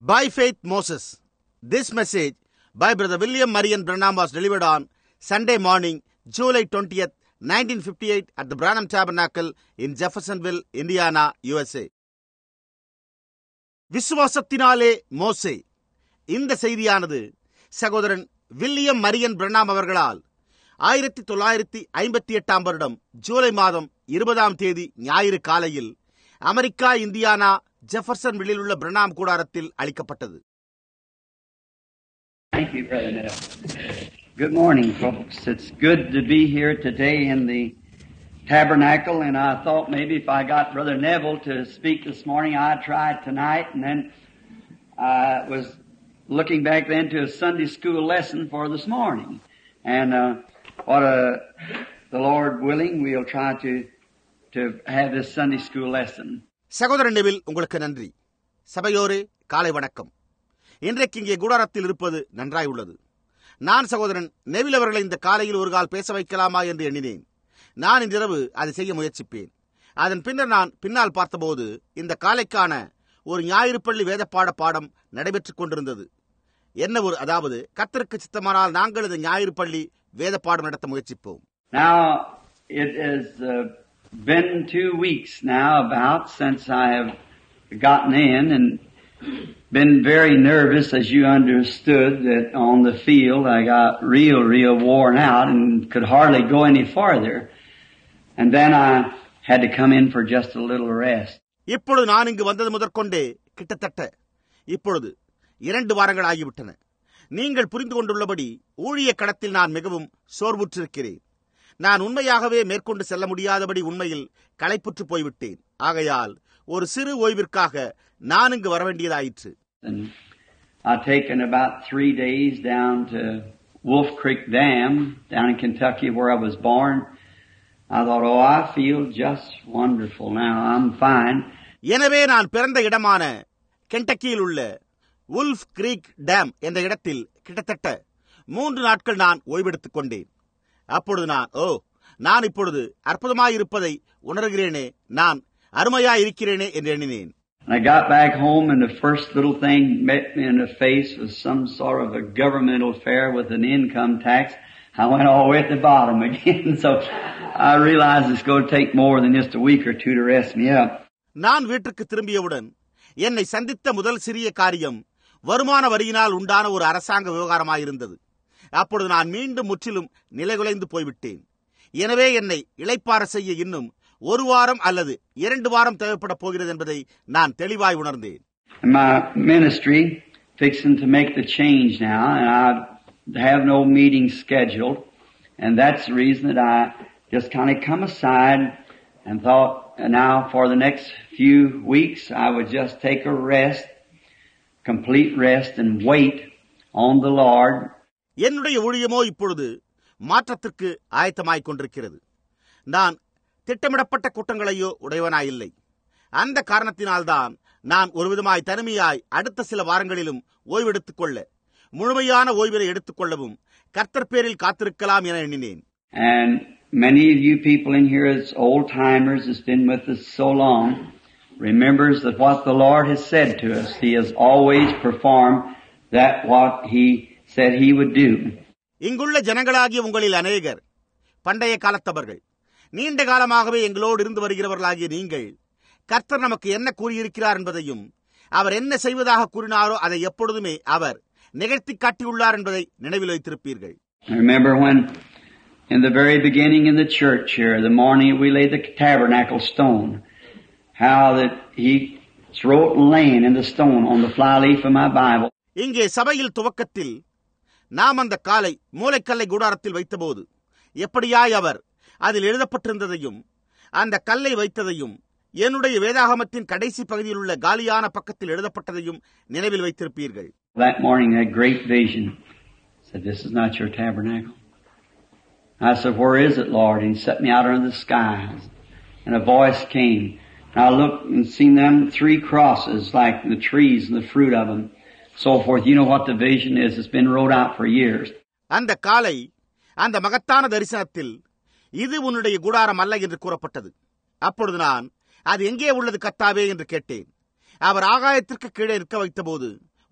By faith, Moses. This message by Brother William Marion Branham was delivered on Sunday morning, July 20th, 1958 at the Branham Tabernacle in Jeffersonville, Indiana, USA. விசுவாசத்தினாலே மோசே. இந்த செய்தியானது சகோதரன் William Marian Pranam அவர்களால் 1958 வருடம் ஜூலை மாதம் 20 ஞாயிறு காலையில் அமெரிக்கா, இந்தியானா, ஜெஃபர்சன்வில்லில் உள்ள பிரணாம் கூடாரத்தில் அளிக்கப்பட்டது. Thank you, Brother Neville. Good morning, folks. It's good to be here today in the tabernacle, and I thought maybe if I got Brother Neville to speak this morning, I'd try it tonight, and then I was looking back then to a Sunday school lesson for this morning, and the Lord willing, we'll try to have this Sunday school lesson. சகோதரன் Neville, உங்களுக்கு நன்றி. சபையோரே, காலை வணக்கம். இன்றைக்கு இங்கே கூடாரத்தில் இருப்பது நன்றாய் உள்ளது. நான் சகோதரன் நெவில் அவர்களை இந்த காலையில் ஒரு கால் பேச வைக்கலாமா என்று எண்ணினேன். நான் இன்றிரவு அதை செய்ய முயற்சிப்பேன். அதன் பின்னர் நான் பின்னால் பார்த்தபோது இந்த காலைக்கான ஒரு ஞாயிறு பள்ளி வேதப்பாட பாடம் நடைபெற்றுக் கொண்டிருந்தது. அதாவது கர்த்தருக்கு சித்தமானால் நாங்கள் இந்த ஞாயிறு பள்ளி வேத பாடம் நடத்த முயற்சிப்போம். Now it has been 2 weeks now about since I have gotten in and been very nervous, as you understood, that on the field I got real worn out and could hardly go any farther. And then I had to come in for just a little rest. இப்பொழுது நான் இங்கு வந்தது முதற்கொண்டே கிட்டத்தட்ட இப்பொழுது 2 வாரங்கள் ஆகிவிட்டன. நீங்கள் புரிந்து கொண்டுள்ளபடி ஊழிய கடத்தில் நான் மிகவும் சோர்வுற்றிருக்கிறேன். நான் உண்மையாகவே மேற்கொண்டு செல்ல முடியாதபடி உண்மையில் களைப்புற்று போய்விட்டேன். ஆகையால் ஒரு சிறு ஓய்விற்காக நான் இங்கு வரவேண்டியதாயிற்று. I've taken about 3 days down to Wolf Creek Dam down in Kentucky where I was born. I thought, I feel just wonderful now. I'm fine. எனவே நான் பிறந்த இடமான கென்டக்கியில் உள்ள வுல்ஃப் கிரீக் டேம் என்ற இடத்தில் கிட்டத்தட்ட 3 நாட்கள் நான் ஓய்வெடுத்துக் கொண்டேன். அப்பொழுது நான் இப்பொழுது அற்புதமாயிருப்பதை உணர்கிறேனே, நான் அருமையாயிருக்கிறேனே என்று எண்ணினேன். I got back home and the first little thing met me in the face was some sort of a governmental affair with an income tax. I went all the way at the bottom again. So I realized it's going to take more than just a week or two to rest me up. நான் வீட்டுக்கு திரும்பியவுடன் என்னை சந்தித்த முதல் சிறிய காரியம் வருமான வரியினால் உண்டான ஒரு அரசாங்க விவகாரமாயிருந்தது. அப்பொழுது நான் மீண்டும் முற்றிலும் நிலைகுலைந்து போய்விட்டேன். எனவே என்னை இளைப்பாற செய்ய இன்னும் 1 வாரம் அல்லது 2 வாரம் தேவைப்பட போகிறது என்பதை நான் தெளிவாய் உணர்ந்தேன். My ministry fixing to make the change now, and I have no meeting scheduled, and that's the reason that I just kind of come aside and thought now for the next few weeks I would just take a rest, complete rest, and wait on the Lord. என்னுடைய ஊழியமோ இப்பொழுது மாற்றத்திற்கு ஆயத்தமாய்க் கொண்டிருக்கிறது. நான் திட்டமிடப்பட்ட கூட்டங்களையோ உடையவனாயில்லை. அந்த காரணத்தினால்தான் நான் ஒருவிதமாய் தனிமையாய் அடுத்த சில வாரங்களிலும் ஓய்வெடுத்துக் கொள்ள, முழுமையான ஓய்வினை எடுத்துக் கொள்ளவும் கர்த்தர் பேரில் காத்திருக்கலாம் என எண்ணினேன். And many of you people in here as old timers has been with us so long remembers that what the Lord has said to us, He has always performed that what He said He would do. இங்குள்ள ஜனங்களாகிய உங்களில் அநேகர் பண்டைய காலத்தவர்கள், நீண்ட காலமாகவே எங்களோடு இருந்து வருகிறவர்களாகிய நீங்கள் கர்த்தர் நமக்கு என்ன கூறியிருக்கிறார் என்பதையும் அவர் என்ன செய்வதாக கூறினாரோ அதை எப்பொழுதுமே அவர் நிகழ்த்தி காட்டியுள்ளார் என்பதை நினைவில் வைத்திருப்பீர்கள். I remember when in the very beginning in the church here, the morning we laid the tabernacle stone, how that He wrote laying in the stone on the flyleaf of my Bible. இங்கே சபையில் துவக்கத்தில் நாம் அந்த காலை மூலைக்கல்லை கூடாரத்தில் வைத்தபோது எப்படியாய் அவர் அதில் எழுதப்பட்டிருந்ததையும் அந்த கல்லை வைத்ததையும் என்னுடைய வேதாகமத்தின் கடைசி பகுதியில் உள்ள காலியான பக்கத்தில் எழுதப்பட்டதையும் நினைவில் வைத்திருப்பீர்கள். That morning, that great vision said, "This is not your tabernacle." I said, "Where is it, Lord?" And He set me out under the skies, and a voice came. And I looked and seen them 3 crosses, like the trees and the fruit of them, so forth. You know what the vision is? It's been wrote out for years. அந்த காலை அந்த மகத்தான தரிசனத்தில் இது உன்னுடைய கூடாரம் அல்ல என்று கூறப்பட்டது. அப்பொழுது நான் அது எங்கே உள்ளது கர்த்தாவே என்று கேட்டேன். அவர் ஆகாயத்திற்கு கீழே நிற்க வைத்தபோது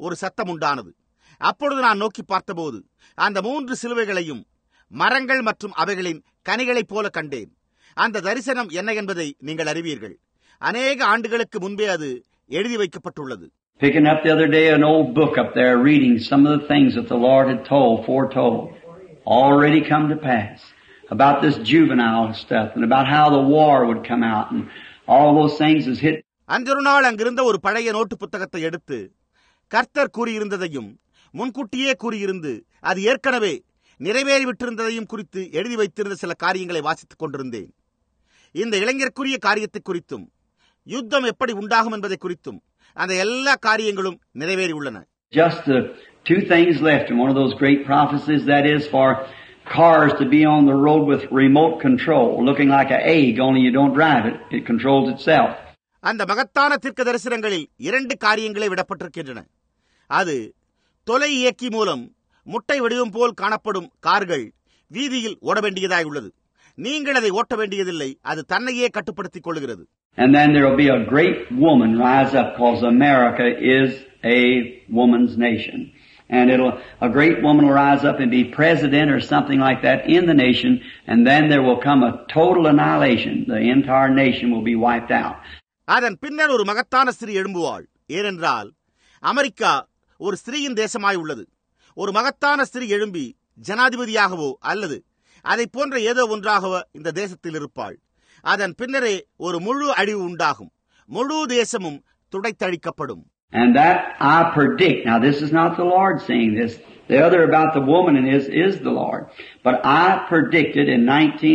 ஒரு சத்தம் உண்டானது. அப்பொழுது நான் நோக்கி பார்த்தபோது அந்த 3 சிலுவைகளையும் மரங்கள் மற்றும் அவைகளின் கனிகளைப் போல கண்டேன். அந்த தரிசனம் என்ன என்பதை நீங்கள் அறிவீர்கள். அநேக ஆண்டுகளுக்கு முன்பே அது எழுதி வைக்கப்பட்டுள்ளது. Picking up the other day an old book up there, reading some of the things that the Lord had foretold, already come to pass, about this juvenile stuff and about how the war would come out and all those things is hit. அன்றொரு நாள் அங்கிருந்த ஒரு பழைய note புத்தகத்தை எடுத்து கர்த்தர் கூறியிருந்ததையும் முன்கூட்டியே கூறியிருந்து அது ஏற்கனவே நிறைவேறிவிட்டிருந்ததையும் குறித்து எழுதி வைத்திருந்த சில காரியங்களை வாசித்துக் கொண்டிருந்தேன். இந்த இளைஞருக்குரிய காரியத்தை குறித்தும் யுத்தம் எப்படி உண்டாகும் என்பதை குறித்தும் அந்த எல்லா காரியங்களும் நிறைவேறியுள்ளன. Just the 2 things left in one of those great prophecies, that is for cars to be on the road with remote control, looking like an egg, only you don't drive it. It controls itself. அந்த மகத்தான தீர்க்க தரிசனங்களில் 2 காரியங்களே விடப்பட்டிருக்கின்றன. அது தொலை இயக்கி மூலம் முட்டை வடிவம் போல் காணப்படும் கார்கள் வீதியில் ஓட வேண்டியதாய் உள்ளது. நீங்கள் அதை ஓட்ட வேண்டியதில்லை, அது தன்னையே கட்டுப்படுத்திக் கொள்கிறது. And then there will be a great woman rise up, because America is a woman's nation. And a great woman will rise up and be president or something like that in the nation, and then there will come a total annihilation. The entire nation will be wiped out. அதன் பின்னர் ஒரு மகத்தான ஸ்திரீ எழும்புவாள். ஏனென்றால் America ஒரு ஸ்திரீயின் தேசமாய் உள்ளது. ஒரு மகத்தான ஸ்திரீ எழும்பி ஜனாதிபதியாகவோ அல்லது அதை போன்ற ஏதோ ஒன்றாகவோ இந்த தேசத்தில் இருப்பாள். அதன் பின்னரே ஒரு முழு அழிவு உண்டாகும். முழு தேசமும் துடைத்தழிக்கப்படும். And that I predict. Now this is not the Lord saying this. The other about the woman is the Lord. But I predicted in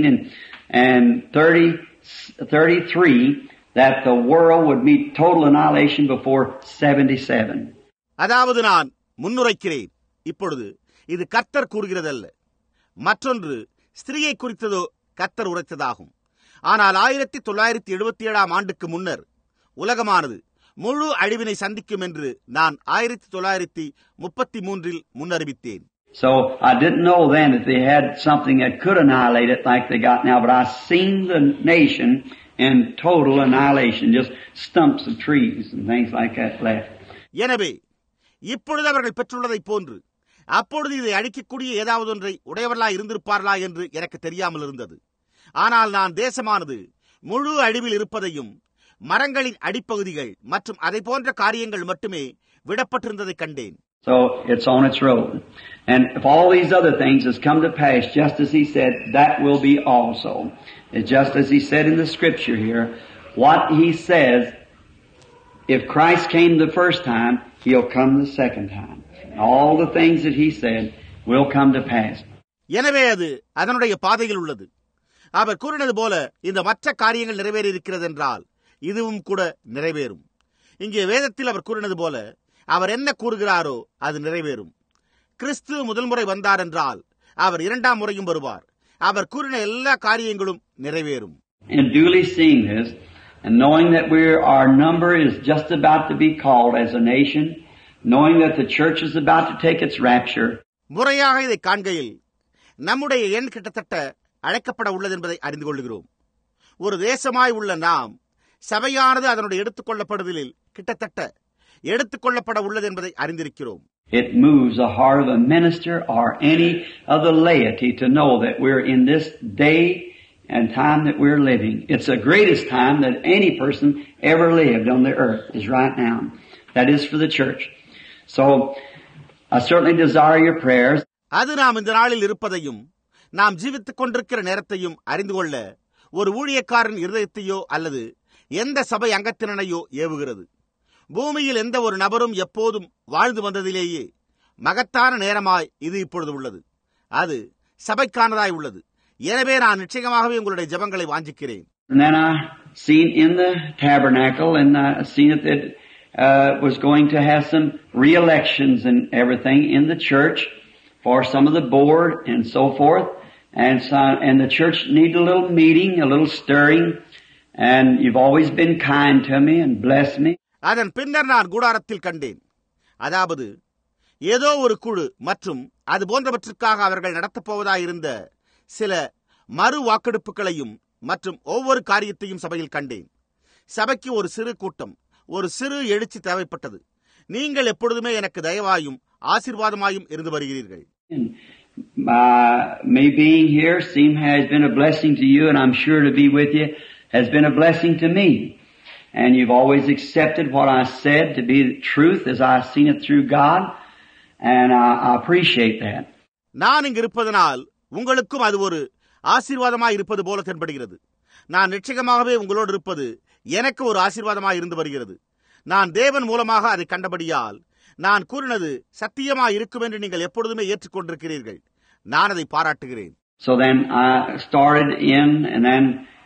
1933 that the world would meet total annihilation before 77. அதாவது நான் முன்னுரைக்கிறேன். இப்பொழுது இது கர்த்தர் கூறுகிறதல்ல. மற்றொன்று ஸ்திரீயை குறித்ததோ கர்த்தர் உரைத்ததாகும். ஆனால் 1977 ஆண்டுக்கு முன்னர் உலகமானது முழு அழிவினை சந்திக்கும் என்று நான் 1933 முன்னறிவித்தேன். So I didn't know then that they had something that could annihilate it like they got now, but I seen the nation in total annihilation, just stumps of trees and things like that left. எனவே இப்பொழுது அவர்கள் பெற்றுள்ளதைப் போன்று அப்பொழுது இதை அழிக்கக்கூடிய ஏதாவது ஒன்றை உடையவர்களா இருந்திருப்பார்களா என்று எனக்கு தெரியாமல் இருந்தது. ஆனால் நான் தேசமானது முழு அழிவில் இருப்பதையும் மரங்களின் அடிப்பகுதிகள் மற்றும் அதை போன்ற காரியங்கள் மட்டுமே விடப்பட்டிருந்ததை கண்டேன். So it's on its road. And if all these other things has come to pass just as he said, that will be also. It's just as he said in the scripture here, what he says, if Christ came the first time, he'll come the second time. All the things that he said will come to pass. எனவே அது அதனுடைய பாதையில் உள்ளது. அவர் கூறினது போல இந்த மற்ற காரியங்கள் நிறைவேறி இருக்கிறது என்றால் இதுவும் கூட நிறைவேறும். இங்கே வேதத்தில் அவர் கூறினது போல அவர் என்ன கூறுகிறாரோ அது நிறைவேறும். கிறிஸ்து முதல் முறை வந்தார் என்றால் அவர் 2ஆம் முறையும் வருவார். அவர் கூறின எல்லா காரியங்களும் நிறைவேறும். And duly seeing this and knowing that our number is just about to be called as a nation, knowing that the church is about to take its rapture. முறையாக இதை காண்கையில் நம்முடைய எண் கிட்டத்தட்ட அழைக்கப்பட உள்ளது என்பதை அறிந்து கொள்கிறோம். ஒரு தேசமாய் உள்ள நாம் சபையானது அதனுடைய எடுத்துக்கொள்ளப்படுதலில் கிட்டத்தட்ட எடுத்துக்கொள்ளப்பட உள்ளது என்பதை அறிந்திருக்கிறோம். It moves the heart of a minister or any of the laity to know that we're in this day and time that we're living. It's the greatest time that any person ever lived on the earth is right now. That is for the church. So I certainly desire your prayers. அது நாம் இந்த நாளில் இருப்பதையும் நாம் ஜீவித்துக் கொண்டிருக்கிற நேரத்தையும் அறிந்து கொள்ள ஒரு ஊழியக்காரன் இருதயத்தையோ அல்லது எந்த சபை அங்கத்தினனையோ ஏவுகிறது. பூமியில் எந்த ஒரு நபரும் எப்போதும் வாழ்ந்து வந்ததிலேயே மகத்தான நேரமாய் இது இப்பொழுது உள்ளது. அது சபைக்கானதாய் உள்ளது. எனவே நான் நிச்சயமாகவே உங்களுடைய ஜெபங்களை வாஞ்சிக்கிறேன். And then I seen in the tabernacle and I seen that it was going to have some re-elections and everything in the church for some of the board and so forth. And the church needs a little meeting, a little stirring. And you've always been kind to me and blessed me. அதன் பின்னர் நான் கூடாரத்தில் கண்டேன். அதாவது ஏதோ ஒரு குழு மற்றும் அது போன்றவற்றிற்காக அவர்கள் நடத்தப்போவதாயிருந்த சில மறு வாக்கெடுப்புகளையும் மற்றும் ஒவ்வொரு காரியத்தையும் சபையில் கண்டேன். சபைக்கு ஒரு சிறு கூட்டம், ஒரு சிறு எழுச்சி தேவைப்பட்டது. நீங்கள் எப்பொழுதுமே எனக்கு தயவாயும் ஆசீர்வாதமாயும் இருந்து வருகிறீர்கள். Me being here has been a blessing to you, and I'm sure to be with you has been a blessing to me. And you've always accepted what I said to be the truth as I've seen it through God, and I appreciate that. நான் இங்கு இருப்பதனால் உங்களுக்கும் அது ஒரு ஆசீர்வாதமாய் இருப்பது போல தென்படுகிறது. நான் நிச்சயமாகவே உங்களோடு இருப்பது எனக்கு ஒரு ஆசீர்வாதமாய் இருந்து வருகிறது. நான் தேவன் மூலமாக அதை கண்டபடியால் நான் கூறினது சத்தியமாய் இருக்கும் என்று நீங்கள் எப்பொழுதுமே ஏற்றுக்கொண்டிருக்கிறீர்கள். நான் அதை பாராட்டுகிறேன். So then I started in, and then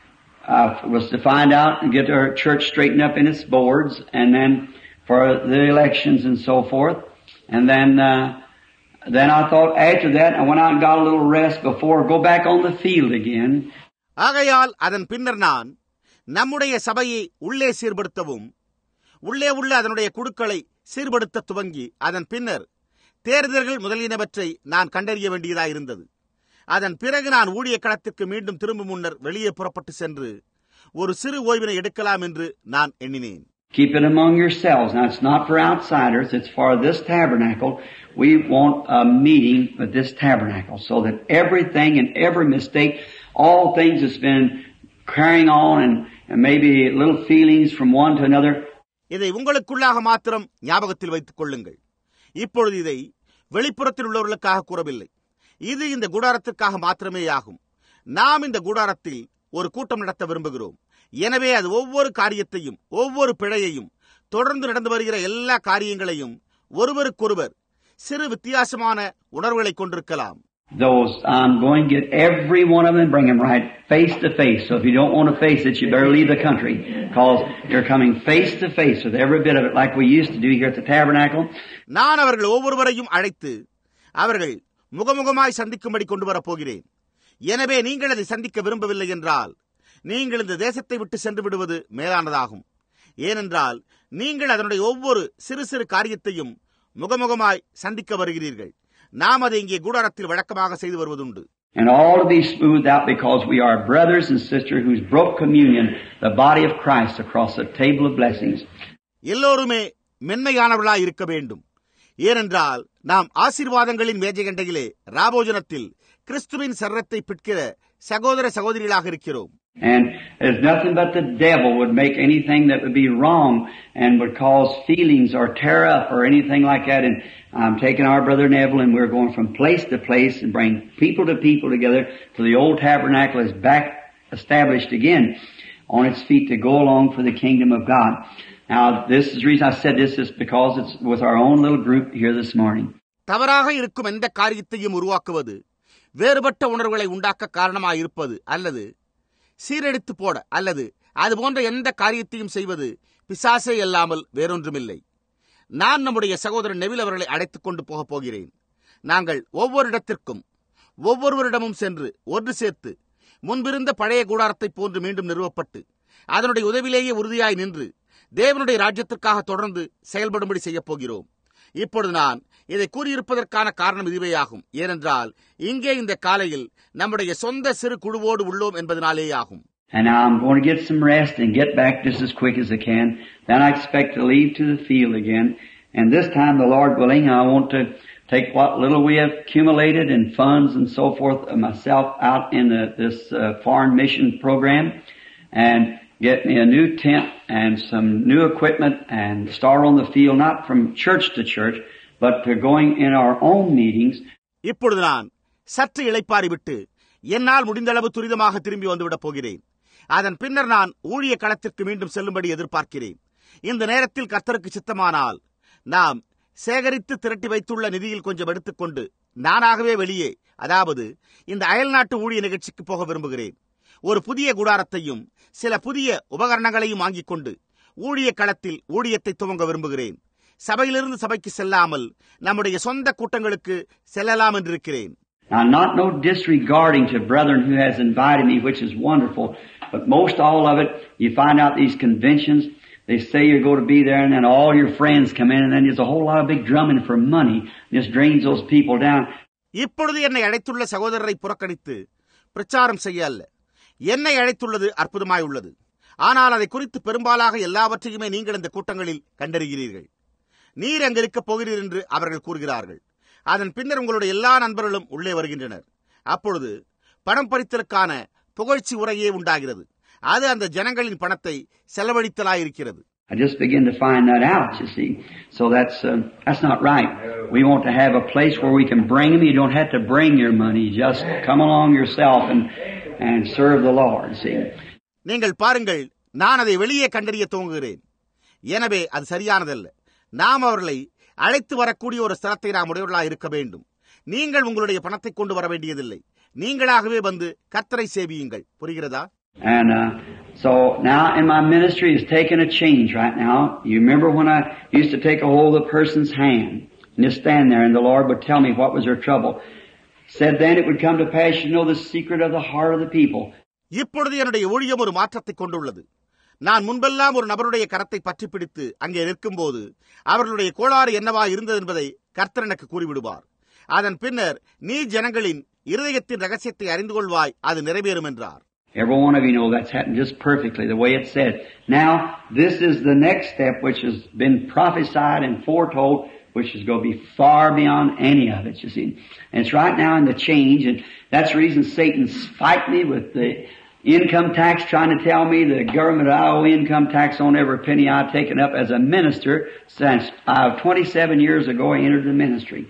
was to find out and get our church straightened up in its boards, and then for the elections and so forth. And then I thought after that I went out and got a little rest before I go back on the field again. ஆகையால் அதன் பின்னர் நான் நம்முடைய சபையை உள்ளே சீர்படுத்தவும் உள்ளே உள்ள அதனுடைய குழுக்களை சீர்படுத்த துவங்கி அதன் பின்னர் தேர்தல்கள் முதலியனவற்றை நான் கண்டறிய வேண்டியதாயிருந்தது. அதன் பிறகு நான் ஊழிய களத்திற்கு மீண்டும் திரும்பும் முன்னர் வெளியே புறப்பட்டு சென்று ஒரு சிறு ஓய்வினை எடுக்கலாம் என்று நான் எண்ணினேன். Keep it among yourselves. Now it's not for outsiders, it's for this tabernacle. We want a meeting with this tabernacle so that everything and every mistake, all things that's been carrying on and maybe little feelings from one to another. இதை உங்களுக்குள்ளாக மாத்திரம் ஞாபகத்தில் வைத்துக் கொள்ளுங்கள். இப்பொழுது இதை வெளிப்புறத்தில் உள்ளவர்களுக்காக கூறவில்லை. இது இந்த கூடாரத்திற்காக மாத்திரமே ஆகும். நாம் இந்த கூடாரத்தில் ஒரு கூட்டம் நடத்த விரும்புகிறோம். எனவே அது ஒவ்வொரு காரியத்தையும் ஒவ்வொரு பிழையையும் தொடர்ந்து நடந்து வருகிற எல்லா காரியங்களையும் ஒருவருக்கொருவர் சிறு வித்தியாசமான உணர்வுகளை கொண்டிருக்கலாம். Those I'm going to get every one of them and bring them right face to face. So if you don't want to face it, you better leave the country, because you're coming face to face with every bit of it like we used to do here at the tabernacle. நான் அவர்கள் ஒவ்வொருவரையும் அழைத்து அவர்கள் முகமுகமாய் சந்திக்கும்படி கொண்டு வரப் போகிறேன். எனவே நீங்கள் அதை சந்திக்க விரும்பவில்லை என்றால் நீங்கள் இந்த தேசத்தை விட்டு சென்று விடுவது மேலானதாகும். ஏனென்றால் நீங்கள் அதனுடைய ஒவ்வொரு சிறு சிறு காரியத்தையும் முகமுகமாய் சந்திக்க வருகிறீர்கள். நாம் அதை இங்கே கூடாரத்தில் வழக்கமாக செய்து வருவதுண்டு. And all to be smoothed out because we are brothers and sisters who's broke communion, the body of Christ, across the table of blessings. எல்லோருமே மென்மையானவர்களாய் இருக்க வேண்டும். ஏனென்றால் நாம் ஆசீர்வாதங்களின் மேஜைகண்டையிலே ராபோஜனத்தில் கிறிஸ்துவின் சரீரத்தை பிட்கிற சகோதர சகோதரிகளாக இருக்கிறோம். And there's nothing but the devil would make anything that would be wrong and would cause feelings or tear up or anything like that. And I'm taking our brother Neville and we're going from place to place and bring people to people together till the old tabernacle is back established again on its feet to go along for the kingdom of God. Now this is the reason I said this is because it's with our own little group here this morning. தவறாக இருக்கும் எந்த காரியத்தையும் உருவாக்குவது, வேறுபட்ட உணர்வுகளை உண்டாக்க காரணமாயிருப்பது அல்லது சீரடித்து போட அல்லது அது போன்ற எந்த காரியத்தையும் செய்வது பிசாசே அல்லாமல் வேறொன்றுமில்லை. நான் நம்முடைய சகோதரன் நெவில் அவர்களை அழைத்துக் கொண்டு போகப் போகிறேன். நாங்கள் ஒவ்வொரு இடத்திற்கும் ஒவ்வொருவரிடமும் சென்று ஒன்று சேர்த்து முன்பிருந்த பழைய கூடாரத்தை போன்று மீண்டும் நிறுவப்பட்டு அதனுடைய உதவியிலேயே உறுதியாய் நின்று தேவனுடைய ராஜ்யத்திற்காக தொடர்ந்து செயல்படும்படி செய்யப் போகிறோம். இப்பொழுது நான் இதை கூறியிருப்பதற்கான காரணம் இதுவேயாகும். ஏனென்றால் இங்கே இந்த காலையில் நம்முடைய சொந்த சிறு குழுவோடு உள்ளோம் என்பதனாலேயாகும். And now I'm going to get some rest and get back just as quick as I can. Then I expect to leave to the field again. And this time, the Lord willing, I want to take what little we have accumulated in funds and so forth myself out in this foreign mission program and get me a new tent and some new equipment and start on the field, not from church to church, but to going in our own meetings. இப்பொழுது நான் சற்று இளைப்பாறி விட்டு என்னால் முடிந்தளவு துரிதமாக திரும்பி வந்துவிடப் போகிறேன். அதன் பின்னர் நான் ஊழிய களத்திற்கு மீண்டும் செல்லும்படி எதிர்பார்க்கிறேன். இந்த நேரத்தில் கர்த்தருக்கு சித்தமானால் நாம் சேகரித்து திரட்டி வைத்துள்ள நிதியில் கொஞ்சம் எடுத்துக்கொண்டு நானாகவே வெளியே, அதாவது இந்த அயல்நாட்டு ஊழிய நிகழ்ச்சிக்கு போக விரும்புகிறேன். ஒரு புதிய கூடாரத்தையும் சில புதிய உபகரணங்களையும் வாங்கிக் கொண்டு ஊழிய களத்தில் ஊழியத்தை துவங்க விரும்புகிறேன். சபையிலிருந்து சபைக்கு செல்லாமல் நம்முடைய சொந்த கூட்டங்களுக்கு செல்லலாம் என்றிருக்கிறேன். Now, not no disregarding to brethren who has invited me, which is wonderful, but most all of it, you find out these conventions, they say you're going to be there, and then all your friends come in, and then there's a whole lot of big drumming for money, just drains those people down. இப்பொழுது என்னை அழைத்துள்ள சகோதரரை புறக்கணித்து பிரச்சாரம் செய்ய அல்ல. என்னை அழைத்துள்ளது அற்புதமாய் உள்ளது. ஆனால் அதை குறித்து பெரும்பாலாக எல்லாவற்றையுமே நீங்கள் இந்த கூட்டங்களில் கண்டறிகிறீர்கள். நீர் அங்கு இருக்கப் போகிறீர் என்று அவர்கள் கூறுகிறார்கள். அதன் பின்னர் உங்களுடைய எல்லா நண்பர்களும் உள்ளே வருகின்றனர். அப்பொழுது பணம் பறித்தலுக்கான புகழ்ச்சி உரையே உண்டாகிறது. அது அந்த ஜனங்களின் பணத்தை செலவழித்தலாயிருக்கிறது. I just begin to find that out, you see. So that's not right. We want to have a place where we can bring them. You don't have to bring your money. Just come along yourself and serve the Lord, see. நீங்கள் பாருங்கள், நான் அதை வெளியே கண்டறிய துவங்குகிறேன். எனவே அது சரியானதல்ல. நாம் அவர்களை அழைத்து வரக்கூடிய ஒரு ஸ்தலத்தை நாம் உடையவர்களாக இருக்க வேண்டும். நீங்கள் உங்களுடைய பணத்தை கொண்டு வர வேண்டியதில்லை. நீங்களாகவே வந்து கர்த்தரை சேவியுங்கள். புரிகிறதா? And so now in my ministry is taking a change right now. You remember when I used to take a hold of a person's hand and just stand there and the Lord would tell me what was their trouble. Said then it would come to pass you know the secret of the heart of the people. இப்பொழுது என்னுடைய ஊழியம் ஒரு மாற்றத்தை கொண்டுள்ளது. நான் முன்பெல்லாம் ஒரு நபருடைய கரத்தை பற்றி பிடித்து அங்கே நிற்கும்போது அவர்களுடைய கோளாறு என்னவா இருந்தது என்பதை கர்த்தர் எனக்கு கூறிவிடுவார். அதன் பின்னர் நீ ஜனங்களின் இருதயத்தின் ரகசியத்தை அறிந்து கொள்வாய், அது நிறைவேறும் என்றார். Every one of you know that's happened just perfectly, the way it said. Now, this is the next step which has been prophesied and foretold, which is going to be far beyond any of it, you see. And it's right now in the change, and that's the reason Satan's fighting me with the income tax, trying to tell me the government I owe income tax on every penny I've taken up as a minister since 27 years ago I entered the ministry.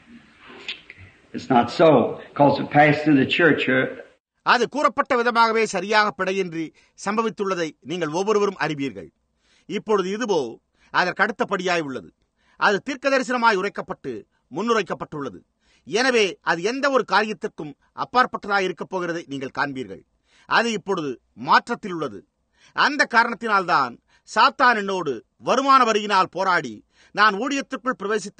It's not so, because it passed through the church. அது கூறப்பட்ட விதமாகவே சரியாக பிழையின்றி சம்பவித்துள்ளதை நீங்கள் ஒவ்வொருவரும் அறிவீர்கள். இப்பொழுது இதுவோ அதற்கு அடுத்தபடியாய் உள்ளது. அது தீர்க்க தரிசனமாய் உரைக்கப்பட்டு முன்னுரைக்கப்பட்டுள்ளது. எனவே அது எந்த ஒரு காரியத்திற்கும் அப்பாற்பட்டதாய் இருக்கப் போகிறதை நீங்கள் காண்பீர்கள். அது இப்பொழுது மாற்றத்தில் உள்ளது. அந்த காரணத்தினால்தான் சாத்தான் என்னோடு வருமான வரியினால் போராடி நான் ஊழியத்திற்குள் பிரவேசித்த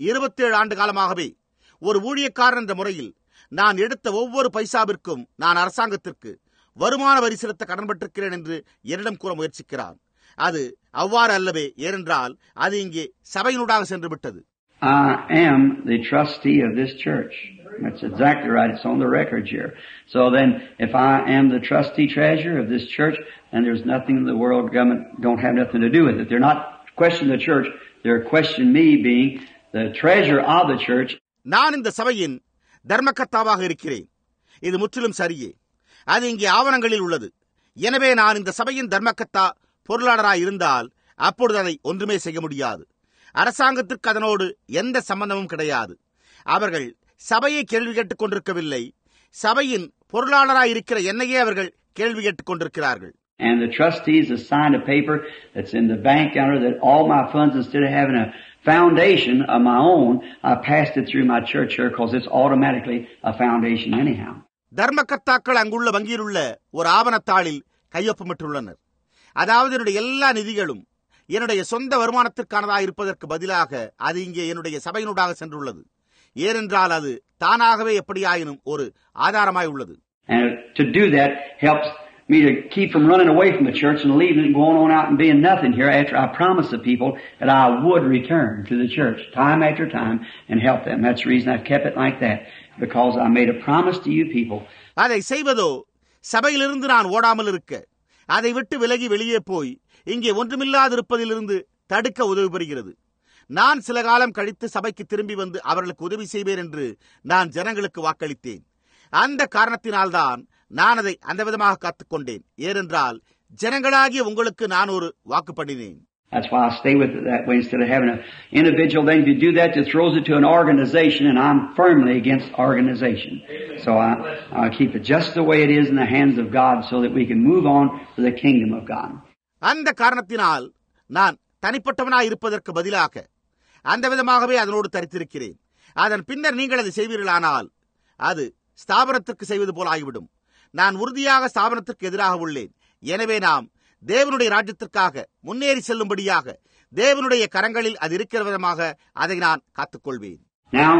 27 ஆண்டு காலமாகவே ஒரு ஊழியக்காரன் என்ற முறையில் நான் எடுத்த ஒவ்வொரு பைசாவிற்கும் நான் அரசாங்கத்திற்கு வருமான வரி செலுத்த கடன்பட்டிருக்கிறேன் என்று என்னிடம் கூற முயற்சிக்கிறான். அது அவ்வாறு அல்லவே, ஏனென்றால் அது இங்கே சபையினூடாக சென்று விட்டது. I am the trustee of this church. That's exactly right. It's on the record here. So then, if I am the trustee treasurer of this church, then there's nothing in the world government don't have nothing to do with it. They're not questioning the church. They're questioning me being the treasurer of the church. நான் இந்த சபையின் தர்மகர்த்தாவாக இருக்கிறேன். இது முற்றிலும் சரியே. அது இங்கே ஆவணங்களில் உள்ளது. எனவே நான் இந்த சபையின் தர்மகர்த்தா பொருளாளராய் இருந்தால் அப்பொழுது அதை ஒன்றுமே செய்ய முடியாது. அரசாங்கத்திற்கு அதனோடு எந்த சம்பந்தமும் கிடையாது. அவர்கள் சபையை கேள்வி கேட்டுக் கொண்டிருக்கவில்லை. சபையின் பொருளாளராய் இருக்கிற என்னையே அவர்கள் கேள்வி கேட்டுக் கொண்டிருக்கிறார்கள். And the trustees have signed a paper that's in the bank counter that all my funds, instead of having a foundation of my own, I passed it through my church here because it's automatically a foundation anyhow. தர்மகர்த்தாக்கள் அங்குள்ள வங்கியில் உள்ள ஒரு ஆவணத்தாளில் கையொப்பமிட்டுள்ளனர். அதாவது என்னுடைய எல்லா நிதிகளும் என்னுடைய சொந்த வருமானத்திற்கானதாக இருப்பதற்கு பதிலாக அது இங்கே என்னுடைய சபையினூடாக சென்றுள்ளது. ஏனென்றால் அது தானாகவே எப்படியாயினும் ஒரு ஆதாரமாய் உள்ளது. And to do that helps me to keep from running away from the church and leaving and going on out and being nothing here after I promised the people that I would return to the church time after time and help them. That's the reason I've kept it like that, because I made a promise to you people. அதை செய்வதோ சபையிலிருந்து நான் ஓடாமல் இருக்க, அதை விட்டு விலகி வெளியே போய் இங்கே ஒன்றுமில்லாதிருப்பதிலிருந்து தடுக்க உதவி பெறுகிறது. நான் சில காலம் கழித்து சபைக்கு திரும்பி வந்து அவர்களுக்கு உதவி செய்வேன் என்று நான் ஜனங்களுக்கு வாக்களித்தேன். அந்த காரணத்தினால்தான் நான் அதை அந்த விதமாக காத்துக்கொண்டேன். ஏனென்றால் ஜனங்களாகிய உங்களுக்கு நான் ஒரு வாக்கு பண்ணினேன். That's why I stay with it that way instead of having an individual. Then if you do that, it throws it to an organization, and I'm firmly against organization. So I keep it just the way it is in the hands of God so that we can move on to the kingdom of God. அந்த காரணத்தினால் நான் தனிப்பட்டவனாய் இருப்பதற்கு பதிலாக அந்த விதமாகவே அதனோடு தரித்திருக்கிறேன். அதன் பின்னர் நீங்கள் அதை செய்வீர்களானால் அது ஸ்தாபனத்திற்கு செய்வது போல் ஆகிவிடும். நான் உறுதியாக ஸ்தாபனத்திற்கு எதிராக உள்ளேன். எனவே நாம் தேவனுடைய ராஜ்யத்திற்காக முன்னேறி செல்லும்படியாக தேவனுடைய கரங்களில் அது இருக்கிற விதமாக அதை நான் காத்துக்கொள்வேன். Now,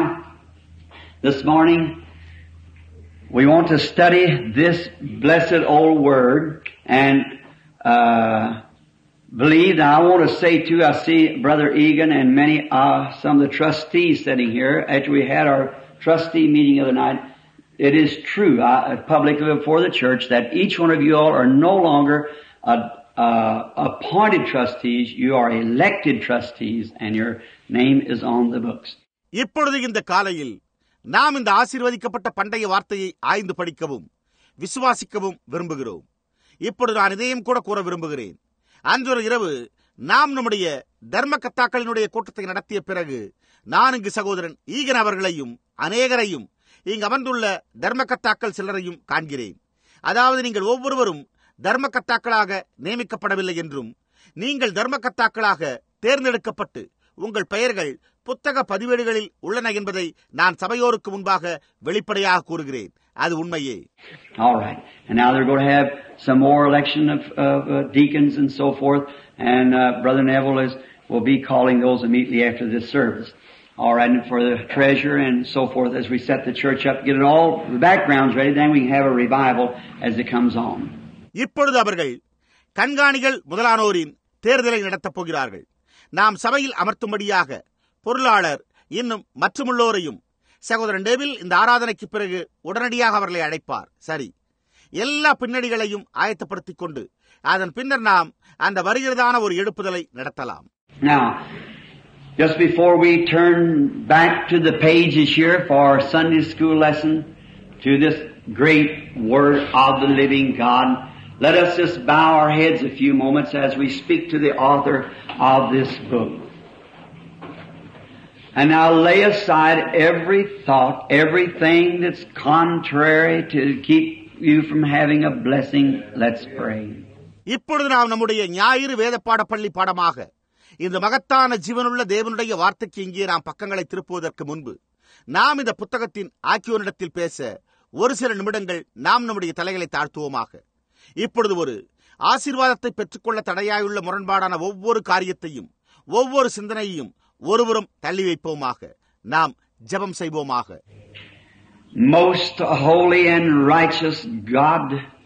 this morning, we want to study this blessed old word and believe. Now, I want to say too, I see Brother Egan and many, some of the trustees sitting here after we had our trustee meeting the other night. It is true, publicly before the church, that each one of you all are no longer appointed trustees. You are elected trustees, and your name is on the books. இப்பொழுது இந்த காலையில் நாம் இந்த ஆசீர்வதிக்கப்பட்ட பண்டைய வார்த்தையை ஆய்ந்து படிக்கவும் விசுவாசிக்கவும் விரும்புகிறோம். இப்பொழுது நான் இதையும் கூட கூற விரும்புகிறேன். அன்றொரு இரவு நாம் நம்முடைய தர்மகர்த்தாக்களினுடைய கூட்டத்தை நடத்திய பிறகு நான் இங்கு சகோதரன் ஈகன் அவர்களையும் அநேகரையும் இங்கு அமர்ந்துள்ள தர்மகர்த்தாக்கள் சிலரையும் காண்கிறேன். அதாவது நீங்கள் ஒவ்வொருவரும் தர்மகர்த்தாக்களாக நியமிக்கப்படவில்லை என்றும் நீங்கள் தர்மகர்த்தாக்களாக தேர்ந்தெடுக்கப்பட்டு உங்கள் பெயர்கள் புத்தக பதிவேடுகளில் உள்ளன என்பதை நான் சபையோருக்கு முன்பாக வெளிப்படையாக கூறுகிறேன். அது உண்மையே. All right. And now they're going to have some more election of deacons and so forth. And Brother Neville will be calling those immediately after this service. All right. And for the treasurer and so forth, as we set the church up, get it all, the backgrounds ready, then we can have a revival as it comes on. இப்பொழுது அவர்கள் கண்காணிகள் முதலானோரின் தேர்தலை நடத்தப் போகிறார்கள். நாம் சபையில் அமர்த்தும்படியாக பொருளாளர் இன்னும் மற்றுமுள்ளோரையும் சகோதரன் டேவில் இந்த ஆராதனைக்கு பிறகு உடனடியாக அவர்களை அழைப்பார். சரி, எல்லா பின்னணிகளையும் ஆயத்தப்படுத்திக் கொண்டு அதன் பின்னர் நாம் அந்த வருகிறதான ஒரு எழுப்புதலை நடத்தலாம். Now, just before we turn back to the pages here for our Sunday school lesson to this great word of the living God, let us just bow our heads a few moments as we speak to the author of this book. And now lay aside every thought, everything that's contrary to keep you from having a blessing. Let's pray. இப்பொழுது நாம் நம்முடைய ஞாயிறு வேத பாடப்பள்ளி பாடமாக இந்த மகத்தான ஜீவனுள்ள தேவனுடைய வார்த்தைக்கு இங்கே நாம் பக்கங்களை திருப்புவதற்கு முன்பு நாம் இந்த புத்தகத்தின் ஆக்கியோனிடத்தில் பேச ஒரு சில நிமிடங்கள் நாம் நம்முடைய தலைகளை தாழ்த்துவோமாக. இப்பொழுது ஒரு ஆசீர்வாதத்தை பெற்றுக்கொள்ள தடையாயுள்ள முரண்பாடான ஒவ்வொரு காரியத்தையும் ஒவ்வொரு சிந்தனையையும் ஒருவரும் தள்ளி வைப்போமாக. நாம் ஜெபம் செய்வோமாக. Most holy and righteous God,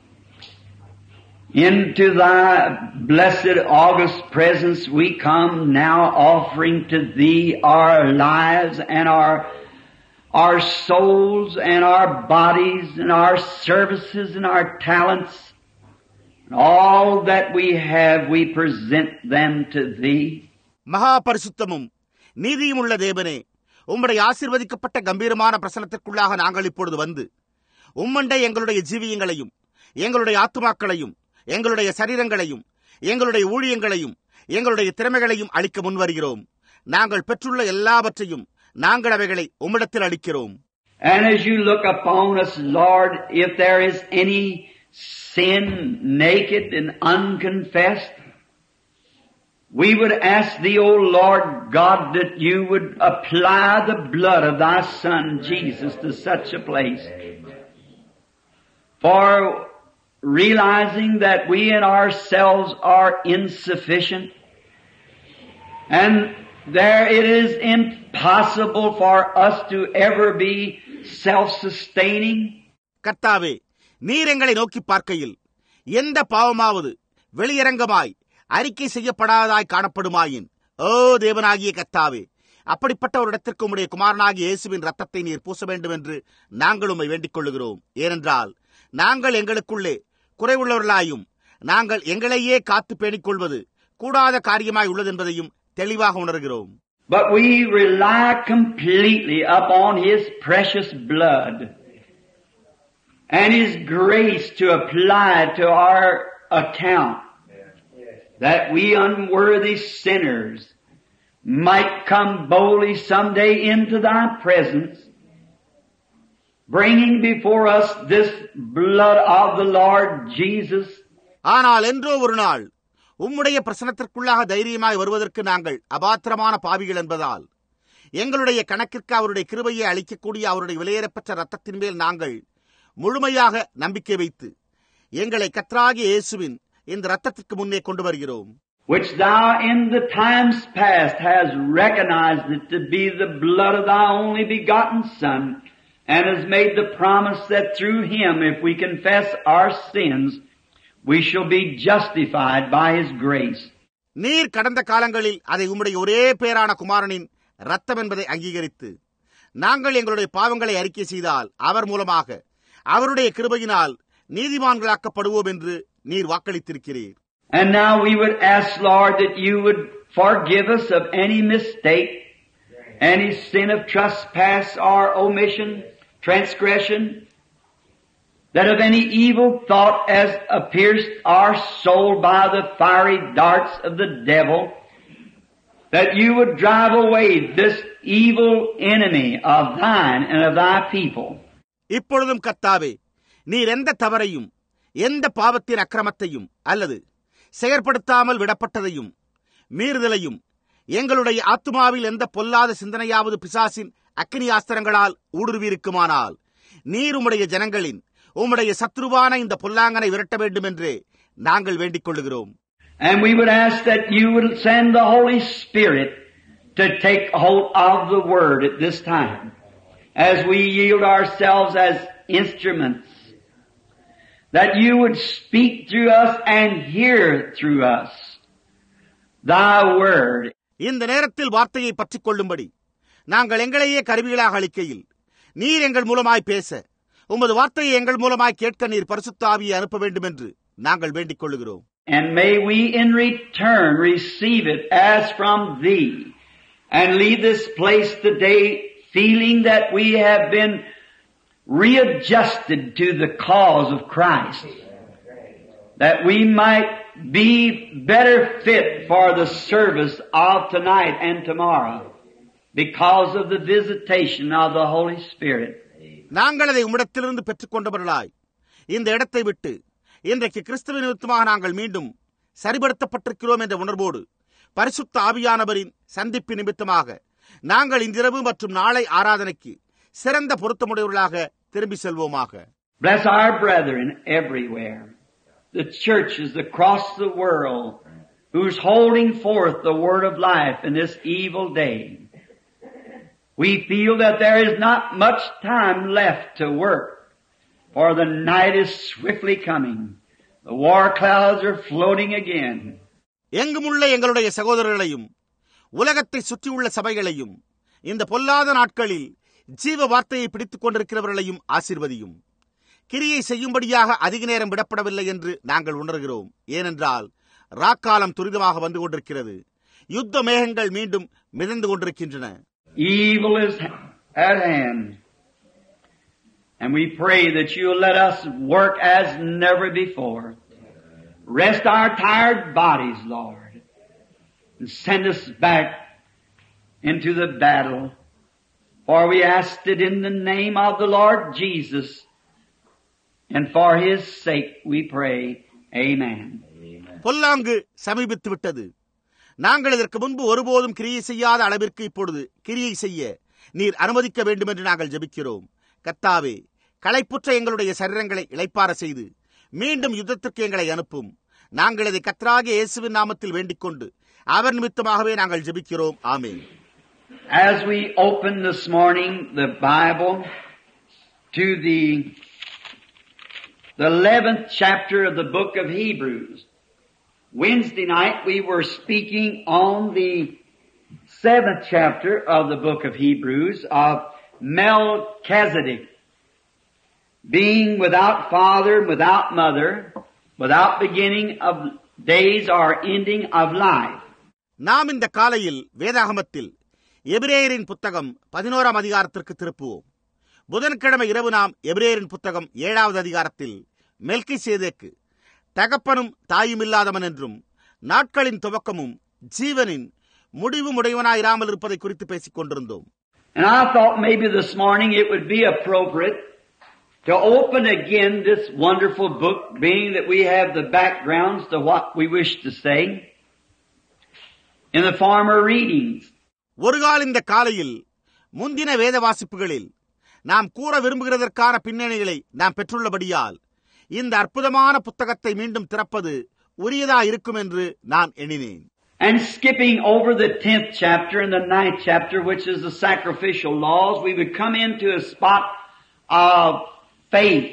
into thy blessed august presence we come now, offering to thee our lives and our souls and our bodies and our services and our talents. All that we have, we present them to thee. மகா பரிசுத்தமும் நீதியும் உள்ள தேவனே, உம்முடைய ஆசீர்வதிக்கப்பட்ட கம்பீரமான பிரசனத்திற்குள்ளாக நாங்கள் இப்பொழுது வந்து உம்மண்டை எங்களுடைய ஜீவியங்களையும் எங்களுடைய ஆத்துமாக்களையும் எங்களுடைய சரீரங்களையும் எங்களுடைய ஊழியங்களையும் எங்களுடைய திறமைகளையும் அளிக்க முன்வருகிறோம். நாங்கள் பெற்றுள்ள எல்லாவற்றையும் நாங்கள் அவைகளை உம்மிடத்தில் அளிக்கிறோம். And as you look upon us, Lord, if there is any sin naked and unconfessed, we would ask thee, O Lord God, that you would apply the blood of thy Son Jesus to such a place. For realizing that we in ourselves are insufficient, and there it is impossible for us to ever be self-sustaining. கர்த்தாவே, நீர் எங்களை நோக்கி பார்க்கையில் எந்த பாவமாவது வெளியரங்கமாய் அறிக்கை செய்யப்படாததாய் காணப்படுமாயின், ஓ தேவனாகிய கர்த்தாவே, அப்படிப்பட்ட ஒரு இடத்திற்கு உம்முடைய குமாரனாகிய இயேசுவின் ரத்தத்தை நீர் பூச வேண்டும் என்று நாங்கள் உம்மை வேண்டிக் கொள்ளுகிறோம். ஏனென்றால் நாங்கள் எங்களுக்குள்ளே குறைவுள்ளவர்களாயும் நாங்கள் எங்களையே காத்து பேணிக் கொள்வது கூடாத காரியமாய் உள்ளது என்பதையும் தெளிவாக உணர்கிறோம். But we rely completely upon His precious blood and His grace to apply to our account, that we unworthy sinners might come boldly someday into thy presence, bringing before us this blood of the Lord Jesus. ஆனால் என்றோ ஒரு நாள் உம்முடைய பிரசனத்திற்குள்ளாக தைரியமாய் வருவதற்கு நாங்கள் அபாத்திரமான பாவிகள் என்பதால் எங்களுடைய கணக்கிற்கு அவருடைய கிருபையை அளிக்கக்கூடிய அவருடைய விலையேறப்பெற்ற ரத்தத்தின் மேல் நாங்கள் முழுமையாக நம்பிக்கை வைத்து எங்களை கர்த்தராகிய இயேசுவின் இந்த ரத்தத்திற்கு முன்னே கொண்டு வருகிறோம். Which thou in the times past hast recognized it to be the blood of thy only begotten Son, and has made the promise that through him, if we confess our sins, we shall be justified by his grace. நீர் கடந்த காலங்களில் அதை உம்முடைய ஒரே பேரான குமாரனின் ரத்தம் என்பதை அங்கீகரித்து நாங்கள் எங்களுடைய பாவங்களை அறிக்கை செய்தால் அவர் மூலமாக அவருடைய கிருபையினால் நீதிமான்களாக்கப்படுவோம் என்று நீர் வாக்களித்திருக்கிறீர். And now we would ask, Lord, that you would forgive us of any mistake, any sin of trespass or omission, transgression, that of any evil thought as pierced our soul by the fiery darts of the devil, that you would drive away this evil enemy of thine and of thy people. இப்பொழுதும் கர்த்தாவே, நீர் எந்த தவறையும் எந்த பாவத்தின் அக்கிரமத்தையும் அல்லது செயற்படுத்தாமல் விடப்பட்டதையும் மீறுதலையும் எங்களுடைய ஆத்துமாவில் எந்த பொல்லாத சிந்தனையாவது பிசாசின் அக்கினி ஆஸ்திரங்களால் ஊடுருவியிருக்குமானால் நீர் உம்முடைய ஜனங்களின் உம்முடைய சத்ருவான இந்த பொல்லாங்கனை விரட்ட வேண்டும் என்று நாங்கள் வேண்டிக் கொள்ளுகிறோம். And we would ask that you would send the Holy Spirit to take hold of the Word at this time, as we yield ourselves as instruments, that you would speak through us and hear through us thy Word. இந்த நேரத்தில் வார்த்தையை பற்றிக் கொள்ளும்படி நாங்கள் எங்களையே கருவிகளாக அளிக்கையில் நீர் எங்கள் மூலமாய் பேச, உமது வார்த்தையை எங்கள் மூலமாய் கேட்க நீர் பரிசுத்த ஆவியை அனுப்ப வேண்டும் என்று நாங்கள் வேண்டிக் கொள்ளுகிறோம். And may we in return receive it as from thee, and leave this place today feeling that we have been readjusted to the cause of Christ, that we might be better fit for the service of tonight and tomorrow because of the visitation of the Holy Spirit. நாங்கள் அதை உம்மிடத்திலிருந்து பெற்றுக் கொண்டவர்களாய் இந்த இடத்தை விட்டு இன்றைக்கு கிறிஸ்துவின் நிமித்தமாக நாங்கள் மீண்டும் சரிபடுத்தப்பட்டிருக்கிறோம் என்ற உணர்வோடு பரிசுத்த ஆவியானவரின் சந்திப்பு நிமித்தமாக நாங்கள் இன்றிரவு மற்றும் நாளை ஆராதனைக்கு சிறந்த பொருத்தமுடையவர்களாக திரும்பி செல்வோமாக. Bless our brethren everywhere, the churches across the world, who's holding forth the word of life in this evil day. We feel that there is not much time left to work, for the night is swiftly coming. The war clouds are floating again. எங்குமுள்ள எங்களுடைய சகோதரர்களையும் உலகத்தை சுற்றியுள்ள சபைகளையும் இந்த பொல்லாத நாட்களில் ஜீவ வார்த்தையை பிடித்துக் கொண்டிருக்கிறவர்களையும் ஆசீர்வதியும். கிரியை செய்யும்படியாக அதிக நேரம் விடப்படவில்லை என்று நாங்கள் உணர்கிறோம். ஏனென்றால் ராக்காலம் துரிதமாக வந்து கொண்டிருக்கிறது. யுத்த மேகங்கள் மீண்டும் மிதந்து கொண்டிருக்கின்றன. Evil is at hand. And we pray that you'll let us work as never before. Rest our tired bodies, Lord, and send us back into the battle. For we asked it in the name of the Lord Jesus, and for His sake we pray. Amen. பொல்லாங்கு சமீபித்து விட்டது. நாங்கள் இதற்கு முன்பு ஒருபோதும் கிரியை செய்யாத அளவிற்கு இப்பொழுது கிரியை செய்ய நீர் அனுமதிக்க வேண்டும் என்று நாங்கள் ஜெபிக்கிறோம். கர்த்தாவே, களைப்புற்ற எங்களுடைய சரீரங்களை இளைப்பாற செய்து மீண்டும் யுத்தத்திற்கு எங்களை அனுப்பும். நாங்கள் இதை கர்த்தராகிய இயேசுவின் நாமத்தில் வேண்டிக் கொண்டு அவர் நிமித்தமாகவே நாங்கள் ஜெபிக்கிறோம். ஆமென். As we open this morning the Bible to the 11th chapter of the book of Hebrews. Wednesday night we were speaking on the 7th chapter of the book of Hebrews of Melchizedek, being without father, without mother, without beginning of days or ending of life. நாம் இந்த காலையில் வேதாகமத்தில் எபிரேயரின் புத்தகம் 11ஆம் அதிகாரத்திற்கு திருப்புவோம். புதன்கிழமை இரவு நாம் எபிரேயரின் புத்தகம் 7வது அதிகாரத்தில் மெல்கிசேதேக்கு தகப்பனும் தாயும் இல்லாதவன் என்றும் நாட்களின் துவக்கமும் ஜீவனின் முடிவும் உடையவனாயிராமல் இருப்பதை குறித்து பேசிக் கொண்டிருந்தோம். And I thought maybe this morning it would be appropriate to open again this wonderful book, being that we have the backgrounds to what we wish to say in the former readings. ஒருகால் இந்த காலையில் முந்தின வேத வாசிப்புகளில் நாம் கூற விரும்புகிறதற்கான பின்னணிகளை நாம் பெற்றுள்ளபடியால் இந்த அற்புதமான புத்தகத்தை மீண்டும் திறப்பது உரியதா இருக்கும் என்று நான் எண்ணினேன். And skipping over the 10th chapter and the 9th chapter, which is the sacrificial laws, we would come into a spot of faith.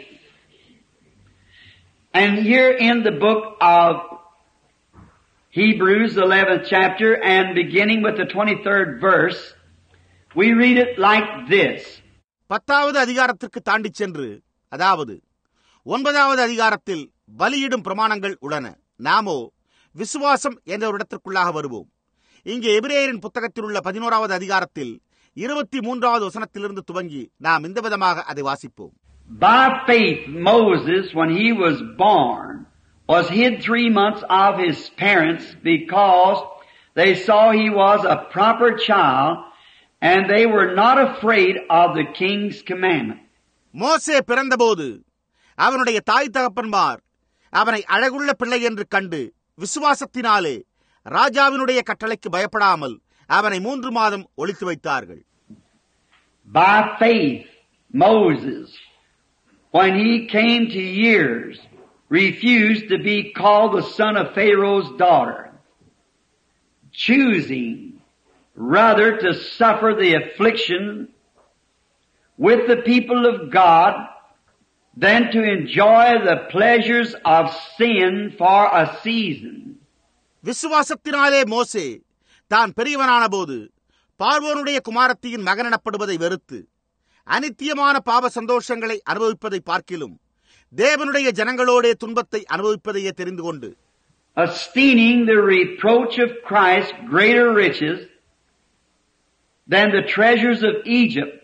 And here in the book of Hebrews, the 11th chapter, and beginning with the 23rd verse, we read it like this. 10வது அதிகாரத்திற்கு தாண்டி சென்று, அதாவது 9வது அதிகாரத்தில் பலியிடும் பிரமாணங்கள் உள்ளன. நாமோ விசுவாசம் என்ற ஒரு இடத்திற்குள்ளாக வருவோம். இங்கே எபிரேயரின் புத்தகத்தில் உள்ள 11வது அதிகாரத்தில் 23வது வசனத்திலிருந்து துவங்கி நாம் இந்த விதமாக அதை வாசிப்போம். By faith Moses, when he was born, was hid 3 months of his parents because they saw he was a proper child and they were not afraid of the king's commandment. மோசே பிறந்தபோது அவனுடைய தாய் தகப்பன்மார் அவனை அழகுள்ள பிள்ளை என்று கண்டு விசுவாசத்தினாலே ராஜாவினுடைய கட்டளைக்கு பயப்படாமல் அவனை 3 மாதம் ஒளித்து வைத்தார்கள். By faith Moses, when he came to years, refused to be called the son of Pharaoh's daughter, choosing rather to suffer the affliction with the people of God than to enjoy the pleasures of sin for a season. விசுவாசத்தினாலே மோசே தான் பெரியவனான போது பார்வோனுடைய குமாரத்தியின் மகன் எனப்படுவதை வெறுத்து அனித்தியமான பாவ சந்தோஷங்களை அனுபவிப்பதை பார்க்கிலும் தேவனுடைய ஜனங்களோட துன்பத்தை அனுபவிப்பதையே தெரிந்து கொண்டு, esteeming the reproach of Christ greater riches than the treasures of Egypt,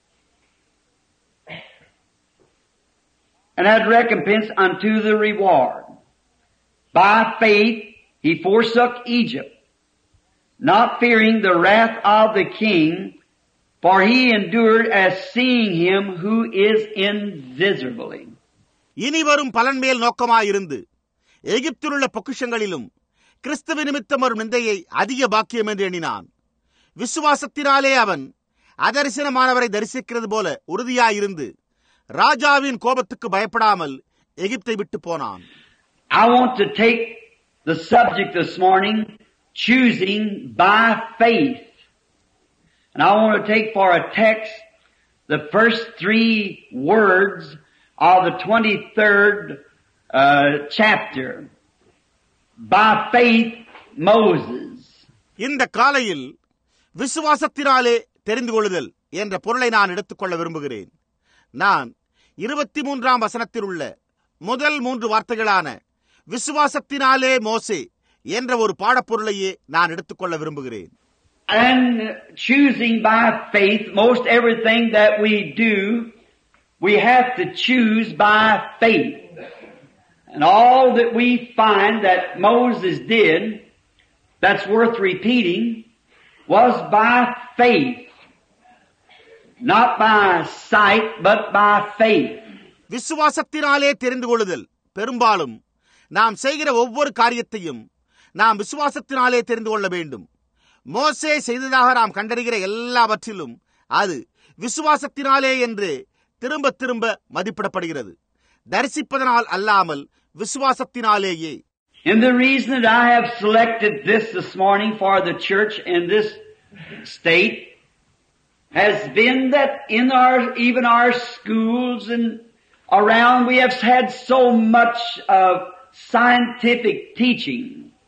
and had recompense unto the reward. By faith he forsook Egypt, not fearing the wrath of the king, for he endured as seeing him who is invisible. இனி வரும் பலன் மேல் நோக்கமாயிருந்து எகிப்தில் உள்ள பொக்கிஷங்களிலும் கிறிஸ்துவ நிமித்தம் வரும் நிந்தையை அதிக பாக்கியம் என்று எண்ணினான். விசுவாசத்தினாலே அவன் அதரிசனமானவரை தரிசிக்கிறது போல உறுதியாயிருந்து ராஜாவின் கோபத்துக்கு பயப்படாமல் எகிப்தை விட்டு போனான். I want to take the subject this morning, choosing by faith. And I want to take for a text the first 3 words of the 23rd chapter. By faith Moses. இந்த காலையில் விசுவாசத்தினாலே தெரிந்து கொள்ளுதல் என்ற பொருளை நான் எடுத்துக்கொள்ள விரும்புகிறேன். நான் 23ஆம் வசனத்தில் உள்ள முதல் 3 வார்த்தைகளான விசுவாசத்தினாலே மோசே என்ற ஒரு பாடப்பொருளையே நான் எடுத்துக்கொள்ள விரும்புகிறேன். And choosing by faith, most everything that we do, we have to choose by faith. And all that we find that Moses did, that's worth repeating, was by faith. Not by sight, but by faith. விசுவாசத்தினாலே தெரிந்து கொள்ளுதல் பெரும்பாலும் நாம் செய்கிற ஒவ்வொரு காரியத்தையும் நாம் விசுவாசத்தினாலே தெரிந்து கொள்ள வேண்டும். மோசே செய்ததாக நாம் கண்டறிகிற எல்லாவற்றிலும் அது விசுவாசத்தினாலே என்று திரும்ப திரும்ப மதிப்பிடப்படுகிறது. தரிசிப்பதனால் அல்லாமல் விசுவாசத்தினாலேயே. And the reason that I have selected this morning for the church in this state has been that in even our schools and around we have had so much of scientific teaching.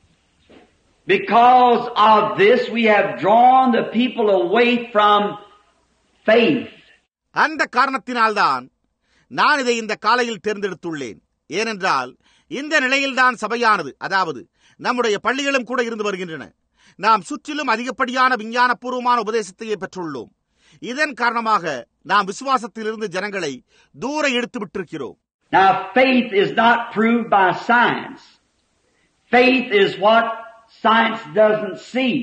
Because of this we have drawn the people away from faith. அந்த காரணத்தினால்தான் நான் இதை இந்த காலையில் தேர்ந்தெடுத்துள்ளேன். ஏனென்றால் இந்த நிலையில்தான் சபையானது, அதாவது நம்முடைய பள்ளிகளும் கூட இருந்து வருகின்றன. நாம் சுற்றிலும் அதிகப்படியான விஞ்ஞானபூர்வமான உபதேசத்தையே பெற்றுள்ளோம். இதன் காரணமாக நாம் விசுவாசத்திலிருந்து ஜனங்களை தூர எடுத்து விட்டிருக்கிறோம். Now faith is not proved by science. Faith is what science doesn't see.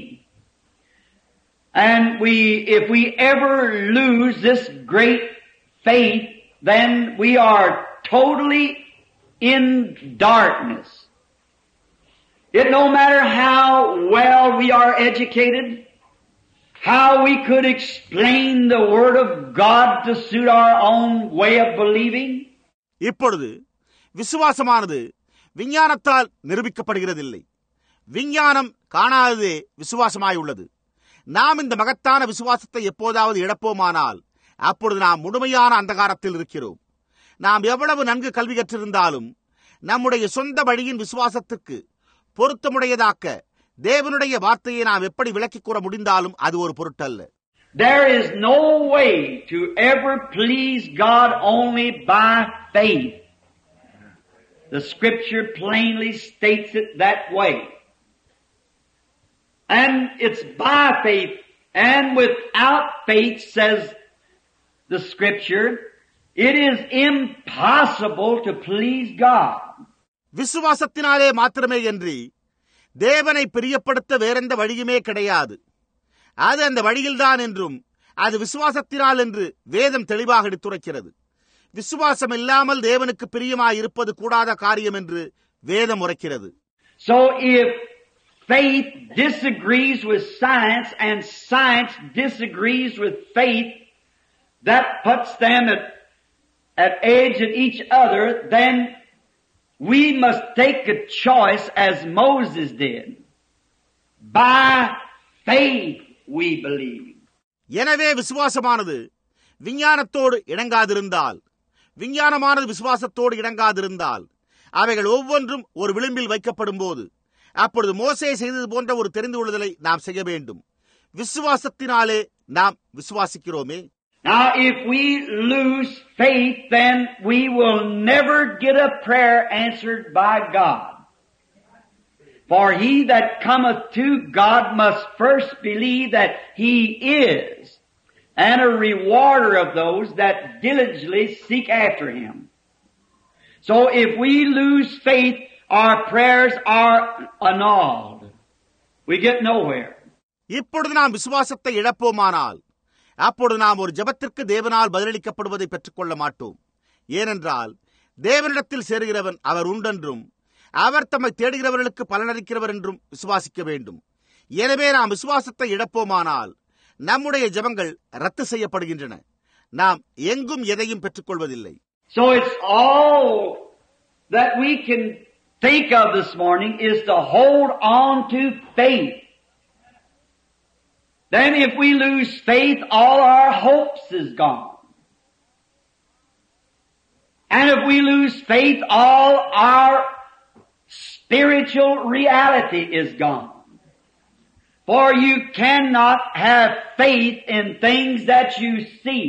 And if we ever lose this great faith, then we are totally in darkness. It no matter how well we are educated, how we could explain the Word of God to suit our own way of believing. இப்பொழுது விசுவாசமானது விஞ்ஞானத்தால் நிரூபிக்கப்படுகிறதில்லை. விஞ்ஞானம் காணாததே விசுவாசமாயுள்ளது. நாம் இந்த மகத்தான விசுவாசத்தை எப்போதாவது இழப்போமானால் அப்பொழுது நாம் முழுமையான அந்தகாரத்தில் இருக்கிறோம். நாம் எவ்வளவு நன்கு கல்வி கற்றிருந்தாலும் நம்முடைய சொந்த வழியின் விசுவாசத்திற்கு பொருத்தமுடையதாக்க தேவனுடைய வார்த்தையை நாம் எப்படி விளக்கிக் கூற முடிந்தாலும் அது ஒரு பொருட்டல்ல. There is no way to ever please God only by faith. The scripture plainly states it that way. And it's by faith. And without faith, says the Scripture, it is impossible to please God. விசுவாசத்தினாலே மாத்திரமே என்று தேவனை பிரியப்படுத்த வேறெந்த வழியுமே கிடையாது. அது அந்த வழியில்தான் என்றும் அது விசுவாசத்தினால் என்று வேதம் தெளிவாக எடுத்துரைக்கிறது. விசுவாசம் இல்லாமல் தேவனுக்கு பிரியமாய் இருப்பது கூடாத காரியம் என்று வேதம் உரைக்கிறது. So if faith disagrees with science and science disagrees with faith, that puts them at edge at each other, then we must take a choice as Moses did. By faith we believe. எனவே விசுவாசமானது விஞ்ஞானத்தோடு இணங்காதிருந்தால், விஞ்ஞானமானது விசுவாசத்தோடு இணங்காதிருந்தால், அவைகள் ஒவ்வொன்றும் ஒரு விளிம்பில் வைக்கப்படும் போது, அப்பொழுது மோசே செய்தது போன்ற ஒரு தெரிந்து கொள்ளுதலை நாம் செய்ய வேண்டும். விசுவாசத்தினாலே நாம் விசுவாசிக்கிறோமே. Now if we lose faith, then we will never get a prayer answered by God. For he that cometh to God must first believe that he is, and a rewarder of those that diligently seek after him. So if we lose faith, our prayers are annulled. We get nowhere. இப்பொழுது நாம் விசுவாசத்தை இழப்போமானால், அப்பொழுது நாம் ஒரு ஜெபத்திற்கு தேவனால் பதிலளிக்கப்படுவதை பெற்றுக்கொள்ள மாட்டோம். ஏனென்றால் தேவனிடத்தில் சேருகிறவன் அவர் உண்டென்றும் அவர் தம்மை தேடுகிறவர்களுக்கு பலனளிக்கிறவர் என்றும் விசுவாசிக்க வேண்டும். எனவே நாம் விசுவாசத்தை இழப்போமானால் நம்முடைய ஜெபங்கள் ரத்து செய்யப்படுகின்றன. நாம் எங்கும் எதையும் பெற்றுக்கொள்வதில்லை. So it's all that we can think of this morning is to hold on to faith. Then if we lose faith, all our hopes is gone. And if we lose faith, all our spiritual reality is gone. For you cannot have faith in things that you see.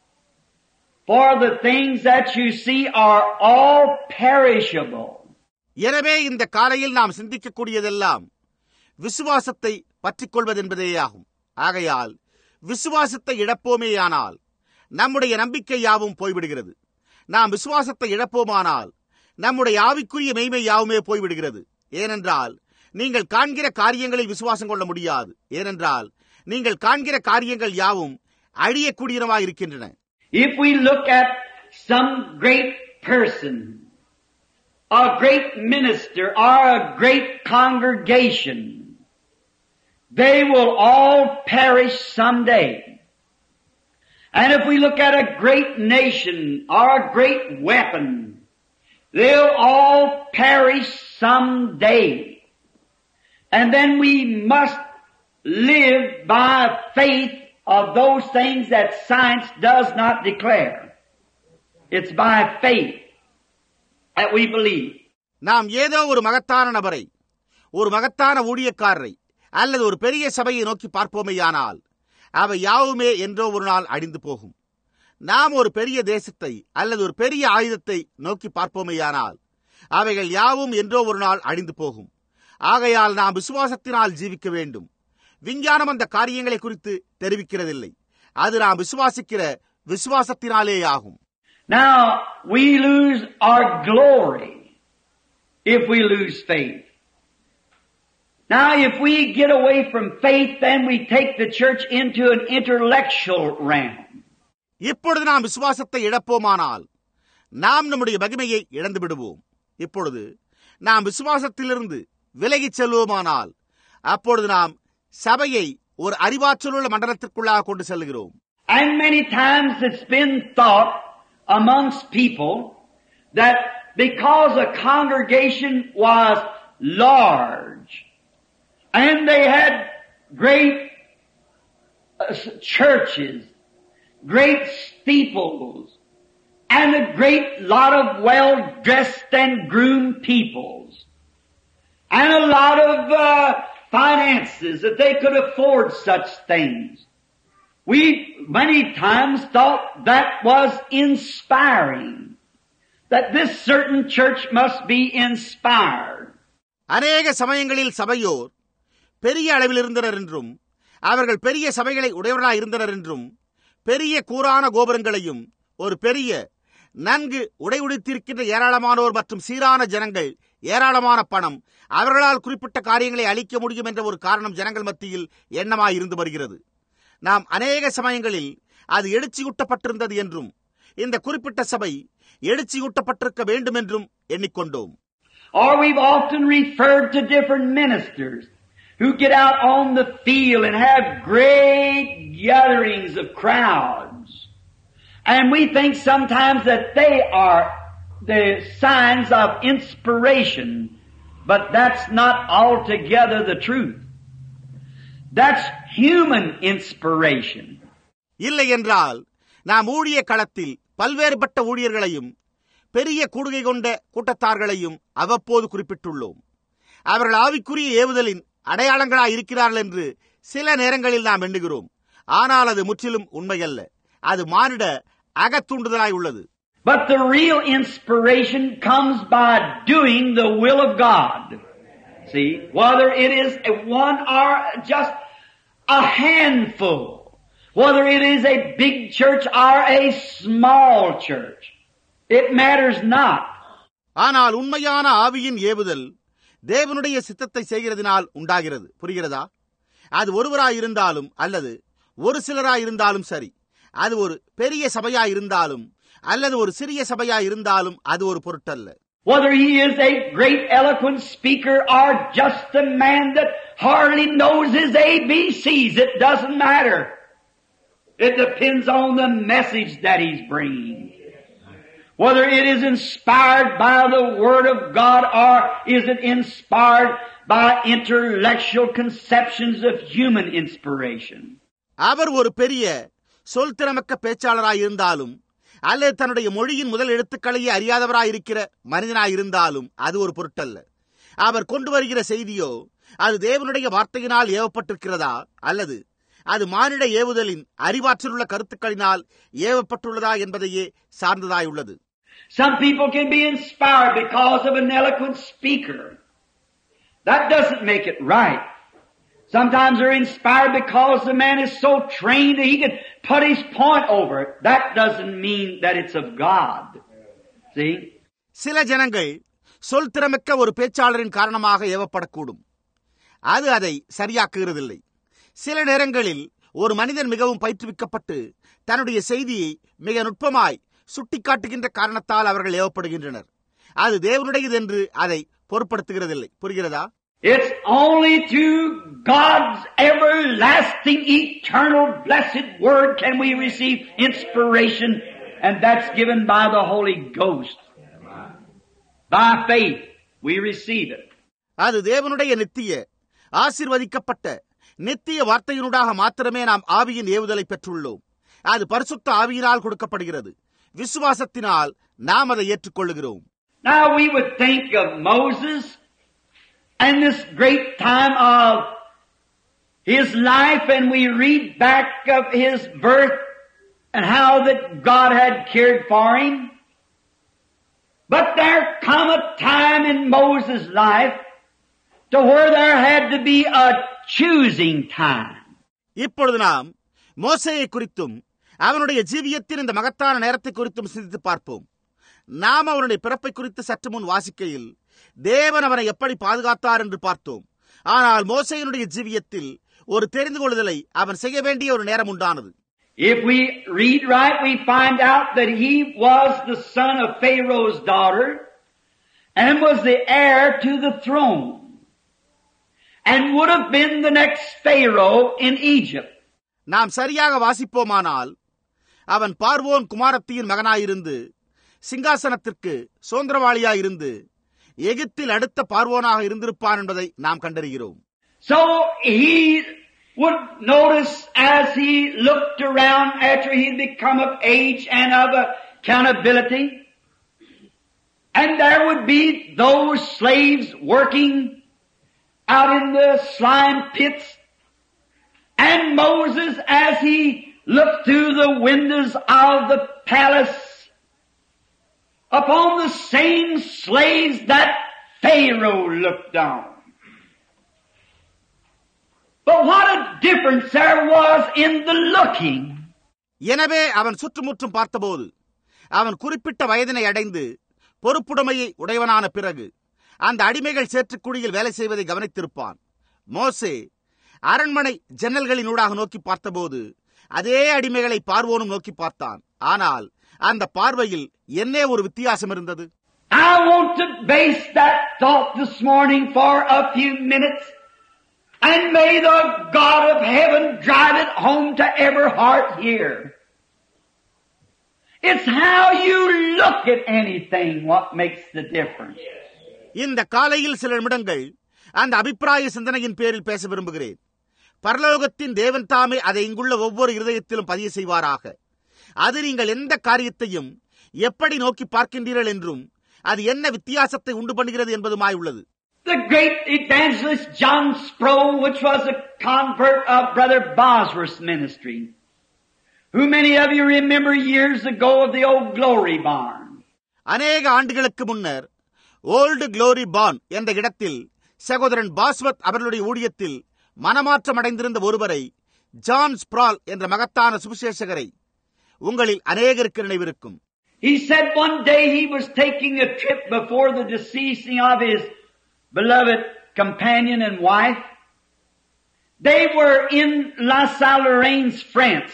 For the things that you see are all perishable. எனவே இந்த காலையில் நாம் சிந்திக்கக்கூடியதெல்லாம் விசுவாசத்தை பற்றிக்கொள்வதென்பதேயாகும். ஆகையால் விசுவாசத்தை இழப்போமேயானால் நம்முடைய நம்பிக்கை யாவும் போய்விடுகிறது. நாம் விசுவாசத்தை இழப்போமானால் நம்முடைய ஆவிக்குரிய மெய்மை யாவுமே போய்விடுகிறது. ஏனென்றால் நீங்கள் காண்கிற காரியங்களில் விசுவாசம் கொள்ள முடியாது. ஏனென்றால் நீங்கள் காண்கிற காரியங்கள் யாவும் அழியக்கூடியனவாய் இருக்கின்றன. If we look at some great person, a great minister, or a great congregation, they will all perish someday. And if we look at a great nation or a great weapon, they'll all perish someday. And then we must live by faith of those things that science does not declare. It's by faith that we believe. நாம் ஏதோ ஒரு மகத்தான நபரை, ஒரு மகத்தான ஊழியக்காரரை அல்லது ஒரு பெரிய சபையை நோக்கி பார்ப்போமேயானால் அவை யாவுமே என்றோ ஒரு நாள் அழிந்து போகும். நாம் ஒரு பெரிய தேசத்தை அல்லது ஒரு பெரிய ஆயுதத்தை நோக்கி பார்ப்போமேயானால் அவைகள் யாவும் என்றோ ஒரு நாள் அழிந்து போகும். ஆகையால் நாம் விசுவாசத்தினால் ஜீவிக்க வேண்டும். விஞ்ஞானம் அந்த காரியங்களை குறித்து தெரிவிக்கிறதில்லை. அது நாம் விசுவாசிக்கிற விசுவாசத்தினாலேயாகும். Now we lose our glory if we lose faith. Now if we get away from faith, then we take the church into an intellectual realm. இப்பொழுது நாம் விசுவாசத்தை இழப்போமானால் நாம் நம்முடைய மகிமையை இழந்து விடுவோம். இப்பொழுது நாம் விசுவாசத்திலிருந்து விலகிச் செல்வோமானால் அப்பொழுது நாம் சபையை ஒரு அறிவாற்றலுள்ள மண்டலத்திற்குள்ளாக கொண்டு செல்கிறோம். And many times it's been thought amongst people that because a congregation was large and they had great churches, great steeples, and a great lot of well-dressed and groomed peoples, and a lot of finances that they could afford such things. We many times thought that was inspiring, that this certain church must be inspired. அநேக சமயங்களில் சபையோர் பெரிய அளவில் இருந்தனர் என்றும் அவர்கள் பெரிய சபைகளை உடையவர்களாய் இருந்தனர் என்றும் பெரிய கூரான கோபுரங்களையும் ஒரு பெரிய நன்கு உடையுடுத்திருக்கின்ற ஏராளமானோர் மற்றும் சீரான ஜனங்கள் ஏராளமான பணம் அவர்களால் குறிப்பிட்ட காரியங்களை அளிக்க முடியும் என்ற ஒரு காரணம் ஜனங்கள் மத்தியில் எண்ணமாய் இருந்து வருகிறது. நாம் அநேக சமயங்களில் அது எழுச்சியூட்டப்பட்டிருந்தது என்றும் இந்த குறிப்பிட்ட சபை எழுச்சியூட்டப்பட்டிருக்க வேண்டும் என்றும் எண்ணிக்கொண்டோம். Or we've often referred to different ministers who get out on the field and have great gatherings of crowds. And we think sometimes that they are the signs of inspiration, but that's not altogether the truth. That's human inspiration. இல்லை என்றால் நாம் ஊழிய களத்தில் பல்வேறுபட்ட ஊழியர்களையும் பெரிய கூடுகை கொண்ட கூட்டத்தார்களையும் அவ்வப்போது குறிப்பிட்டுள்ளோம். அவர்கள் ஆவிக்குரிய ஏவுதலின் அடையாளங்களாய் இருக்கிறார்கள் என்று சில நேரங்களில் நாம் எண்ணுகிறோம். ஆனால் அது முற்றிலும் உண்மையல்ல. அது மானிட அகத்தூண்டுதலாய் உள்ளது. But the real inspiration comes by doing the will of God. See, whether it is one or just a handful, whether it is a big church or a small church, it matters not. ஆனால் உண்மையான ஆவியின் ஏவுதல் தேவனுடைய சித்தத்தை செய்கிறதினால் உண்டாகிறது. புரிகிறதா? அது ஒருவராயிருந்தாலும் அல்லது ஒரு சிலராயிருந்தாலும் சரி, அது ஒரு பெரிய சபையாயிருந்தாலும் அல்லது ஒரு சிறிய சபையாயிருந்தாலும் அது ஒரு பொருட்டல்ல. Whether he is a great eloquent speaker or just a man that hardly knows his ABCs, it doesn't matter. It depends on the message that he's bringing. Whether it is inspired by the Word of God or is it inspired by intellectual conceptions of human inspiration. அவர் ஒரு பெரிய சொல் திறமக்க பேச்சாளராயிருந்தாலும் அல்லது தன்னுடைய மொழியின் முதல் எழுத்துக்களையே அறியாதவராயிருக்கிற மனிதனாயிருந்தாலும் அது ஒரு பொருட்டல்ல. அவர் கொண்டு வருகிற செய்தியோ அது தேவனுடைய வார்த்தையினால் ஏவப்பட்டிருக்கிறதா அல்லது அது மானிட ஏவுதலின் அறிவாற்றலுள்ள கருத்துக்களினால் ஏவப்பட்டுள்ளதா என்பதையே சார்ந்ததாயுள்ளது. Some people can be inspired because of an eloquent speaker. That doesn't make it right. Sometimes they're inspired because the man is so trained that he can put his point over it. That doesn't mean that it's of God. See? சில ஜனங்கள் சொல் திறமிக்க ஒரு பேச்சாளரின் காரணமாக ஏவப்படக்கூடும். அது அதை சரியாக்குகிறதில்லை. சில நேரங்களில் ஒரு மனிதன் மிகவும் பயிற்றுவிக்கப்பட்டு தன்னுடைய செய்தியை மிக நுட்பமாய் சுட்டிக்காட்டுகின்ற காரணத்தால் அவர்கள் ஏவப்படுகின்றனர். அது தேவனுடையது என்று அதை பொருட்படுத்துகிறதில்லை. புரிகிறதா? It's only through God's everlasting, eternal, blessed Word can we receive inspiration, and that's given by the Holy Ghost. By faith, we receive it. அது தேவனுடைய நித்திய ஆசீர்வதிக்கப்பட்ட நித்திய வார்த்தையினூடாக மாத்திரமே நாம் ஆவியின் ஏவுதலை பெற்றுள்ளோம். அது பரிசுத்த ஆவியினால் கொடுக்கப்படுகிறது. விசுவாசத்தினால் நாம் அதை ஏற்றுக்கொள்ளுகிறோம். Now we would think of Moses and this great time of his life, and we read back of his birth and how that God had cared for him. But there come a time in Moses' life to where there had to be a choosing time. இப்பொழுது நாம் மோசேயை குறித்தும் அவனுடைய ஜீவியத்தின் இந்த மகத்தான நேரத்தை குறித்தும் சிந்தித்து பார்ப்போம். நாம் அவனுடைய பிறப்பை குறித்து சற்று முன் வாசிக்கையில் தேவன் அவனை எப்படி பாதுகாத்தார் என்று பார்த்தோம். ஆனால் மோசேயினுடைய ஜீவியத்தில் ஒரு தெரிந்து கொள்ளுதலை அவன் செய்ய வேண்டிய ஒரு நேரம் உண்டானது. If we read right, we find out that he was the son of Pharaoh's daughter and was the heir to the throne and would have been the next Pharaoh in Egypt. நாம் சரியாக வாசிப்போமானால் அவன் பார்வோன் குமாரத்தியின் மகனாயிருந்து சிங்காசனத்திற்கு சுதந்திரவாளியாயிருந்து எகிப்தில் அடுத்த பார்வோனாக இருந்திருப்பான் என்பதை நாம் கண்டறிகிறோம். So he would notice as he looked around after he had become of age and of accountability, and there would be those slaves working out in the slime pits, and Moses, as he looked through the windows of the palace upon the same slaves that Pharaoh looked on. But what a difference there was in the looking. எனவே அவன் சுற்றுமுற்றும் பார்த்தபோது அவன் குறிப்பிட்ட வயதினை அடைந்து பொறுப்புடைமையை உடையவனான பிறகு அந்த அடிமைகள் சேற்றுக்குழியில் வேலை செய்வதை கவனித்திருப்பான். மோசே அரண்மனை ஜன்னல்களினூடாக நோக்கி பார்த்தபோது அதே அடிமைகளை பார்வோனும் நோக்கி பார்த்தான். ஆனால் அந்த பார்வையில் என்ன ஒரு வித்தியாசம் இருந்தது. I want to base that thought this morning for a few minutes, and may the God of heaven drive it home to every heart here. It's how you look at anything what makes the difference. இந்த காலையில் சில நிமிடங்கள் அந்த அபிப்பிராய சிந்தனையின் பேரில் பேச விரும்புகிறேன். பரலோகத்தின் தேவன் தாமே அதை இங்குள்ள ஒவ்வொரு இருதயத்திலும் பதிவு செய்வாராக. அது நீங்கள் எந்த காரியத்தையும் எப்படி நோக்கி பார்க்கின்றீர்கள் என்றும் அது என்ன வித்தியாசத்தை உண்டு பண்ணுகிறது என்பதுமாய் உள்ளது. The great evangelist John Sproul, which was a convert of Brother Bosworth's ministry, who many of you remember years ago of the old Glory Barn. அநேக ஆண்டுகளுக்கு முன்னர் ஓல்டு குளோரி பார்ன் என்ற இடத்தில் சகோதரன் பாஸ்வத் அவர்களுடைய ஊழியத்தில் மனமாற்றம் அடைந்திருந்த ஒருவரை, ஜான் ஸ்ப்ரால் என்ற மகத்தான சுவிசேஷகரை உங்களில் அநேகருக்கு நினைவிருக்கும். He said one day he was taking a trip before the deceasing of his beloved companion and wife. They were in La Salle-Lorraine, France.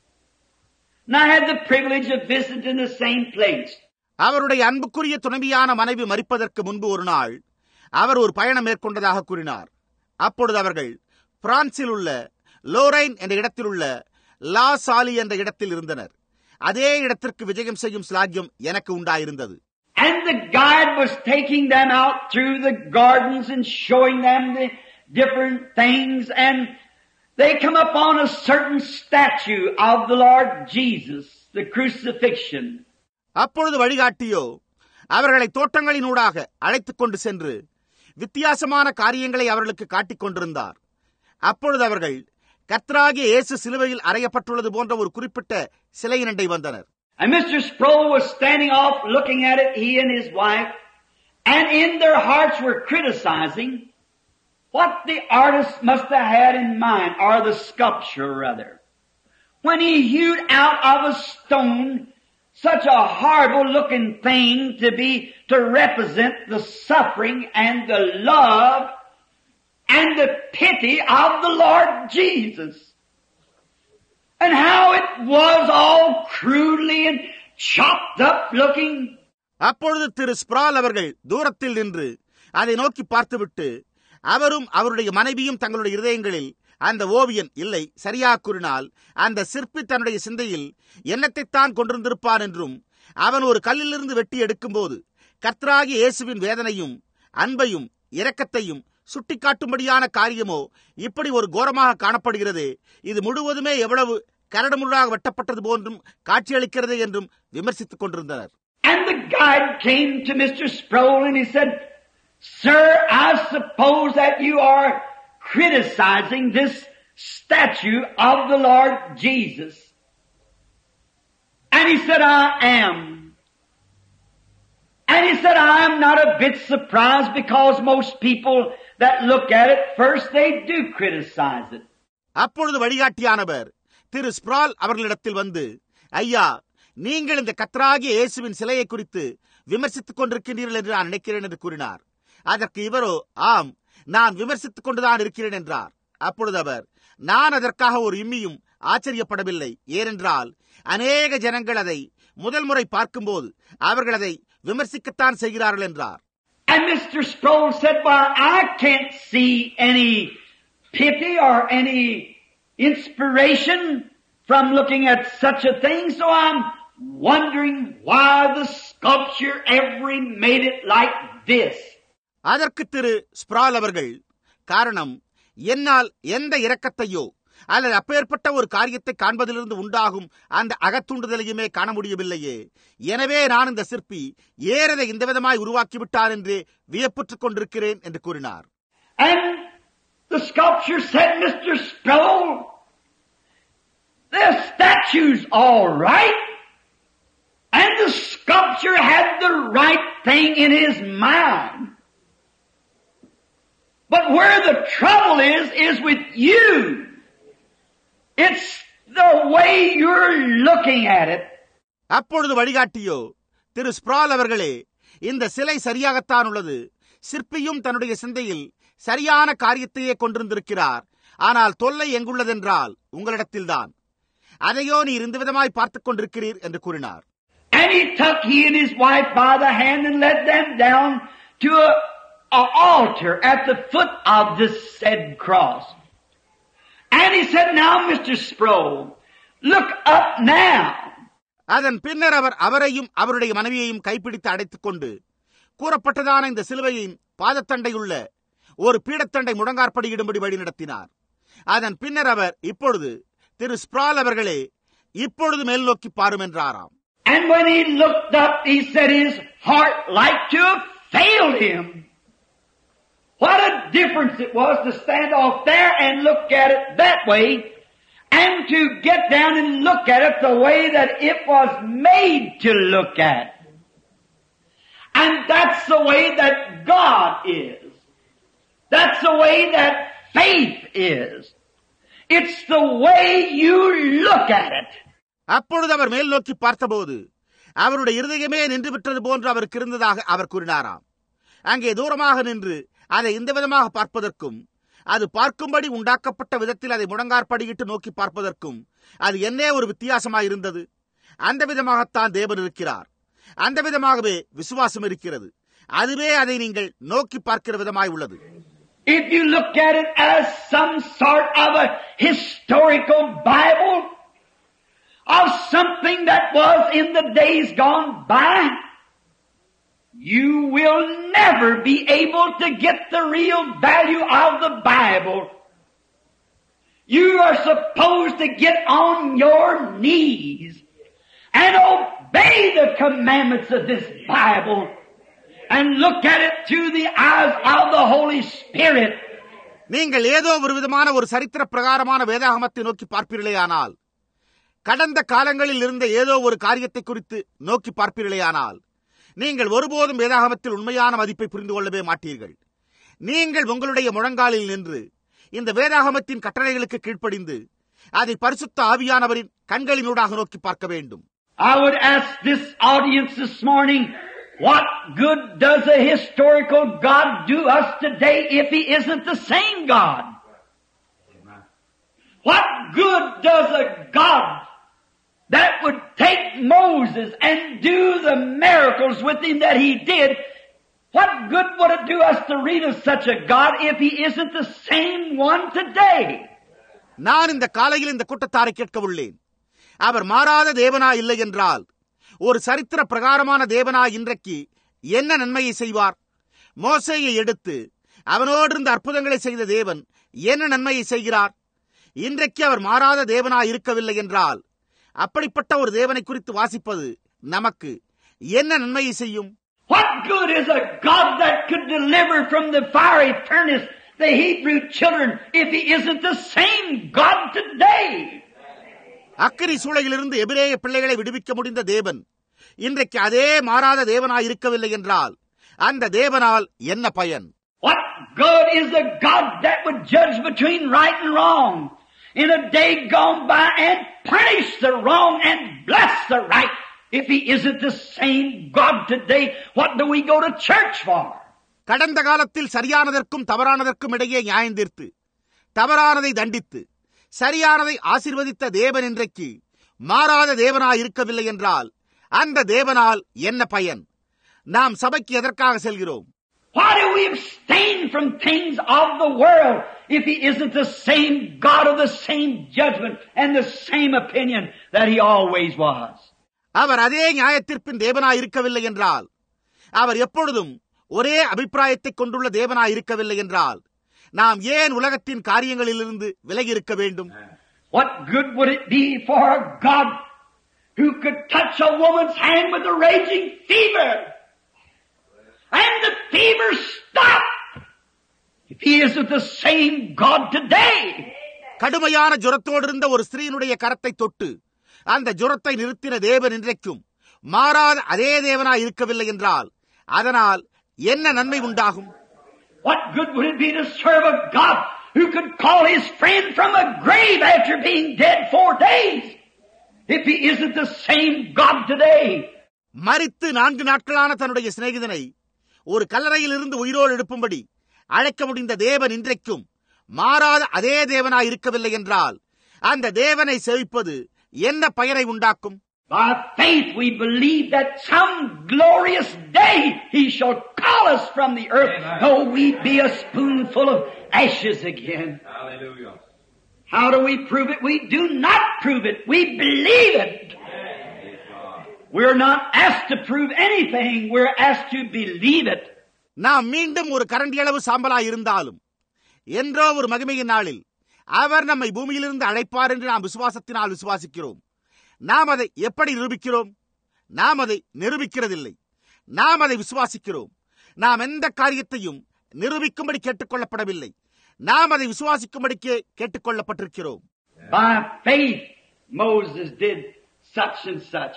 And I had the privilege of visiting the same place. அவருடைய அன்புக்குரிய துணைவியான மனைவி மரிப்பதற்கு முன்பு ஒரு நாள் அவர் ஒரு பயணம் மேற்கொண்டதாக கூறினார். அப்பொழுது அவர்கள் பிரான்சில் உள்ள லோரைன் என்ற இடத்தில் உள்ள லா சாலி என்ற இடத்தில் இருந்தனர். அதே இடத்திற்கு விஜயம் செய்யும் ஸ்லாக்கியம் எனக்கு உண்டாயிருந்தது. And the guide was taking them out through the gardens and showing them the different things, and they come upon a certain statue of the Lord Jesus, the crucifixion. அப்பொழுது வழிகாட்டியோ அவர்களை தோட்டங்களினூடாக அழைத்துக் கொண்டு சென்று வித்தியாசமான காரியங்களை அவர்களுக்கு காட்டிக் கொண்டிருந்தார். அப்பொழுது அவர்கள் கர்த்தராகிய இயேசு சிலுவையில் அறையப்பட்டுள்ளது போன்ற ஒரு குறிப்பிட்ட சிலையினண்டை வந்தனர். And Mr. Sproul was standing off looking at it, he and his wife, and in their hearts were criticizing what the artist must have had in mind, or the sculpture rather, when he hewed out of a stone such a horrible looking thing to represent the suffering and the love and the pity of the Lord Jesus. And how it was all crudely and chopped up looking. அப்பொழுது திரு sprawl அவர்கள் தூரத்தில் நின்று அதை நோக்கி பார்த்துவிட்டு அவரும் அவருடைய மனைவியும் தங்களுடைய இருதயங்களில் அந்த ஓவியன் இல்லை, சரியாக கூறினால் அந்த சிற்பி தன்னுடைய சிந்தையில் எண்ணத்தைத்தான் கொண்டிருந்திருப்பான் என்றும், அவன் ஒரு கல்லிலிருந்து வெட்டி எடுக்கும் போது கர்த்தராகிய இயேசுவின் வேதனையும் அன்பையும் இரக்கத்தையும் சுட்டிக்காட்டும்படியான காரியமோ இப்படி ஒரு கோரமாக காணப்படுகிறது, இது முழுவதுமே எவ்வளவு கரடுமுரடாக வெட்டப்பட்டது போன்றும் காட்சியளிக்கிறது என்றும் விமர்சித்துக் கொண்டிருந்தனர். And the guide came to Mr. Sproul and he said, "Sir, I suppose that you are criticizing this statue of the Lord Jesus." And he said, "I am." And he said, "I am not a bit surprised because most people that look at it first, they do criticize it." அப்பொழுது வழிகாட்டியானவர் திரு sprawl அவர்களிடத்தில் வந்து, ஐயா, நீங்கள் இந்த கர்த்தராகிய இயேசுவின் சிலையை குறித்து விமர்சித்துக் கொண்டிருக்கின்றீர்கள் என்று நான் நினைக்கிறேன் என்று கூறினார். அதற்கு இவரோ, ஆம், நான் விமர்சித்துக் கொண்டுதான் இருக்கிறேன் என்றார். அப்பொழுது அவர், நான் அதற்காக ஒரு இம்மியும் ஆச்சரியப்படவில்லை, ஏனென்றால் அநேக ஜனங்கள் அதை முதல் முறை பார்க்கும்போது அவர்கள் அதை விமர்சிக்கத்தான் செய்கிறார்கள் என்றார். And Mr. Sproul said, "Well, I can't see any pity or any inspiration from looking at such a thing, so I'm wondering why the sculpture ever made it like this." அதற்கு திரு ஸ்ப்ரால் அவர்கள், காரணம், என்னால் எந்த இரக்கத்தையோ அல்லது அப்பேற்பட்ட ஒரு காரியத்தை காண்பதிலிருந்து உண்டாகும் அந்த அகத்தூண்டுதலையுமே காண முடியவில்லையே, எனவே நான் இந்த சிற்பி ஏறதை இந்த விதமாய் உருவாக்கிவிட்டார் என்று வியப்புற்றுக் கொண்டிருக்கிறேன் என்று கூறினார். And the sculpture said, "Mr. Sproul, the statue's all right." And the sculpture had the right thing in his mind. But where the trouble is with you. It's the way you're looking at it. அப்பொழுது வழிகாட்டியோ, திரு sprawl அவர்களே, இந்த சிலை சரியாகத்தான் உள்ளது. சிற்பியும் தன்னுடைய சிந்தையில் சரியான காரியத்தையே கொண்டிருந்திருக்கிறார். ஆனால் தொல்லை எங்குள்ளதென்றால் உங்களிடத்தில்தான். அதையோ நீர் இந்த விதமாய் பார்த்துக் கொண்டிருக்கிறீர் என்று கூறினார். And he and his wife by the hand and led them down to an altar at the foot of this said cross. And he said, now Mr. Sproul, look up now. அதன் பின்னர் அவர் அவரையும் அவருடைய மனைவியையும் கைப்பிடித்து அடைத்துக் கொண்டு கூறப்பட்டதான இந்த சிலுவையின் பாதத்தண்டையுள்ள ஒரு பீடத்தண்டை முழங்காற்படியிடும்படி வழி நடத்தினார். அதன் பின்னர் அவர், இப்பொழுது திரு ஸ்ப்ரால் அவர்களே, இப்பொழுது மேல் நோக்கி பாரும் என்றாராம். And when he looked up, he said his heart like to have failed him. What a difference it was to stand off there and look at it that way, and to get down and look at it the way that it was made to look at. And that's the way that God is. That's the way that faith is. It's the way you look at it. அப்பொழுது அவர் மேல் நோக்கி பார்த்தபோது அவருடைய இருதயமே நின்று விட்டது போன்று அவருக்கு இருந்ததாக அவர் கூறினாராம். அங்கே தூரமாக நின்று அதை இந்த விதமாக பார்ப்பதற்கும், அது பார்க்கும்படி உண்டாக்கப்பட்ட விதத்தில் அதை முழங்காற்படியிட்டு நோக்கி பார்ப்பதற்கும் அது என்ன ஒரு வித்தியாசமாயிருந்தது. அந்த விதமாகத்தான் தேவன் இருக்கிறார். அந்த விதமாகவே விசுவாசம் இருக்கிறது. அதுவே அதை நீங்கள் நோக்கி பார்க்கிற விதமாய் உள்ளது. If you look at it as some sort of a historical Bible of something that was in the days gone by, you will never be able to get the real value of the Bible. You are supposed to get on your knees and obey the commandments of this Bible and look at it through the eyes of the Holy Spirit. நீங்கள் ஏதோ ஒரு விதமான ஒரு சரித்திர பிரகாரமான வேதாகமத்தை நோக்கி பார்ப்பீர்களேயானால், கடந்த காலங்களில் இருந்த ஏதோ ஒரு காரியத்தை குறித்து நோக்கி பார்ப்பீர்களேயானால், நீங்கள் ஒருபோதும் வேதாகமத்தில் உண்மையான மதிப்பை புரிந்து கொள்ளவே மாட்டீர்கள். நீங்கள் உங்களுடைய முழங்காலில் நின்று இந்த வேதாகமத்தின் கட்டளைகளுக்கு கீழ்ப்படிந்து அதை பரிசுத்த ஆவியானவரின் கண்களினூடாக நோக்கி பார்க்க வேண்டும். I would ask this audience this morning, what good does a historical God do us today if He isn't the same God? What good does a God that would take Moses and do the miracles with him that he did, what good would it do us to read of such a God if He isn't the same one today? நான் இந்த காலையில் இந்த கூட்டத்தாரை கேட்க உள்ளேன். அவர் மாறாத தேவனா இல்லை என்றால், ஒரு சரித்திர பிரகாரமான தேவனா இன்றைக்கு என்ன நன்மையை செய்வார்? மோசேயை எடுத்து அவனோடு இருந்த அற்புதங்களை செய்த தேவன் என்ன நன்மையை செய்கிறார்? இன்றைக்கு அவர் மாறாத தேவனா இருக்கவில்லை என்றால், அப்படிப்பட்ட ஒரு தேவனை குறித்து வாசிப்பது நமக்கு என்ன நன்மையை செய்யும்? What good is a God that could deliver from the fiery furnace the Hebrew children if He isn't the same God today? அக்கினி சூளையிலிருந்து எபிரேய பிள்ளைகளை விடுவிக்க முடிந்த தேவன் இன்றைக்கு அதே மாறாத தேவனாய் இருக்கவில்லை என்றால் அந்த தேவனால் என்ன பயன்? What good is a God that would judge between right and wrong in a day gone by and punish the wrong and bless the right if He isn't the same God today? What do we go to church for? கடந்த காலத்தில் சரியானதற்கும் தவறானதற்கும் இடையே நியாயம் தீர்த்து தவறானதை தண்டித்து சரியானதை ஆசீர்வதித்த தேவன் இன்றைக்கு மாறாத தேவனாய் இருக்கவில்லை என்றால் அந்த தேவனால் என்ன பயன்? நாம் சபைக்கு எதற்காக செல்கிறோம்? Why do we abstain from things of the world if He isn't the same God of the same judgment and the same opinion that He always was? அவர் அதே நியாயத்தீர்ப்பின் தேவனாய் இருக்கவில்லை என்றால், அவர் எப்பொழுதும் ஒரே அபிப்பிராயத்தை கொண்டுள்ள தேவனாய் இருக்கவில்லை என்றால், நாம் ஏன் உலகத்தின் காரியங்களிலிருந்து விலகி இருக்க வேண்டும்? What good would it be for a God who could touch a woman's hand with a raging fever and the fever stop if He isn't the same God today? கடுமையான ஜுரத்தோடு இருந்த ஒரு ஸ்திரீனுடைய கரத்தை தொட்டு அந்த ஜுரத்தை நிறுத்தின தேவன் இன்றைக்கும் மாறாத அதே தேவனாய் இருக்கவில்லை என்றால் அதனால் என்ன நன்மை உண்டாகும்? What good would it be to serve a God who could call his friend from a grave after being dead 4 days, if he isn't the same God today? மரித்து 4 நாட்களான தன்னுடைய சிநேகிதனை ஒரு கல்லறையில் இருந்து உயிரோடு எழுப்பும்படி அழைக்க முடிந்த தேவன் இன்றைக்கும் மாறாத அதே தேவனாய் இருக்கவில்லை என்றால் அந்த தேவனை சேவிப்பது என்ன பயனை உண்டாக்கும்? By faith we believe that some glorious day he shall call us from the earth, though we be a spoonful of ashes again. Hallelujah. How do we prove it? We do not prove it. We believe it. We're not asked to prove anything. We're asked to believe it. நாம் மீண்டும் ஒரு கரண்டியளவு சாம்பலாய் இருந்தாலும் என்றோ ஒரு மகிமையின் நாளில் அவர் நம்மை பூமியிலிருந்து அழைப்பார் என்று நாம் விசுவாசத்தினால் விசுவாசிக்கிறோம். நாம் அதை எப்படி நிரூபிக்கிறோம்? நாம் அதை நிரூபிக்கிறதில்லை. நாம் அதை விசுவாசிக்கிறோம். நாம் எந்த காரியத்தையும் நிரூபிக்கும்படி கேட்டுக்கொள்ளப்படவில்லை. நாம் அதை விசுவாசிக்கும்படிக்கே கேட்டுக்கொள்ளப்பட்டிருக்கிறோம். By faith Moses did such and such.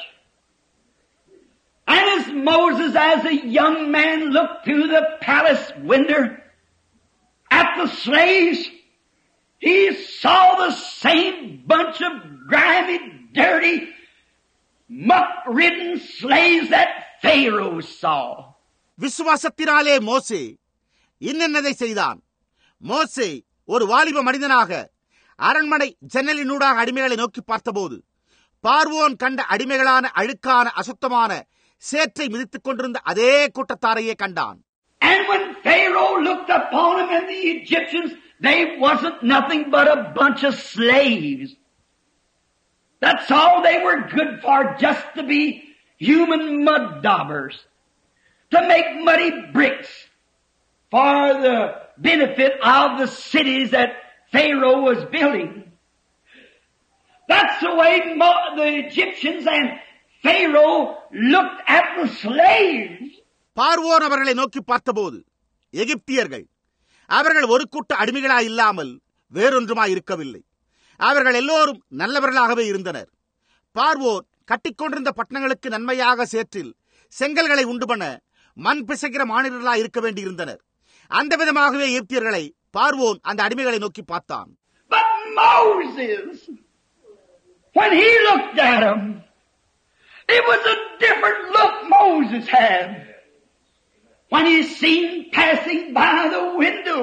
And as Moses as a young man looked through the palace window at the slaves, he saw the same bunch of grimy, dirty, muck-ridden slaves that Pharaoh saw. விசுவாசத்தினாலே மோசே இன்னென்னதை செய்தான். மோசே ஒரு வாலிப மனிதனாக அரண்மனை ஜன்னலினூடாக அடிமைகளை நோக்கி பார்த்தபோது பார்வோன் கண்ட அடிமைகளான அழுக்கான அசுத்தமான சேற்றை மிதித்துக் கொண்டிருந்த அதே கூட்டத்தாரையே கண்டான். And when Pharaoh looked upon him and the Egyptians, they wasn't nothing but a bunch of slaves. That's all they were good for, just to be human mud daubers, to make muddy bricks for the benefit of the cities that Pharaoh was building. That's the way the Egyptians and Pharaoh looked at the slaves. பார்வோன் அவர்களை நோக்கி பார்த்தபோது எகிப்தியர்கள் அவர்கள் ஒரு கூட்ட அடிமைகளாய் இல்லாமல் வேறொன்றுமாய் இருக்கவில்லை. அவர்கள் எல்லோரும் நல்லவர்களாகவே இருந்தனர். பார்வோன் கட்டிக்கொண்டிருந்த பட்டணங்களுக்கு நன்மையாக சேற்றில் செங்கல்களை உண்டு பண்ண மண் பிசைக்கிற மாநிலர்களாய் இருக்க வேண்டியிருந்தனர். அந்த விதமாகவே எகிப்தியர்களை பார்வோன் அந்த அடிமைகளை நோக்கி பார்த்தான். But Moses, when he looked at them, it was a different look Moses had. When he seen passing by the window,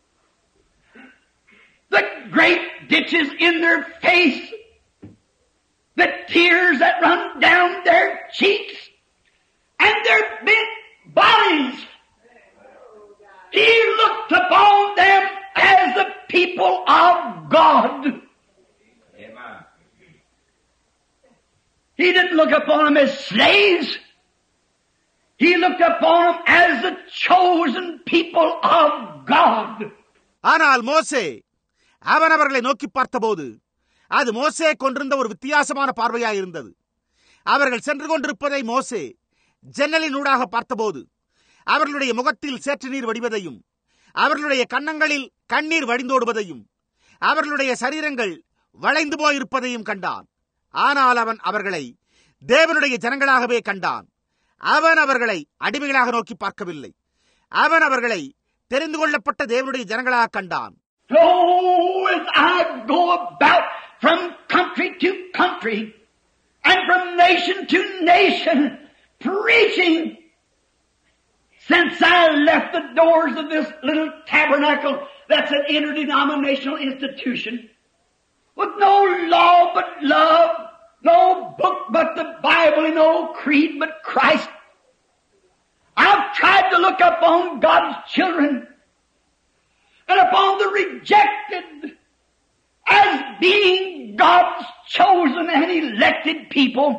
the great ditches in their face, the tears that run down their cheeks, and their bent bodies, he looked upon them as the people of God. Amen. He didn't look upon them as slaves. He looked upon them as the chosen people of God. ஆனால் மோசே அவன் அவர்களை நோக்கி பார்த்தபோது அது மோசே கொண்டிருந்த ஒரு வித்தியாசமான பார்வையாயிருந்தது. அவர்கள் சென்று கொண்டிருப்பதை மோசே ஜன்னலினூடாக பார்த்தபோது அவர்களுடைய முகத்தில் சேற்று நீர் வடிவதையும் அவர்களுடைய கன்னங்களில் கண்ணீர் வடிந்தோடுவதையும் அவர்களுடைய சரீரங்கள் வளைந்து போயிருப்பதையும் கண்டான். ஆனால் அவன் அவர்களை தேவனுடைய ஜனங்களாகவே கண்டான். அவன் அவர்களை அடிமைகளாக நோக்கி பார்க்கவில்லை. அவன் அவர்களை தெரிந்து கொள்ளப்பட்ட தேவனுடைய ஜனங்களாக கண்டான். Oh, as I go about from country to country and from nation to nation preaching, since I left the doors of this little tabernacle that's an interdenominational institution, with no law but love, no book but the Bible, and no creed but Christ. I've tried to look upon God's children and upon the rejected as being God's chosen and elected people.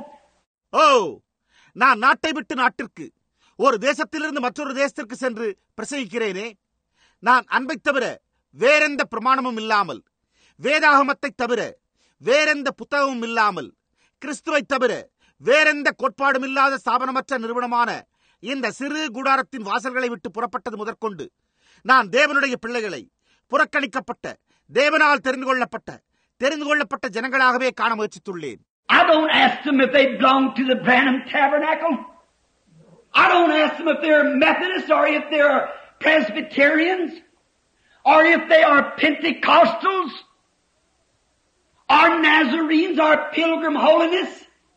நான் நாட்டை விட்டு நாட்டிற்கு, ஒரு தேசத்திலிருந்து மற்றொரு தேசத்திற்கு சென்று பிரசங்கிக்கிறேனே. நான் அன்பை தவிர வேறெந்த பிரமாணமும் இல்லாமல், வேதாகமத்தை தவிர வேறெந்த புத்தகமும் இல்லாமல், கிறிஸ்துவை தவிர வேறெந்த கோட்பாடும் இல்லாத ஸ்தாபனமற்ற நிறுவனமான இந்த சிறு கூடாரத்தின் வாசல்களை விட்டு புறப்பட்டது முதற்கொண்டு நான் தேவனுடைய பிள்ளைகளை புறக்கணிக்கப்பட்ட, தேவனால் தெரிந்து கொள்ளப்பட்ட ஜனங்களாகவே காண முயற்சித்துள்ளேன். I don't ask them if they belong to the Branham Tabernacle. I don't ask them if they're Methodist or if they're Presbyterians, or if they are Pentecostals, or Nazarenes, or Pilgrim Holiness,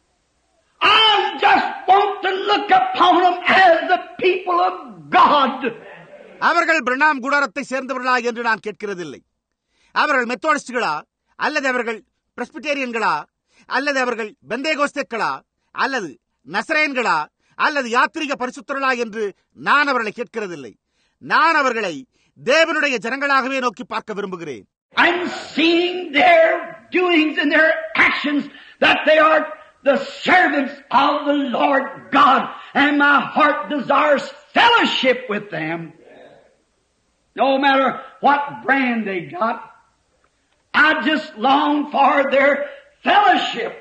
I just want to look upon them as the people of God. அவர்கள் பிரணாம் கூடாரத்தை சேர்ந்தவர்களா என்று நான் கேட்கிறதில்லை. அவர்கள் மெத்தோடிஸ்டுகளா, அல்லது அவர்கள் பிரஸ்பிட்டேரியன்களா, அல்லது அவர்கள் பெந்தேகோஸ்தேக்களா, அல்லது நசரேன்களா, அல்லது யாத்ரீக பரிசுத்தர்களா என்று நான் அவர்களை கேட்கிறதில்லை. நான் அவர்களை தேவனுடைய ஜனங்களாகவே நோக்கி பார்க்க விரும்புகிறேன். I'm seeing their doings and their actions, that they are the servants of the Lord God, and my heart desires fellowship with them. No matter what brand they got, I just long for their fellowship.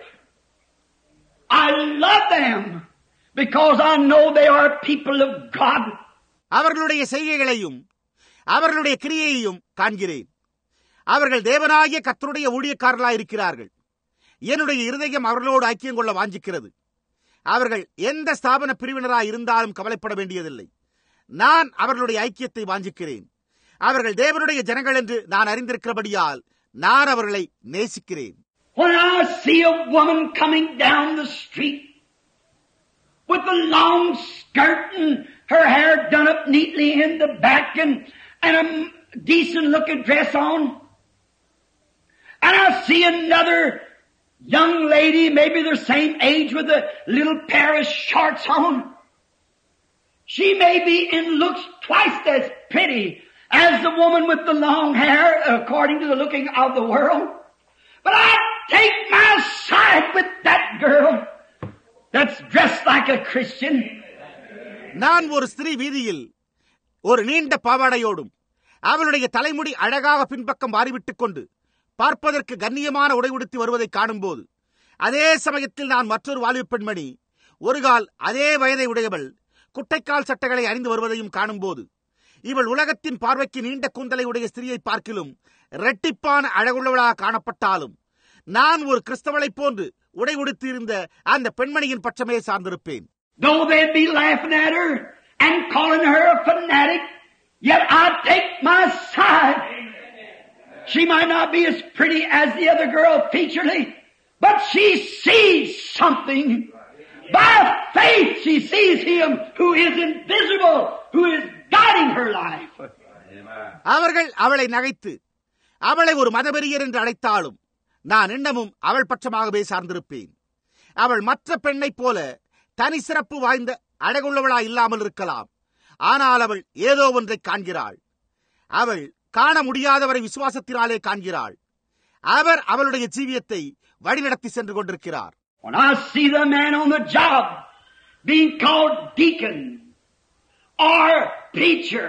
I love them because I know they are people of God. அவர்களுடைய செய்கைகளையும் அவர்களுடைய கிரியையையும் காண்கிறேன். அவர்கள் தேவனாகிய கர்த்தருடைய ஊழியக்காரர்களாய் இருக்கிறார்கள். என்னுடைய இருதயம் அவர்களோடு ஐக்கியம் கொள்ள வாஞ்சிக்கிறது. அவர்கள் எந்த ஸ்தாபன பிரிவினராய் இருந்தாலும் கவலைப்பட வேண்டியதில்லை. நான் அவர்களுடைய ஐக்கியத்தை வாஞ்சிக்கிறேன். அவர்கள் தேவனுடைய ஜனங்கள் என்று நான் அறிந்திருக்கிறபடியால் நான் அவர்களை நேசிக்கிறேன். When I see a woman coming down the street with a long skirt and her hair done up neatly in the back and a decent looking dress on, and I see another young lady, maybe the same age, with a little pair of shorts on, she may be in looks twice as pretty as the woman with the long hair, according to the looking of the world. But I take my side with that girl that's dressed like a Christian. நான் ஒரு ஸ்திரீ வீதியில் ஒரு நீண்ட பாவாடையோடும் அவளுடைய தலைமுடி அழகாக பின்பக்கம் வாரிவிட்டுக் கொண்டு பார்ப்பதற்கு கண்ணியமான உடை உடுத்தி வருவதை காணும்போது, அதே சமயத்தில் நான் மற்றொரு வாலிப பெண்மணி ஒரு கால் அதே வயதை உடையவள் குட்டைக்கால் சட்டைகளை அணிந்து வருவதையும் காணும்போது, இவள் உலகத்தின் பார்வைக்கு நீண்ட கூந்தலை உடைய ஸ்திரியை பார்க்கிலும் இரட்டிப்பான அழகுள்ளவளாக காணப்பட்டாலும் நான் ஒரு கிறிஸ்தவளைப் போன்று உடை உடுத்தியிருந்த அந்த பெண்மணியின் பட்சமே சார்ந்திருப்பேன். Though they'd be laughing at her and calling her a fanatic, yet I take my side. She might not be as pretty as the other girl featurely, but she sees something. By faith she sees Him who is invisible, who is guiding her life. அவர்கள் அவளை நகைத்து அவளை ஒரு மதவெறியர் என்று அழைத்தாலும் நான் இன்னமும் அவள் பட்சமாகவே சார்ந்திருப்பேன். அவள் மற்ற பெண்ணைப் போல தனி சிறப்பு வாய்ந்த அழகுள்ளவளா இல்லாமல் இருக்கலாம். ஆனால் அவள் ஏதோ ஒன்றை காண்கிறாள். அவள் காண முடியாதவரை விசுவாசத்தினாலே காண்கிறாள். அவர் அவளுடைய ஜீவியத்தை வழிநடத்தி சென்று கொண்டிருக்கிறார். When I see the man on the job being called deacon or preacher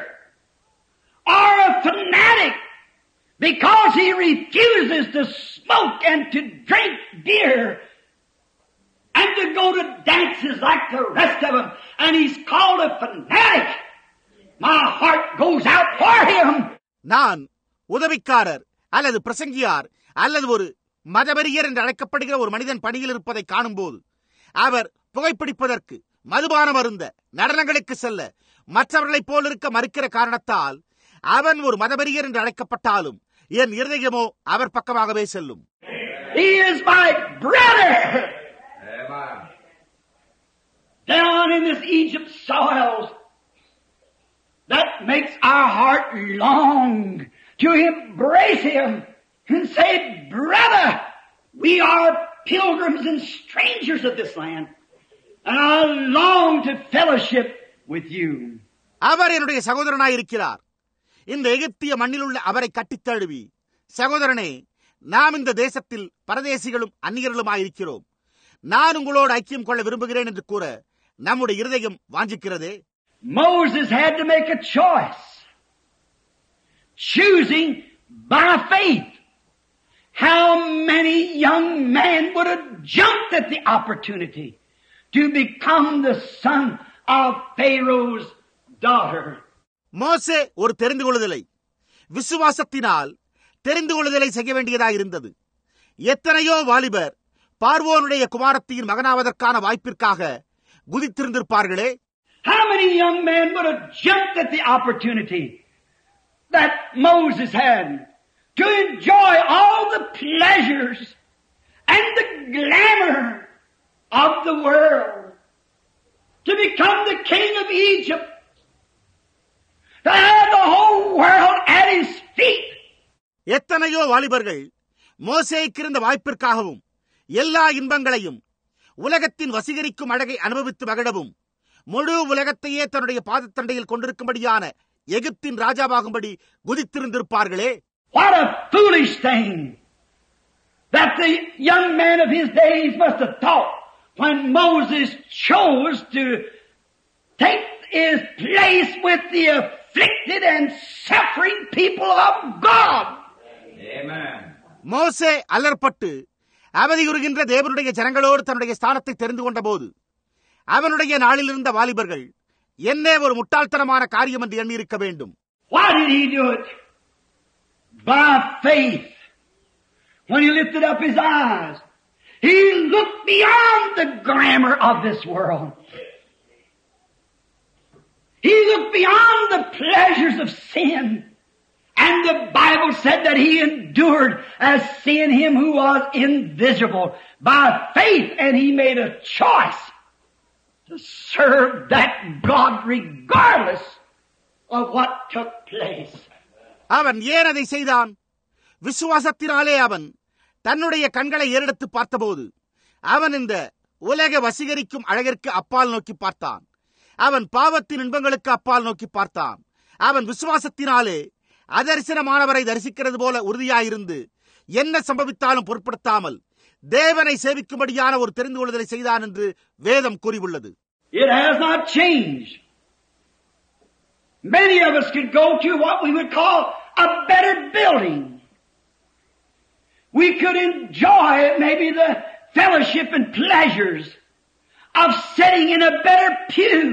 or a fanatic because he refuses to smoke and to drink beer and to go to dances like the rest of them, and he's called a fanatic, my heart goes out for him. நான் உதவிக்காரர் அல்லது பிரசங்கியார் அல்லது ஒரு மதவெறியர் என்று அழைக்கப்படுகிற ஒரு மனிதன் பணியில் இருப்பதை காணும்போது, அவர் புகைப்பிடிப்பதற்கு, மதுபானம் அருந்த, நடனங்களுக்கு செல்ல, மற்றவர்களைப் போல் இருக்க மறுக்கிற காரணத்தால் அவன் ஒரு மதவெறியர் என்று அழைக்கப்பட்டாலும் என் இருதயமோ அவர் பக்கமாகவே செல்லும். He is my brother. Down in this Egypt soils, that makes our heart long to embrace Him and say, brother, we are pilgrims and strangers of this land, and I long to fellowship with you. அவர் என்னுடைய சகோதரனாயிருக்கிறார். இந்த எகிப்திய மண்ணில் உள்ள அவரை கட்டித் தழுவி, சகோதரனே, நாம் இந்த தேசத்தில் பரதேசிகளும் அந்நியர்களுமாயிருக்கிறோம், நான் உங்களோடு ஐக்கியம் கொள்ள விரும்புகிறேன் என்று கூற நம்முடைய இருதயம் வாஞ்சிக்கிறதே. Moses had to make a choice, choosing by faith. How many young men would have jumped at the opportunity to become the son of Pharaoh's daughter? மோசே ஒரு தெரிந்து கொள்ளுதலை, விசுவாசத்தினால் தெரிந்து கொள்ளுதலை செய்ய வேண்டியதாக இருந்தது. எத்தனையோ வாலிபர் பார்வோனுடைய குமாரத்தியின் மகனாவதற்கான வாய்ப்பிற்காக குதித்திருந்திருப்பார்களே. How many young men would have jumped at the opportunity that Moses had to enjoy all the pleasures and the glamour of the world, to become the king of Egypt, to have the whole world at his feet? எத்தனையோ வாலிபர்கள் மோசேக்கு இருந்த வாய்ப்பிற்காகவும் எல்லா இன்பங்களையும் உலகத்தின் வசீகரிக்கும் அழகை அனுபவித்து மகிழவும் முழு உலகத்தையே தன்னுடைய பாதத்தண்டையில் கொண்டிருக்கும்படியான எகிப்தின் ராஜாவாகும்படி குதித்திருந்திருப்பார்களே. What a foolish thing that the young man of his days must have thought when Moses chose to take his place with the afflicted and suffering people of God. Amen. மோசே அலர்பட்டு அவதியுறுகின்ற தேவனுடைய ஜனங்களோடு தன்னுடைய ஸ்தானத்தை தெரிந்து கொண்ட போது அவனுடைய நாளில் இருந்த வாலிபர்கள் என்ன ஒரு முட்டாள்தனமான காரியம் என்று எண்ணியிருக்க வேண்டும். Why did he do it? By faith. When he lifted up his eyes, he looked beyond the glamour of this world. He looked beyond the pleasures of sin. And the Bible said that he endured as seeing him who was invisible by faith, and he made a choice to serve that God regardless of what took place. அவன் ஏன் அதை செய்தான்? விசுவாசத்தினாலே அவன் தன்னுடைய கண்களை ஏறெடுத்து பார்த்தபோது அவன் இந்த உலக வசீகரிக்கும் அழகிற்கு அப்பால் நோக்கி பார்த்தான். அவன் பாவத்தின் இன்பங்களுக்கு அப்பால் நோக்கி பார்த்தான். அவன் விசுவாசத்தினாலே அதரிசனமானவரை தரிசிக்கிறது போல உறுதியாயிருந்து என்ன சம்பவித்தாலும் பொருட்படுத்தாமல் தேவனை சேவிக்கும்படியான ஒரு தெரிந்து கொள்ளுதலை செய்தான் என்று வேதம் கூறியுள்ளது. It has not changed. Many of us could go to what we would call a better building. We could enjoy maybe the fellowship and pleasures of sitting in a better pew.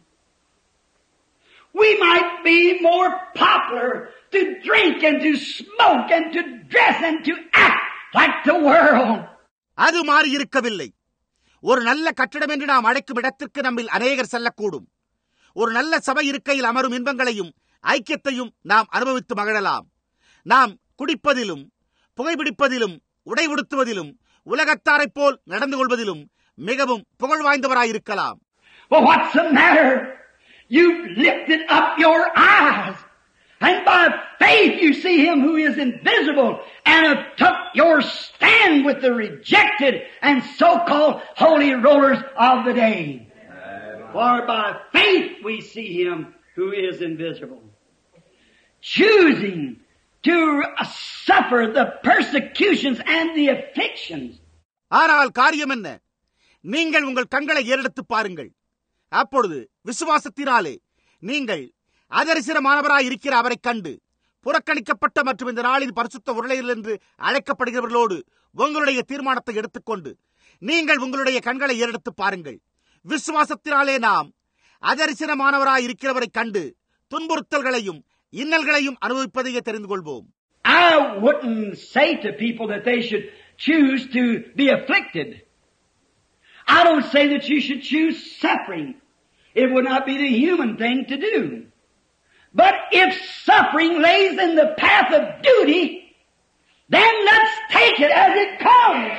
We might be more popular to drink and to smoke and to dress and to act like the world. அது மாறி இருக்கவில்லை. ஒரு நல்ல கட்டடம் என்று நாம் அழைக்கும் இடத்திற்கு நம்மில் அநேகர் செல்லக்கூடும். ஒரு நல்ல சபை இருக்கையில் அமரும் இன்பங்களையும் ஐக்கியத்தையும் நாம் அனுபவித்து மகிழலாம். நாம் குடிப்பதிலும் புகைப்பிடிப்பதிலும் உடை உடுத்துவதிலும் உலகத்தாரைப் போல் நடந்து கொள்வதிலும் மிகவும் புகழ் வாய்ந்தவராயிருக்கலாம். Well, what's the matter? You've lifted up your eyes, and by faith you see him who is invisible, and have took your stand with the rejected and so-called holy rollers of the day. For by faith we see him who is invisible, choosing to suffer the persecutions and the afflictions. ஆனால் காரியம் என்ன? நீங்கள் உங்கள் கண்களை ஏறெடுத்து பாருங்கள். அப்பொழுது விசுவாசத்தினாலே நீங்கள் அதரிசனமானவராய் இருக்கிற அவரை கண்டு புறக்கணிக்கப்பட்ட மற்றும் இந்த நாளில் பரிசுத்த உருளைகள் என்று அழைக்கப்படுகிறவர்களோடு உங்களுடைய தீர்மானத்தை எடுத்துக்கொண்டு நீங்கள் உங்களுடைய கண்களை ஏறெடுத்து பாருங்கள். விசுவாசத்தினாலே நாம் அதரிசனமானவராய் இருக்கிறவரை கண்டு துன்புறுத்தல்களையும் இன்னல்களையும் அனுபவிப்பதையே தெரிந்து கொள்வோம். I wouldn't say to people that they should choose to be afflicted. I don't say that you should choose suffering. It would not be the human thing to do. But if suffering lays in the path of duty, then let's take it as it comes.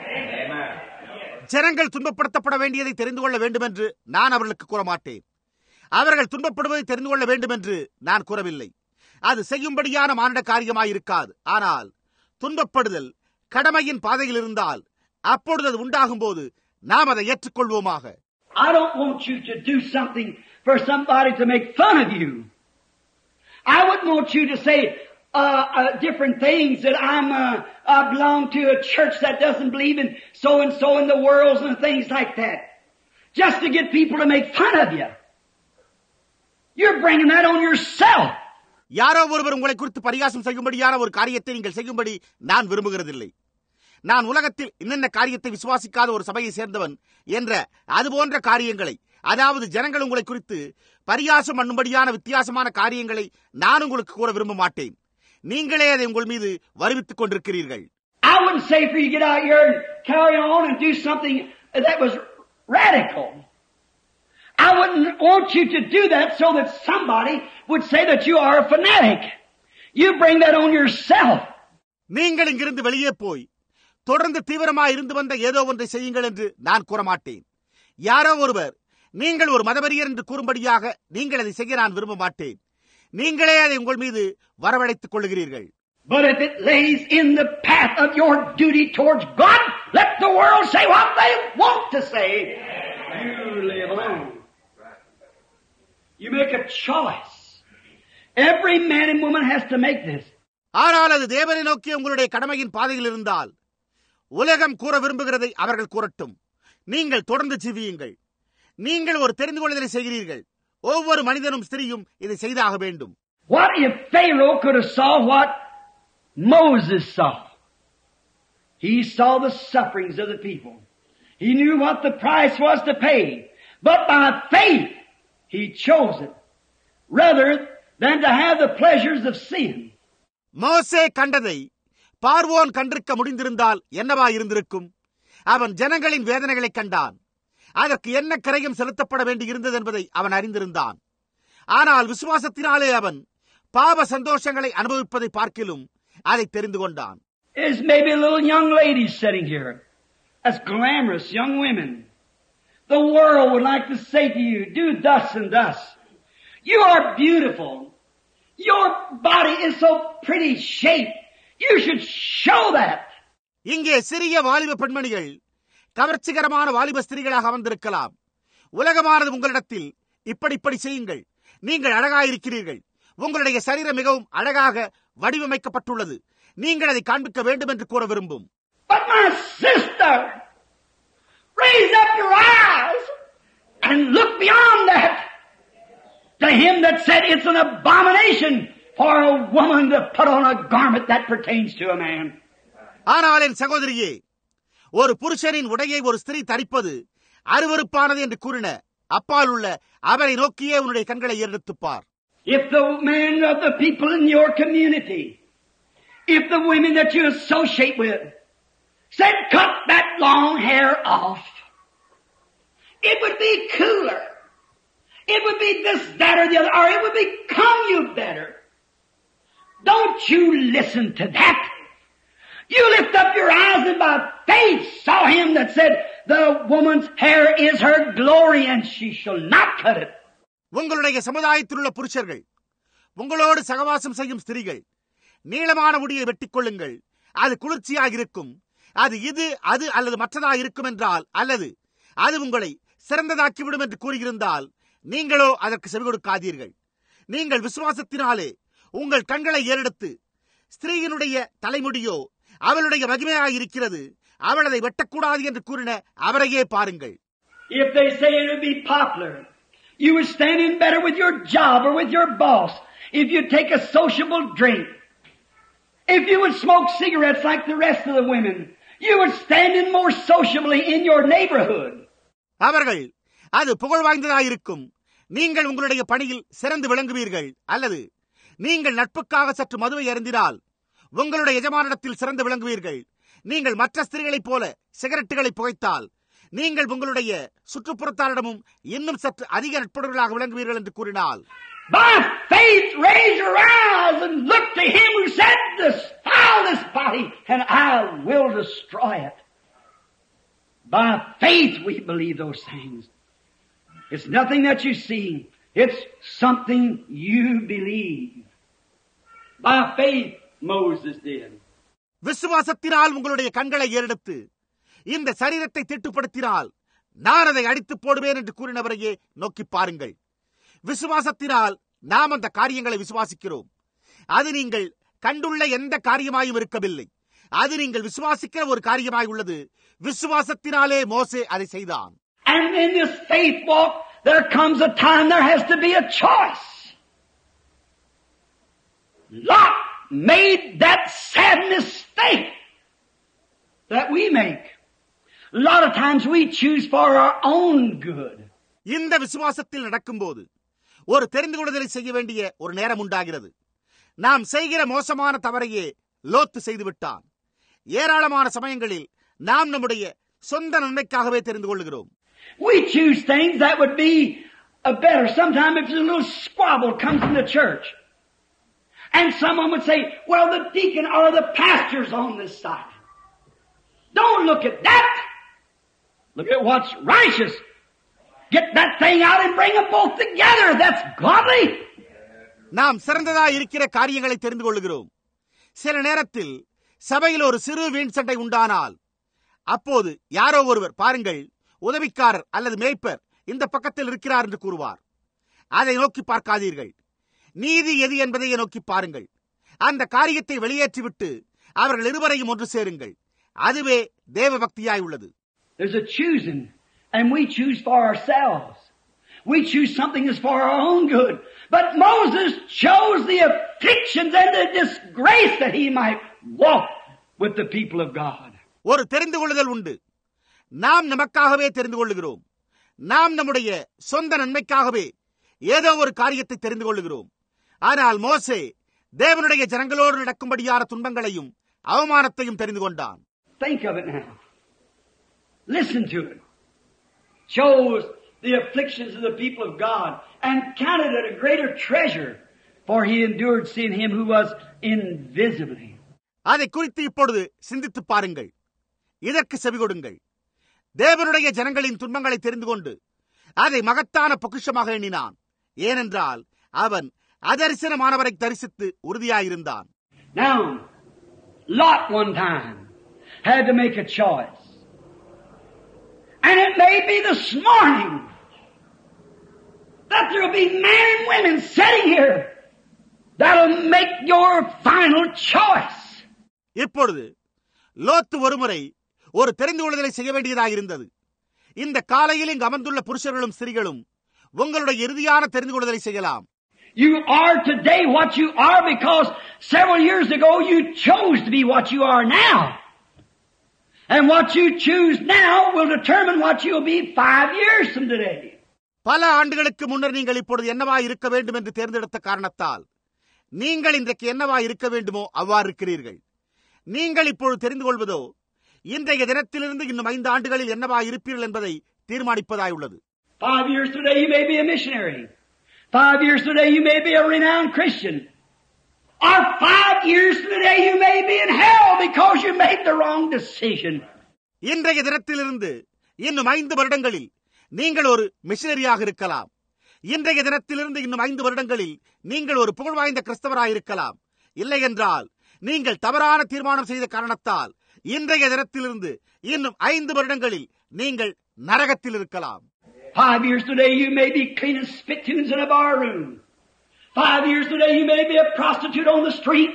ஜனங்கள் துன்பப்படுத்தப்பட வேண்டியதை தெரிந்து கொள்ள வேண்டும் என்று நான் அவர்களுக்கு கூற மாட்டேன். அவர்கள் துன்பப்படுவதை தெரிந்து கொள்ள வேண்டும் என்று நான் கூறவில்லை. அது செய்யும்படியான மானிட காரியமாயிருக்காது. ஆனால் துன்பப்படுதல் கடமையின் பாதையில் இருந்தால் அப்பொழுது அது உண்டாகும் போது நாம் அதை ஏற்றுக்கொள்வோமாக. I don't want you to do something for somebody to make fun of you. I wouldn't want you to say different things that I belong to a church that doesn't believe in so and so in the world and things like that, just to get people to make fun of you. You're bringing that on yourself. யாரோ ஒருவர் உங்களை குறித்து பரிகாசம் செய்யும்படியான ஒரு காரியத்தை நீங்கள் செய்யும்படி நான் விரும்புகிறதில்லை. நான் உலகத்தில் இன்னென்ன காரியத்தை விசுவாசிக்காத ஒரு சபையை சேர்ந்தவன் என்ற அதுபோன்ற காரியங்களை, அதாவது ஜனங்கள் உங்களை குறித்து பரிகாசம் பண்ணும்படியான வித்தியாசமான காரியங்களை நான் உங்களுக்கு கூற விரும்ப மாட்டேன். நீங்களே அதை உங்கள் மீது வருவித்துக் கொண்டிருக்கிறீர்கள். I wouldn't say for you to get out here and carry on and do something that was radical. I wouldn't want you to do that so that somebody would say that you are a fanatic. You bring that on yourself. நீங்கள் இங்கிருந்து வெளியே போய் தொடர்ந்து தீவிரமாக இருந்து வந்த ஏதோ ஒன்றை செய்யுங்கள் என்று நான் கூற மாட்டேன். யாரோ ஒருவர் நீங்கள் ஒரு மதவெறியர் என்று கூறும்படியாக நீங்கள் அதை செய்ய நான் விரும்ப மாட்டேன். நீங்களே அதை உங்கள் மீது வரவழைத்துக் கொள்ளுகிறீர்கள். But if it lays in the path of your duty towards God, let the world say what they want to say. You live alone. You make a choice. Every man and woman has to make this. ஆனால் அது தேவனை நோக்கி உங்களுடைய கடமையின் பாதையில் இருந்தால் உலகம் கூற விரும்புகிறதை அவர்கள் கூறட்டும். நீங்கள் தொடர்ந்து ஜீவியுங்கள். நீங்கள் ஒரு தெரிந்து கொள்ளுதலை செய்கிறீர்கள். ஒவ்வொரு மனிதனும் ஸ்திரீயும் இதை செய்தாக வேண்டும். What if Pharaoh could have saw what Moses saw? He saw the sufferings of the people. He knew what the price was to pay. But by faith, he chose it rather than to have the pleasures of sin. மோசே கண்டதை பார்வோன் கண்டிருக்க முடிந்திருந்தால் என்னவா இருந்திருக்கும்? அவன் ஜனங்களின் வேதனைகளை கண்டான். அதற்கு என்ன கிரயம் செலுத்தப்பட வேண்டி இருந்தது என்பதை அவன் அறிந்திருந்தான். ஆனால் விசுவாசத்தினாலே அவன் பாவ சந்தோஷங்களை அனுபவிப்பதை பார்க்கிலும் அதை தெரிந்து கொண்டான். There's maybe little young ladies sitting here as glamorous young women. The world would like to say to you, do thus and thus. You are beautiful. Your body is so pretty shaped. You should show that. இங்கே சிறிய வாலிப பெண்மணிகள் கவர்ச்சிகரமான வாலிப ஸ்திரீகளாக வந்திருக்கலாம். உலகமானது உங்களிடத்தில் இப்படி செய்யுங்கள், நீங்கள் அழகாயிருக்கிறீர்கள், உங்களுடைய சரீரம் மிகவும் அழகாக வடிவமைக்கப்பட்டுள்ளது, நீங்கள் அதை காண்பிக்க வேண்டும் என்று கூற விரும்பும். But my sister, raise up your eyes and look beyond that to him that said it's an abomination for a woman to put on a garment that pertains to a man. ஆனால் என் சகோதரியே, ஒரு புருஷனின் உடையை ஒரு ஸ்திரீ தரிப்பது அருவருப்பானது என்று கூறின அப்பால் உள்ள அவரை நோக்கியே உன்னுடைய கண்களை ஏறெடுத்துப் பார். If the men of the people in your community, if the women that you associate with said cut that long hair off, it would be cooler. It would be this, that or the other, or it would become you better. Don't you listen to that. You lift up your eyes and by faith saw him that said the woman's hair is her glory and she shall not cut it. உங்களுடைய சமுதாயத்தில் உள்ள புருஷர்கள், உங்களோடு சகவாசம் செய்யும் ஸ்திரீகள், நீளமான முடியை வெட்டிக் கொள்ளுங்கள், அது குளிர்ச்சியாக இருக்கும், அது இது அது அல்லது மற்றதாக இருக்கும் என்றால், அல்லது அது உங்களை சிறந்ததாக்கிவிடும் என்று கூறியிருந்தால், நீங்களோ அதற்கு செவி கொடுக்காதீர்கள். நீங்கள் விசுவாசத்தினாலே உங்கள் கண்களை ஏறெடுத்து ஸ்திரீயினுடைய தலைமுடியோ அவளுடைய மகிமையாக இருக்கிறது, அவள் அதை வெட்டக்கூடாது என்று கூறின அவரையே பாருங்கள். If they say it would be popular, you would stand in better with your job or with your boss if you take a sociable drink. If you would smoke cigarettes like the rest of the women, you would stand in more sociably in your neighborhood. அவர்கள் அது புகழ் வாய்ந்ததாயிருக்கும், நீங்கள் உங்களுடைய பணியில் சிறந்து விளங்குவீர்கள், அல்லது நீங்கள் நட்புக்காக சற்று மதுவை அருந்தினால் உங்களுடைய எஜமானிடத்தில் சிறந்து விளங்குவீர்கள். நீங்கள் மற்ற ஸ்திரீகளைப் போல சிகரெட்டுகளை புகைத்தால் நீங்கள் உங்களுடைய சுற்றுப்புறத்தாரிடமும் இன்னும் சற்று அதிக நட்புறவர்களாக விளங்குவீர்கள் என்று கூறினால், By faith raise your eyes and look to him who said, defile this body and I will destroy it. By faith we believe those things. It's nothing that you see. It's something you believe. By faith Moses did. விசுவாசத்தினால் உங்களுடைய கண்களை ஏறெடுத்து இந்த சரீரத்தை திட்டுப்படுத்தினால் நான் அதை அடித்து போடுவேன் என்று கூறினவரையே நோக்கி பாருங்கள். விசுவாசத்தினால் நாம் அந்த காரியங்களை விசுவாசிக்கிறோம். அது நீங்கள் கண்டுள்ள எந்த காரியமாயும் இருக்கவில்லை, அது நீங்கள் விசுவாசிக்கிற ஒரு காரியமாய் உள்ளது. விசுவாசத்தினாலே மோசே அதை செய்தான். And in this faith walk there comes a time there has to be a choice. Lot made that sad mistake that we make. A lot of times we choose for our own good. இந்த விசுவாசத்தில் நடக்கும்போது ஒரு தெரிந்து கொள்ளுதலை செய்ய வேண்டிய ஒரு நேரம் உண்டாகிறது. நாம் செய்கிற மோசமான தவறையே லோத்து செய்துவிட்டான். ஏராளமான சமயங்களில் நாம் நம்முடைய சொந்த நன்மைக்காகவே தெரிந்து கொள்கிறோம். We choose things that would be better. Sometime if a little squabble comes in the church, and someone would say, well, the deacon or the pastor's on this side. Don't look at that. Look at what's righteous. Get that thing out and bring them both together. That's godly. நாம் சிறந்ததாய் இருக்கிற காரியங்களை தெரிந்து கொள்கிறோம். சில நேரத்தில் சபையில் ஒரு சிறு வீண் சண்டை உண்டானால் அப்போது யாரோ ஒருவர், பாருங்கள், உதவிக்காரர் அல்லது மேய்ப்பர் இந்த பக்கத்தில் இருக்கிறார் என்று கூறுவார். அதை நோக்கி பார்க்காதீர்கள். நீதி எது என்பதை நோக்கி பாருங்கள். அந்த காரியத்தை வெளியேற்றிவிட்டு அவர்கள் இருவரையும் ஒன்று சேருங்கள். அதுவே தேவ பக்தியாய் உள்ளது. There's a choosing, and we choose for ourselves. We choose something that's for our own good. But Moses chose the afflictions and the disgrace that he might walk with the people of God. ஒரு தெரிந்து கொள்ளுதல் உண்டு. நாம் நமக்காகவே தெரிந்து கொள்ளுகிறோம். நாம் நம்முடைய சொந்த நன்மைக்காகவே ஏதோ ஒரு காரியத்தை தெரிந்து கொள்ளுகிறோம். ஆனால் மோசே தேவனுடைய ஜனங்களோடு நடக்கும்படியான துன்பங்களையும் அவமானத்தையும் தெரிந்து கொண்டான். Think of it now. Listen to it. Chose the afflictions of the people of God and counted it a greater treasure, for he endured seeing him who was invisibly. அதை குறித்து இப்பொழுது சிந்தித்து பாருங்கள். இதற்கு செவி கொடுங்கள். தேவனுடைய ஜனங்களின் துன்பங்களை தெரிந்து கொண்டு அதை மகத்தான பொக்கிஷமாக எண்ணினான். ஏனென்றால் அவன் அதரிசனமானவரை தரிசித்து உறுதியாயிருந்தான். Now, Lot one time had to make a choice. And it may be this morning that there will be men and women sitting here that will make your final choice. இப்பொழுது லோத்து ஒருமுறை ஒரு தெரிந்து கொள்ளுதலை செய்ய வேண்டியதாக இருந்தது. இந்த காலையில் இங்கு அமர்ந்துள்ள புருஷர்களும் ஸ்திரீகளும் உங்களுடைய இறுதியான தெரிந்து கொள்ளுதலை செய்யலாம். You are today what you are because several years ago you chose to be what you are now. And what you choose now will determine what you'll be 5 years from today. பல ஆண்டுகளுக்கு முன்னர் நீங்கள் இப்பொழுது என்னவாய் இருக்க வேண்டும் என்று தேர்ந்தெடுத்த காரணத்தால் நீங்கள் இன்றைக்கு என்னவாய் இருக்க வேண்டுமோ அவ்வாறு இருக்கிறீர்கள். நீங்கள் இப்பொழுது தெரிந்து கொள்வதோ இன்றைய தினத்திலிருந்து இன்னும் 5 ஆண்டுகளில் என்னவாய் இருப்பீர்கள் என்பதை தீர்மானிப்பதாய் உள்ளது. 5 years today you may be a missionary. 5 years today you may be a renowned Christian. Or 5 years today you may be in hell because you made the wrong decision. இன்றைய தினத்திலிருந்து இன்னும் 5 வருடங்களில் நீங்கள் ஒரு மிஷனரியாக இருக்கலாம். இன்றைய தினத்திலிருந்து இன்னும் 5 வருடங்களில் நீங்கள் ஒரு புகழ்வாய்ந்த கிறிஸ்தவராக இருக்கலாம். இல்லை என்றால் நீங்கள் தவறான தீர்மானம் செய்த காரணத்தால் இன்றைய தினத்திலிருந்து இன்னும் 5 வருடங்களில் நீங்கள் நரகத்தில் இருக்கலாம். 5 years today you may be cleaning spittoons in a bar room. 5 years today you may be a prostitute on the street.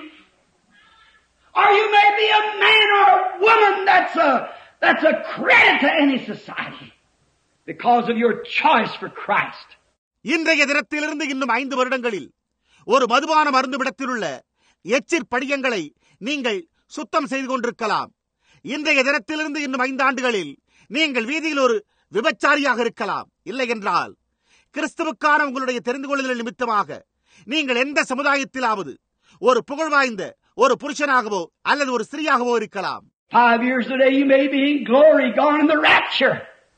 Or you may be a man or a woman that's a credit to any society because of your choice for Christ. இன்றைய தினத்திலிருந்து இன்னும் 5 வருடங்களில் ஒரு மதுபான மருந்துவிடத்தில் உள்ள எச்சிற் படியங்களை நீங்கள் சுத்தம் செய்து கொண்டிருக்கலாம். இன்றைய தினத்திலிருந்து இன்னும் 5 ஆண்டுகளில் நீங்கள் வீதியில் ஒரு விபச்சாரியாக இருக்கலாம். இல்லை என்றால் கிறிஸ்துவுக்கான உங்களுடைய தெரிந்து கொள்ளுதல் நிமித்தமாக நீங்கள் எந்த சமுதாயத்திலாவது ஒரு புகழ்வாய்ந்த ஒரு புருஷனாகவோ அல்லது ஒரு ஸ்திரீயாகவோ இருக்கலாம். 5 years today you may be in glory, gone in the rapture.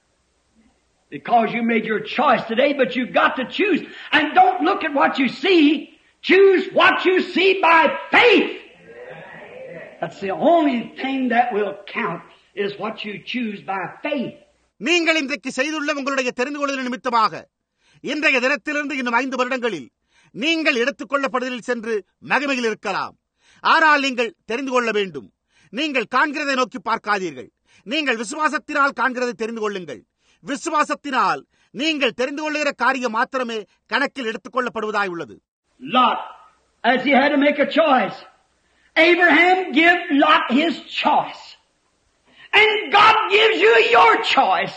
Because you made your choice today, but you've got to choose. And don't look at what you see. Choose what you see by faith. That's the only thing that will count, is what you choose by faith. நீங்கள் இன்றைக்கு செய்துள்ள உங்களுடைய தெரிந்து கொள்ளுதல் நிமித்தமாக இன்றைய தினத்திலிருந்து இன்னும் 5 வருடங்களில் நீங்கள் எடுத்துக் கொள்ளப்படுதலில் சென்று மகிமையில் இருக்கலாம். ஆனால் நீங்கள் தெரிந்து கொள்ள வேண்டும். நீங்கள் காண்கிறதை நோக்கி பார்க்காதீர்கள். நீங்கள் விசுவாசத்தினால் காண்கிறதை தெரிந்து கொள்ளுங்கள். விசுவாசத்தினால் நீங்கள் தெரிந்து கொள்ளுகிற காரியம் மாத்திரமே கணக்கில் எடுத்துக் கொள்ளப்படுவதாய் உள்ளது. Lot, as he had to make a choice, Abraham gave Lot his choice. And God gives you your choice.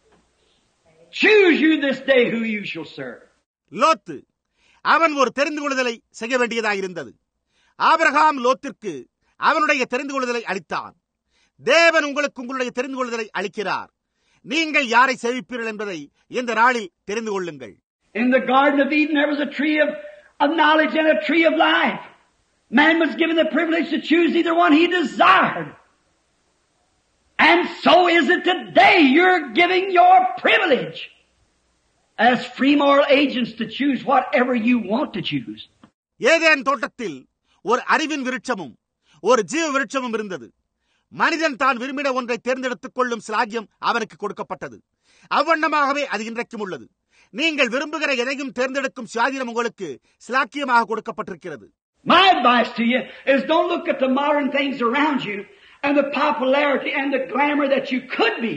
Choose you this day who you shall serve. லோத்து அவன் ஒரு தெரிந்து கொள்ளுதலை செய்ய வேண்டியதாக இருந்தது. ஆபிரகாம் லோத்திற்கு அவனுடைய தெரிந்து கொள்ளுதலை அளித்தான். தேவன் உங்களுக்கு உங்களுடைய தெரிந்து கொள்ளுதலை அளிக்கிறார். நீங்கள் யாரை சேவிப்பீர்கள் என்பதை இந்த நாளில் தெரிந்து கொள்ளுங்கள். In the Garden of Eden there was a tree of knowledge and a tree of life. Man was given the privilege to choose either one he desired. And so is it today. You're giving your privilege as free moral agents to choose whatever you want to choose. Eden தோட்டத்தில் ஒரு அறிவின் விருட்சமும் ஒரு ஜீவ விருட்சமும் இருந்தது. மனிதன் தான் விரும்பின ஒன்றை தேர்ந்தெடுத்துக் கொள்ளும் சிலாகியம் அவனுக்கு கொடுக்கப்பட்டது. அவ்வண்ணமாகவே அது இன்றைக்கும் உள்ளது. நீங்கள் விரும்புகிற எதையும் தேர்ந்தெடுக்கும் சுயாதீனம் உங்களுக்கு சிலாக்கியமாக கொடுக்கப்பட்டிருக்கிறது. My advice to you is don't look at the modern things around you and the popularity and the glamour that you could be,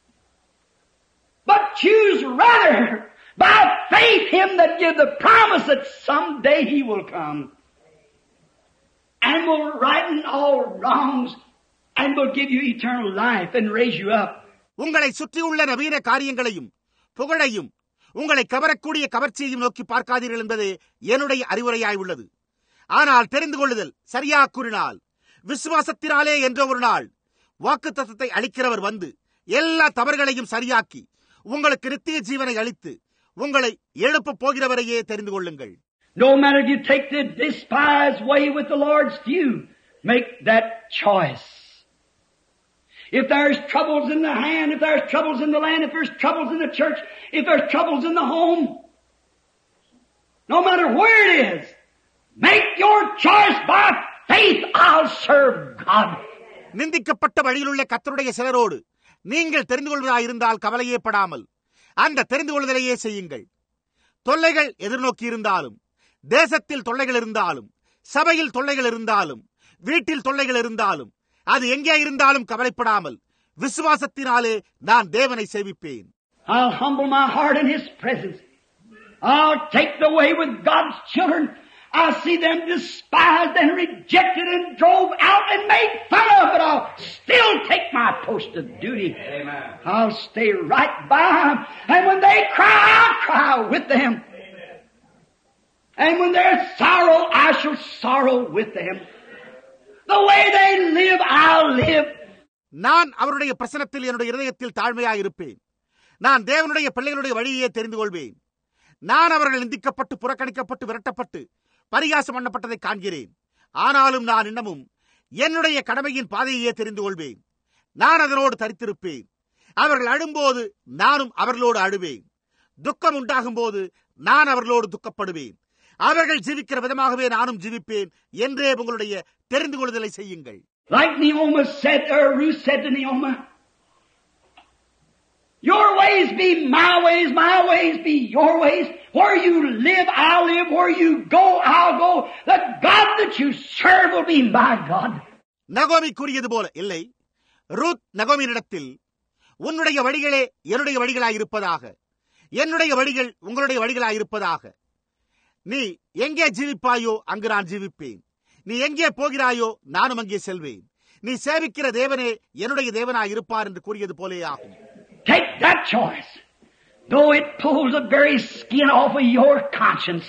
but choose rather by faith Him that give the promise that someday He will come and will righten all wrongs and will give you eternal life and raise you up. உங்களை சுற்றியுள்ள நவீன காரியங்களையும் புகழையும் உங்களை கவரக்கூடிய கவர்ச்சியையும் நோக்கி பார்க்காதீர்கள் என்பதே என்னுடைய அறிவுரையாய் உள்ளது. ஆனால் தெரிந்து கொள்ளுதல் சரியாக கூறினால் விசுவாசத்தினாலே என்ற ஒரு நாள் வாக்குத்தத்தத்தை அளிக்கிறவர் வந்து எல்லா தவறுகளையும் சரியாக்கி உங்களுக்கு நித்திய ஜீவனை அளித்து உங்களை எழுப்ப போகிறவரையே தெரிந்து கொள்ளுங்கள். No matter if you take the despised way with the Lord's few, make that choice. If there's troubles in the hand, if there's troubles in the land, if there's troubles in the church, if there's troubles in the home, no matter where it is, make your choice by faith. I'll serve God. நிந்திக்கப்பட்ட வழியிலுள்ள கர்த்தருடைய சிலரோடு நீங்கள் தெரிந்து கொள்வதாயிருந்தால் கவலையே படாமல் அந்த தெரிந்து கொள்வதையே செய்யுங்கள். தொல்லைகள் எதிர்நோக்கி இருந்தாலும், தேசத்தில் தொல்லைகள் இருந்தாலும், சபையில் தொல்லைகள் இருந்தாலும், வீட்டில் தொல்லைகள் இருந்தாலும், அது எங்கே இருந்தாலும் கவலைப்படாமல் விசுவாசத்தினாலே நான் தேவனை சேவிப்பேன். I'll humble my heart in His presence. I'll take the way with God's children. I see them despised and rejected and drove out and made fun of, but I'll still take my post of duty. Amen. I'll stay right by them. And when they cry, I'll cry with them. Amen. And when there's sorrow, I shall sorrow with them. The way they live, I'll live. நான் அவருடைய பிரசனத்தில் என்னுடைய இருதயத்தில் தாழ்மையாக இருப்பேன். நான் தேவனுடைய பிள்ளைகளுடைய வழியே தெரிந்து கொள்வேன். நான் அவர்கள் நிந்திக்கப்பட்டு புறக்கணிக்கப்பட்டு விரட்டப்பட்டு பரிகாசம் பண்ணப்பட்டதை காண்கிறேன். ஆனாலும் நான் இன்னமும் என்னுடைய கடமையின் பாதையே தெரிந்து கொள்வேன். நான் அதனோடு தரித்திருப்பேன். அவர்கள் அழும்போது நானும் அவர்களோடு அழுவேன். துக்கம் உண்டாகும் போது நான் அவர்களோடு துக்கப்படுவேன். அவர்கள் ஜீவிக்கிற விதமாகவே நானும் ஜீவிப்பேன் என்றே உங்களுடைய தெரிந்து கொள்ளுதலை செய்யுங்கள். Like Naomi said, or Ruth said to Naomi, your ways be my ways be your ways. Where you live, I'll live. Where you go, I'll go. The God that you serve will be my God. நகோமி கூறியது போல இல்லை. Ruth நகோமியினிடத்தில் உன்னுடைய வழிகளே என்னுடைய வழிகளாயிருப்பதாக, என்னுடைய வழிகள் உங்களுடைய வழிகளாயிருப்பதாக. நீ எங்கே ஜீவிப்பாயோ அங்கு நான் ஜீவிப்பேன். நீ எங்கே போகிறாயோ நானும் அங்கே செல்வேன். நீ சேவிக்கிற தேவனே என்னுடைய தேவனாய் இருப்பார் என்று கூறியது போலே ஆகும். Take that choice. Though it pulls the very skin off of your conscience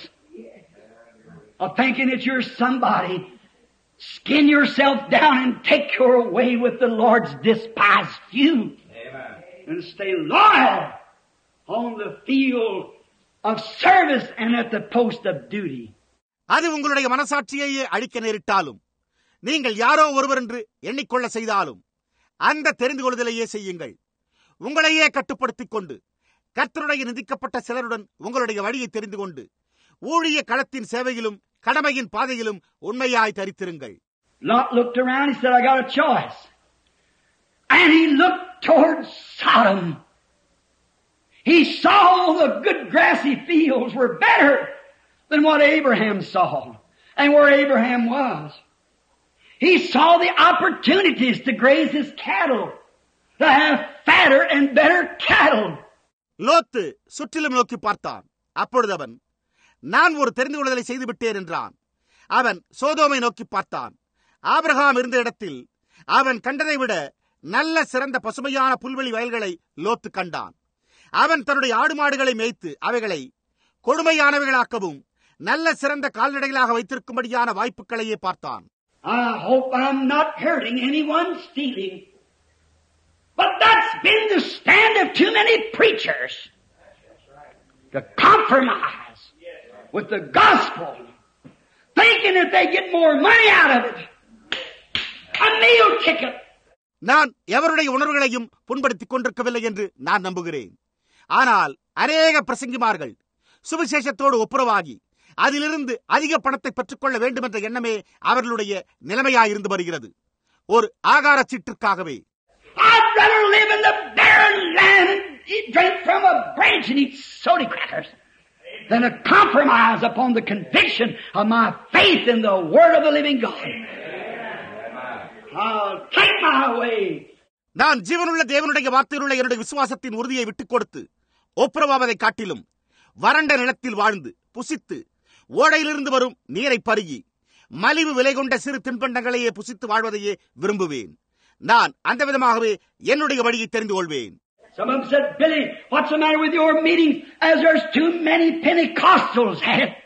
of thinking that you're somebody, skin yourself down and take your way with the Lord's despised few. Amen. And stay loyal on the field of service and at the post of duty. அது உங்களுடைய மனசாட்சியையே அழிக்க நேரிட்டாலும், நீங்கள் யாரோ ஒருவர் என்று எண்ணிக்கொள்ள செய்தாலும், அந்த தெரிந்து கொள்ளுதலையே செய்யுங்கள். உங்களையே கட்டுப்படுத்திக் கொண்டு கர்த்தருடைய நிந்திக்கப்பட்ட சிலருடன் உங்களுடைய வழியை தெரிந்து கொண்டு ஊழிய களத்தின் சேவையிலும் கடமையின் பாதையிலும் உண்மையாய் தரித்திருங்கள். Lot looked around, he said, I got a choice. And he looked towards Sodom. He saw the good grassy fields were better than what Abraham saw and where Abraham was. He saw the opportunities to graze his cattle, to have fatter and better cattle. லோத்து சுற்றிலும் நோக்கி பார்த்தான். அப்பொழுது அவன், நான் ஒரு தெரிந்து கொள்ளுதலை செய்து விட்டேன் என்றான். அவன் சோதோமை நோக்கி பார்த்தான். ஆபிரகாம் இருந்த இடத்தில் அவன் கண்டதை விட நல்ல சிறந்த பசுமையான புல்வெளி வயல்களை லோத்து கண்டான். அவன் தன்னுடைய ஆடு மாடுகளை மேய்த்து அவைகளை கொடுமையானவைகளாக்கவும் நல்ல சிறந்த கால்நடைகளாக வைத்திருக்கும்படியான வாய்ப்புகளையே பார்த்தான். I hope I'm not hurting anyone's feeling. But that's been the stand of too many preachers. To compromise with the gospel, thinking that they get more money out of it. A meal ticket. நான் எவருடைய உணர்வுகளையும் புண்படுத்திக் கொண்டிருக்கவில்லை என்று நான் நம்புகிறேன். ஆனால் அநேக பிரசங்கிமார்கள் சுவிசேஷத்தோடு ஒப்புரவாகி அதிலிருந்து அதிக பணத்தை பெற்றுக்கொள்ள வேண்டும் என்ற எண்ணமே அவர்களுடைய நிலைமையாயிருந்து வருகிறது. ஒரு ஆகார சீட்டிற்காகவே. I'd rather live in the barren land and drink from a branch and eat soda crackers than to compromise upon the conviction of my faith in the Word of the living God. I'll take my way. நான் ஜீவனுள்ள தேவனுடைய வார்த்தையிலுள்ள என்னுடைய விசுவாசத்தின் உறுதியை விட்டுக் கொடுத்து ஒப்புரவாவதை காட்டிலும் வறண்ட நிலத்தில் வாழ்ந்து புசித்து ஓடையிலிருந்து வரும் நீரை பருகி மலிவு விலை கொண்ட சிறு தின்பண்டங்களையே புசித்து வாழ்வதையே விரும்புவேன். நான் அந்த விதமாகவே என்னுடைய வழியை தெரிந்து கொள்வேன். Some of them said, Billy, what's the matter with your meeting as there's too many Pentecostals at it?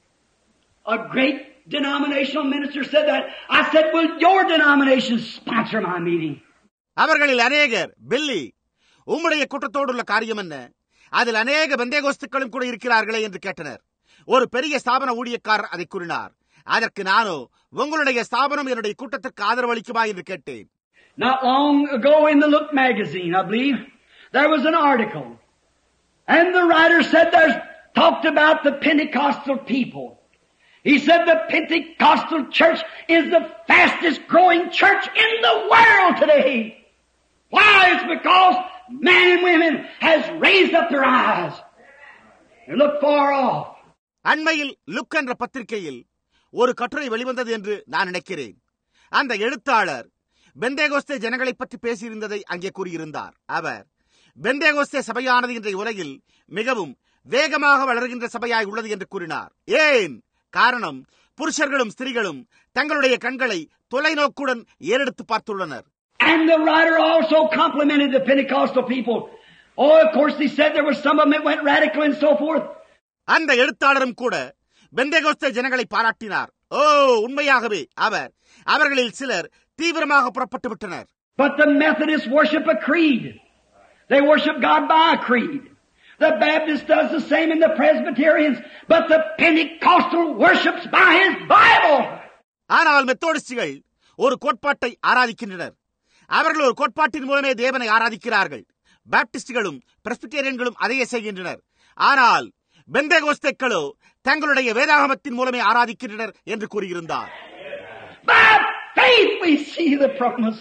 A great denominational minister said that. I said, will your denomination sponsor my meeting? அவர்களில் அநேகர், பில்லி, உம்முடைய கூட்டத்தோடுள்ள காரியம் என்ன? அதில் அநேக பெந்தேகோஸ்துக்களும் கூட இருக்கிறார்களே என்று கேட்டனர். ஒரு பெரிய ஸ்தாபன ஊழியக்காரர் அதை கூறினார். அதற்கு நானோ, உங்களுடைய ஸ்தாபனம் என்னுடைய கூட்டத்திற்கு ஆதரவு அளிக்குமா என்று கேட்டேன். Not long ago in the Look magazine, I believe, there was an article. And the writer said there's talked about the Pentecostal people. He said the Pentecostal church is the fastest growing church in the world today. Why? It's because men and women has raised up their eyes and look far off. அண்மையில் Look என்ற பத்திரிகையில் ஒரு கட்டுரை வெளிவந்தது என்று நான் நினைக்கிறேன். அந்த எழுத்தாளர் பெந்தேகோஸ்தே ஜனங்களை பற்றி பேசியிருந்ததை அங்கே கூறியிருந்தார். அவர், பெந்தேகோஸ்தே சபையானது இன்றைய உலகில் மிகவும் வேகமாக வளர்கின்ற சபையாய் உள்ளது என்று கூறினார். ஏன்? காரணம், புருஷர்களும் ஸ்திரீகளும் தங்களுடைய கண்களை தொலைநோக்குடன் ஏறெடுத்து பார்த்துள்ளனர். And the writer also complimented the Pentecostal people. Oh, of course, he said there were some of them that went radical and so forth. அந்த எழுத்தாளரும் கூட பெந்தேகோஸ்தே ஜனங்களை பாராட்டினார். ஓ, உண்மையாகவே அவர்களில் சிலர் தீவிரமாக புறப்பட்டு விட்டனர். But the Methodists worship a creed. They worship God by a creed. The Baptist does the same in the Presbyterians, but the Pentecostal worships by his Bible. ஆனால் மெத்தோடிஸ்டுகள் ஒரு கோட்பாட்டை ஆராதிக்கின்றனர். அவர்கள் ஒரு கோட்பாட்டின் மூலமே தேவனை ஆராதிக்கிறார்கள். பாப்டிஸ்டுகளும் பிரெஸ்பிட்டேரியன்களும் அதையே செய்கின்றனர். ஆனால் பெந்தேகோஸ்தேக்களோ தங்களுடைய வேதாகமத்தின் மூலமே ஆராதிக்கின்றனர் என்று கூறியிருந்தார். By faith we see the promise.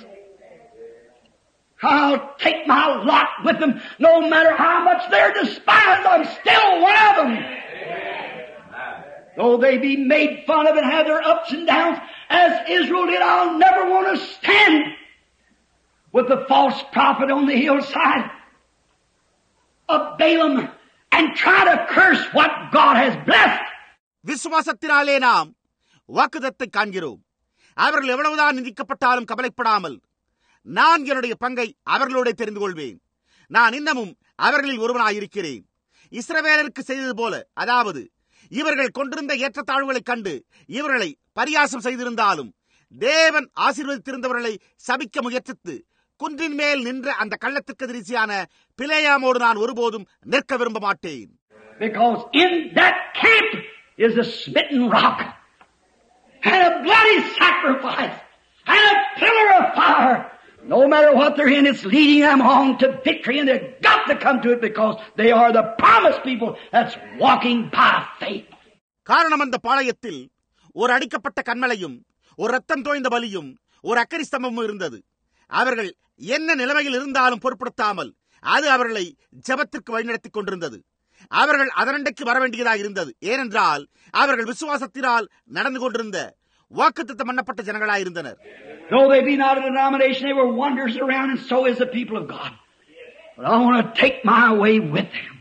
I'll take my lot with them. No matter how much they're despised, I'm still one of them. Though they be made fun of and have their ups and downs, as Israel did, I'll never want to stand with the false prophet on the hillside of Balaam and try to curse what God has blessed. விசுவாசத்தினாலே நாம் வாக்குதத்தை காண்கிறோம். அவர்கள் எவ்வளவுதான் நிந்திக்கப்பட்டாலும் கவலைப்படாமல் நான் என்னுடைய பங்கை அவர்களோட தெரிந்து கொள்வேன். நான் இன்னமும் அவர்களில் ஒருவனாயிருக்கிறேன். இஸ்ரவேலருக்கு செய்தது போல, அதாவது இவர்கள் கொண்டிருந்த ஏற்றத்தாழ்வுகளை கண்டு இவர்களை பரியாசம் செய்திருந்தாலும் தேவன் ஆசீர்வதித்திருந்தவர்களை சபிக்க முயற்சித்து குன்றின் மேல் நின்ற அந்த கள்ளத்திற்கு எதிரிசியான பிலேயாமோடு நான் ஒருபோதும் நிற்க விரும்ப மாட்டேன். Because in that camp is a smitten rock and a bloody sacrifice and a pillar of fire. No matter what they're in, it's leading them on to victory, and they've got to come to it because they are the promised people that's walking by faith. காரணம், அந்த பாளையத்தில் ஒரு அடிக்கப்பட்ட கண்மலையும் ஒரு ரத்தம் தோய்ந்த பலியும் ஒரு அக்கரி ஸ்தம்பமும் இருந்தது. அவர்கள் என்ன நிலைமையில் இருந்தாலும் பொருட்படுத்தாமல் அது அவர்களை ஜெபத்திற்கு வழிநடத்திக் கொண்டிருந்தது. அவர்கள் அதனண்டைக்கு வர வேண்டியதாக இருந்தது. ஏனென்றால் அவர்கள் விசுவாசத்தினால் நடந்து கொண்டிருந்த வாக்குத்தத்தம் பண்ணப்பட்ட ஜனங்களாயிருந்தனர். Though they be not a denomination, they were wanderers around, and so is the people of God. But I want to take my way with them.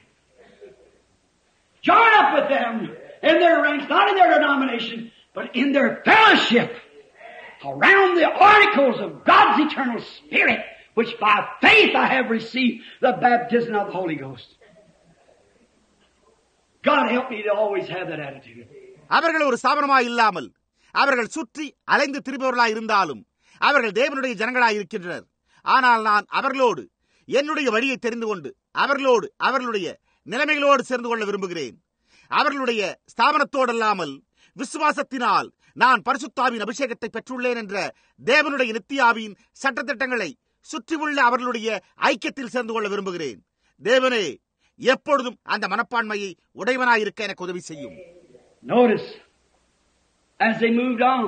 Join up with them in their ranks, not in their denomination, but in their fellowship around the articles of God's eternal Spirit, which by faith I have received the baptism of the Holy Ghost. God help me to always have that attitude. அவர்கள் ஒரு ஸ்தாபனமாய் இல்லாமல் அவர்கள் சுற்றி அலைந்து திரிபவர்களாய் இருந்தாலும் அவர்கள் தேவனுடைய ஜனங்களாய் இருக்கின்றனர். ஆனால் நான் அவர்களோடு என்னுடைய வழியை தெரிந்து கொண்டு அவர்களோடு அவர்களுடைய நிலைமைகளோடு சேர்ந்து கொள்ள விரும்புகிறேன். அவர்களுடைய ஸ்தாபனத்தோடல்லாமல் விசுவாசத்தினால் நான் பரிசுத்தாவின் அபிஷேகத்தை பெற்றுள்ளேன் என்ற தேவனுடைய நித்தியாவின் சட்டத்திட்டங்களை சுற்றியுள்ள அவர்களுடைய ஐக்கியத்தில் சேர்ந்து கொள்ள விரும்புகிறேன். தேவனே, எப்பொழுதும் அந்த மனப்பான்மையை உடையவனாயிருக்க எனக்கு உதவி செய்யும். Notice, as they moved on,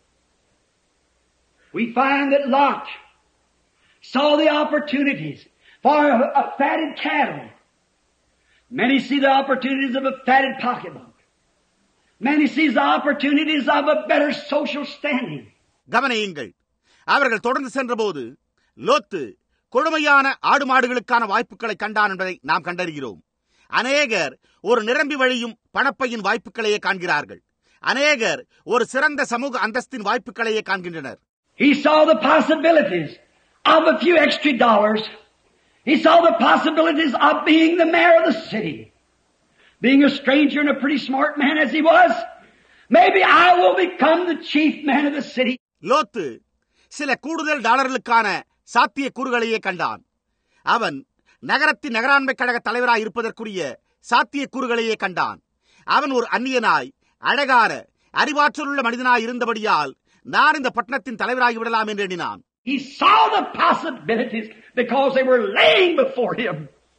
we find that Lot saw the opportunities for a fatted cattle. Many see the opportunities of a fatted pocketbook. Many sees the opportunities of a better social standing. கவனியுங்கள், அவர்கள் தொடர்ந்து சென்றபோது லோத்து கொடுமையான ஆடு மாடுகளுக்கான வாய்ப்புகளை கண்டான் என்பதை நாம் கண்டறிகிறோம். அநேகர் ஒரு நிரம்பி வழியும் பணப்பையின் வாய்ப்புகளையே காண்கிறார்கள். அநேகர் ஒரு சிறந்த சமூக அந்தஸ்தின் வாய்ப்புகளையே காண்கின்றனர். He saw the possibilities of a few extra dollars. He saw the possibilities of being the mayor of the city. Being a stranger and a pretty smart man as he was, maybe I will become the chief man of the city. லோத்து சில கூடுதல் டாலர்களுக்கான சாத்திய கூறுகளையே கண்டான். அவன் நகரத்தின் நகராண்மை கழக தலைவராய் இருப்பதற்குரிய சாத்திய கூறுகளையே கண்டான். அவன் ஒரு அந்நியனாய், அழகான, அறிவாற்றலுள்ள மனிதனாய் இருந்தபடியால் நான் இந்த பட்டணத்தின் தலைவராகி விடலாம் என்று எண்ணினான். He saw the possibilities because they were laying before him.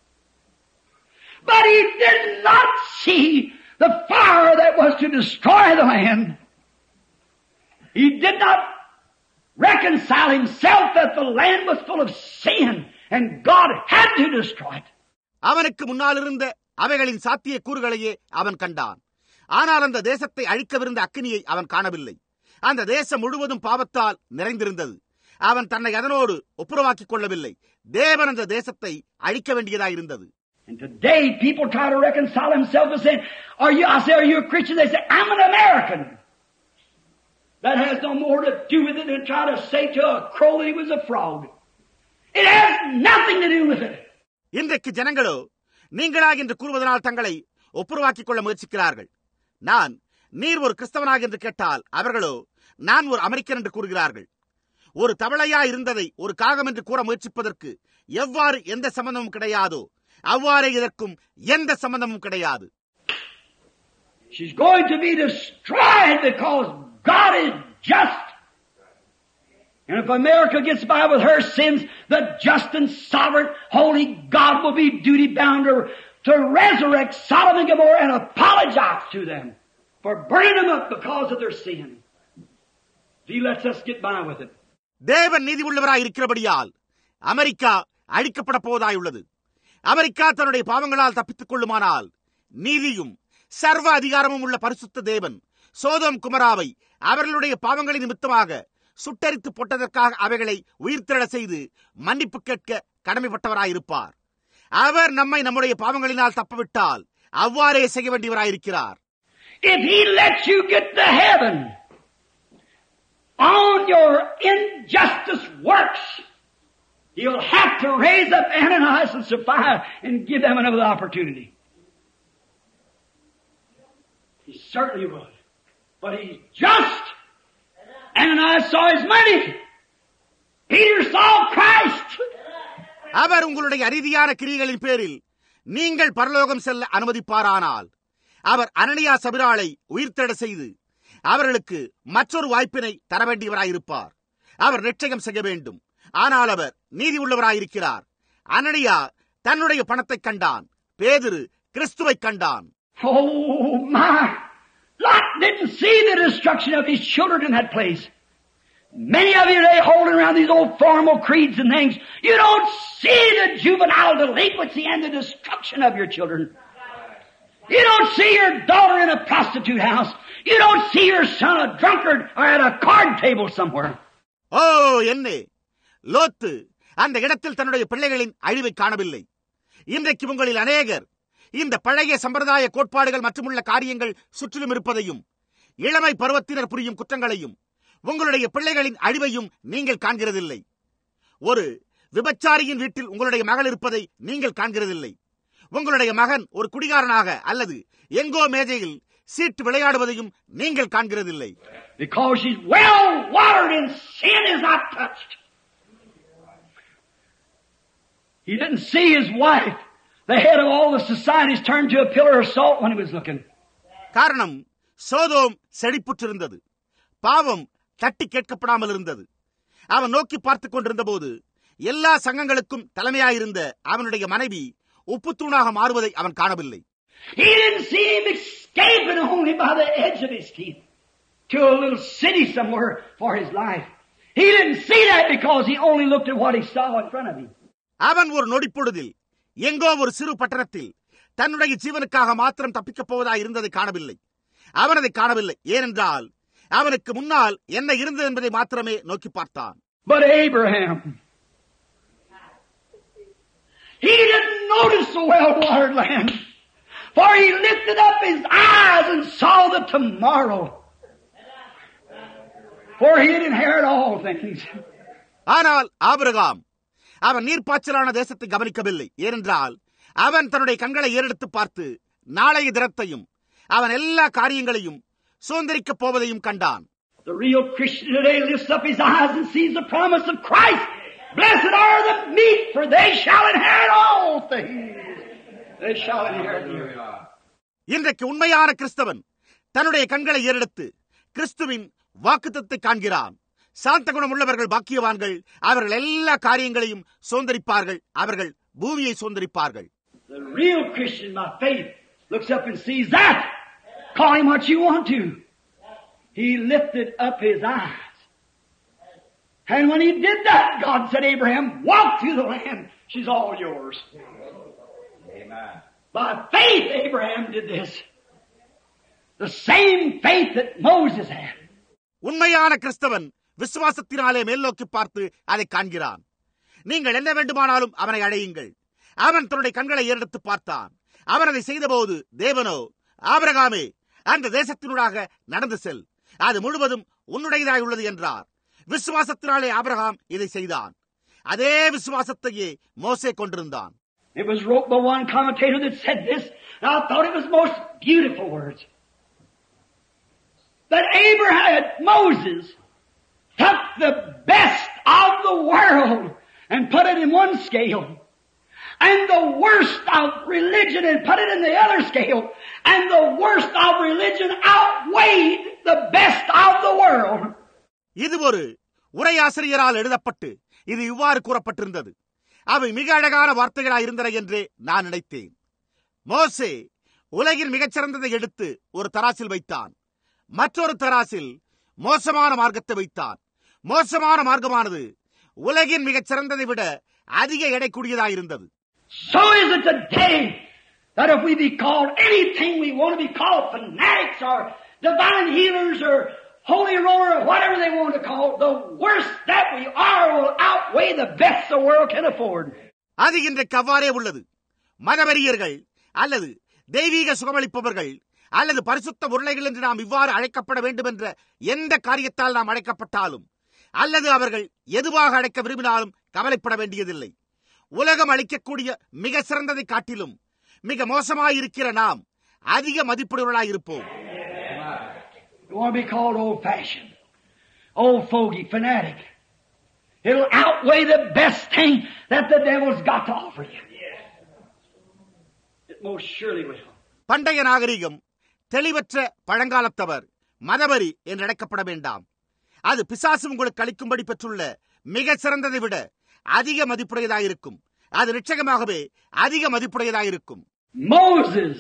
But he did not see the fire that was to destroy the land. He did not reconcile himself that the land was full of sin and God had to destroy it. அவனுக்கு முன்னால் இருந்த அவைகளின் சாத்திய கூறுகளையே அவன் கண்டான். ஆனால் அந்த தேசத்தை அழிக்கவிருந்த அக்கினியை அவன் காணவில்லை. அந்த தேசம் முழுவதும் பாவத்தால் நிறைந்திருந்தது. அவன் தன்னை அதனோடு ஒப்புரவாக்கிக் கொள்ளவில்லை. தேவன் அந்த தேசத்தை அழிக்க வேண்டியதாயிருந்தது. And today people try to reconcile themselves and say, are you a Christian? They say, I'm an American. That has no more to do with it than try to say to a crow that he was a frog. It has nothing to do with it. இன்றைக்கு ஜனங்களோ நீங்களாக என்று கூறுவதனால் தங்களை ஒப்புரவாக்கிக் கொள்ள முயற்சிக்கிறார்கள். நீர் ஒரு கிறிஸ்தவனாக என்று கேட்டால் அவர்களோ நான் ஒரு அமெரிக்கன் என்று கூறுகிறார்கள். ஒரு தவளையா இருந்ததை ஒரு காகம் என்று கூற முயற்சிப்பதற்கு எவ்வாறு எந்த சம்பந்தமும் கிடையாதோ அவ்வாறே இதற்கும் எந்த சம்பந்தமும் கிடையாது. She's going to be destroyed because God is just. And if America gets by with her sins, the just and sovereign, holy God will be duty bound to resurrect Sodom and Gomorrah and apologize to them for burning them up because of their sin. He lets us get by with it. தேவன் நீதி உள்ளவராய் இருக்கிறபடியால் America அழிக்கப்பட போவதாயுள்ளது. America தன்னுடைய பாவங்களால் தப்பித்துக் கொள்ளுமானால் நீதியும் சர்வ அதிகாரமும் உள்ள பரிசுத்த தேவன் சோதோம் குமராவை அவர்களுடைய பாவங்களின் நிமித்தமாக சுட்டரித்து போட்டதற்காக அவைகளை உயிர்த்தெழ செய்து மன்னிப்பு கேட்க கடமைப்பட்டவராயிருப்பார். அவர் நம்மை நம்முடைய பாவங்களினால் தப்பவிட்டால் அவ்வாறே செய்ய வேண்டியவராயிருக்கிறார். If he lets you get to heaven on your injustice works, he'll have to raise up Ananias and Sapphira and give them another opportunity. He certainly would. But he's just. Ananias saw his money. Peter saw Christ. அவர் உங்களுடைய அநீதியான கிரியைகளின் பேரில் நீங்கள் பரலோகம் செல்ல அனுமதிப்பாரானால் அவர் அனனியா சபிராளை உயிர்த்தெழ செய்து அவர்களுக்கு மற்றொரு வாய்ப்பினை தர வேண்டியவராயிருப்பார். அவர் நிச்சயம் செய்ய வேண்டும். ஆனால் அவர் நீதி உள்ளவராயிருக்கிறார். அனனியா தன்னுடைய பணத்தை கண்டான். பேதுரு கிறிஸ்துவை கண்டான். Oh my! Lot didn't see the destruction of his children in that place. Many of you today holding around these old formal creeds and things, you don't see the juvenile delinquency and the destruction of your children. You don't see your daughter in a prostitute house. You don't see your son a drunkard or at a card table somewhere. என்னே, லோத்து அந்த இடத்தில் தன்னுடைய பிள்ளைகளின் அழிவை காணவில்லை. இன்றைக்கு உங்களில் அநேகர் இந்த பழைய சம்பிரதாய கோட்பாடுகள் மற்றும் உள்ள காரியங்கள் சுற்றிலும் இருப்பதையும் இளமை பருவத்தினர் புரியும் குற்றங்களையும் உங்களுடைய பிள்ளைகளின் அழிவையும் நீங்கள் காண்கிறதில்லை. ஒரு விபச்சாரியின் வீட்டில் உங்களுடைய மகள் இருப்பதை நீங்கள் காண்கிறதில்லை. உங்களுடைய மகன் ஒரு குடிகாரனாக அல்லது எங்கோ மேஜையில் சீட்டு விளையாடுவதையும் நீங்கள் காண்கிறதில்லை. Because she's well watered and sin is not touched. He didn't see his wife, the head of all the societies, turned to a pillar of salt when he was looking. காரணம் சோதோம் செழிப்புற்றிருந்தது. பாவம் தட்டி கேட்கப்படாமல் இருந்தது. அவன் நோக்கி பார்த்துக் கொண்டிருந்த போது எல்லா சங்கங்களுக்கும் தலைமையாயிருந்த அவனுடைய மனைவி உப்புத்தூணாக மாறுவதை அவன் காணவில்லை. He didn't see him escaping only by the edge of his teeth to a little city somewhere for his life. He didn't see that because he only looked at what he saw in front of him. அவன் ஒரு நொடிப்பொழுதில் எங்கோ ஒரு சிறு பட்டணத்தில் தன்னுடைய ஜீவனுக்காக மாத்திரம் தப்பிக்கப் போவதாய் இருந்ததை காணவில்லை. அவன் அதை காணவில்லை. ஏனென்றால் அவனுக்கு முன்னால் என்ன இருந்தது என்பதை மாத்திரமே நோக்கி பார்த்தான். But Abraham, he didn't notice the well-watered land, for he lifted up his eyes and saw the tomorrow, for he had inherited all things. ஆனால் ஆபிரகாம் அவன் நீர்ப்பாய்ச்சலான தேசத்தை கவனிக்கவில்லை. ஏனென்றால் அவன் தன்னுடைய கண்களை ஏறெடுத்து பார்த்து நாளைய தினத்தையும் அவன் எல்லா காரியங்களையும் சுதந்திரிக்கப் போவதையும் கண்டான். The real Christian today lifts up his eyes and sees the promise of Christ. Blessed are the meek, for they shall inherit all things. They shall inherit the earth. இன்றைக்கு உண்மையான கிறிஸ்தவன் தன்னுடைய கண்களை ஏறெடுத்து கிறிஸ்துவின் வாக்குத்தத்தத்தை காண்கிறான். சாந்த குணம் உள்ளவர்கள் பாக்கியவான்கள், அவர்கள் எல்லா காரியங்களையும் சுதந்திரிப்பார்கள், அவர்கள் பூமியை சுதந்திரிப்பார்கள். The real Christian by faith looks up and sees that. Call him what you want to. He lifted up his eyes. And when he did that, God said, Abraham, walk through the land. She's all yours. Amen. By faith, Abraham did this. The same faith that Moses had. உண்மையான கிறிஸ்தவன் விசுவாசத்தினாலே மேல் நோக்கி பார்த்து அதை காண்கிறான். நீங்கள் என்ன வேண்டுமானாலும் அவனை அழையுங்கள். அவன் தன்னுடைய கண்களை ஏறெடுத்து பார்த்தான். அவன் அதை செய்தபோது தேவனோ, ஆபிரகாமே, அந்த தேசத்தினூடாக நடந்து செல், அது முழுவதும் உன்னுடையதாய் உள்ளது என்றார். விசுவாசத்தினாலே ஆபிரகாம் இதை செய்தான். அதே விசுவாசத்தையே மோசே கொண்டிருந்தான். It was wrote by one commentator that said this, and I thought it was most beautiful words. That Abraham, Moses, took the best of the world and put it in one scale, and the worst of religion and put it in the other scale, and the worst of religion outweighed the best of the world. இது ஒரு உரையாசிரியரால் எழுதப்பட்டு இது இவ்வாறு கூறப்பட்டிருந்தது. அவை மிக அழகான வார்த்தைகளாய் இருந்தன என்றே நான் நினைத்தேன். மோசே உலகின் மிகச்சிறந்ததை எடுத்து ஒரு தராசில் வைத்தான். மற்றொரு தராசில் மோசமான மார்க்கத்தை வைத்தான். மோசமான மார்க்கமானது உலகின் மிகச்சிறந்ததை விட அதிக எடை கூடியதாயிருந்தது. So is it today that if we be called anything we want to be called, fanatics or divine healers or holy roller or whatever they want to call, the worst that we are will outweigh the best the world can afford. அது இன்றைக்கு அவ்வாறே உள்ளது. மதவெறியர்கள் அல்லது தெய்வீக சுகமளிப்பவர்கள் அல்லது பரிசுத்த உருளைகள் என்று நாம் இவ்வாறு அழைக்கப்பட வேண்டும் என்ற எந்த காரியத்தால் நாம் அழைக்கப்பட்டாலும் அல்லது அவர்கள் எதுவாக அழைக்க விரும்பினாலும் கவலைப்பட வேண்டியதில்லை. உலகம் அளிக்கக்கூடிய மிக சிறந்ததை காட்டிலும் மிக மோசமாயிருக்கிற நாம் அதிக மதிப்புடையவர்களாயிருப்போம். You want to be called old-fashioned, old fogey, fanatic. It'll outweigh the best thing that the devil's got to offer you. It most surely will. பண்டைய நாகரிகம், தெளிவற்ற பழங்காலத்தவர், மதவரி என்று அழைக்கப்பட வேண்டாம். அது பிசாசு உங்களுக்கு அளிக்கும்படி பெற்றுள்ள மிக சிறந்ததை விட அதிக மதிப்புடையதாயிருக்கும். அது நிச்சயமாகவே அதிக மதிப்புடையதாயிருக்கும். Moses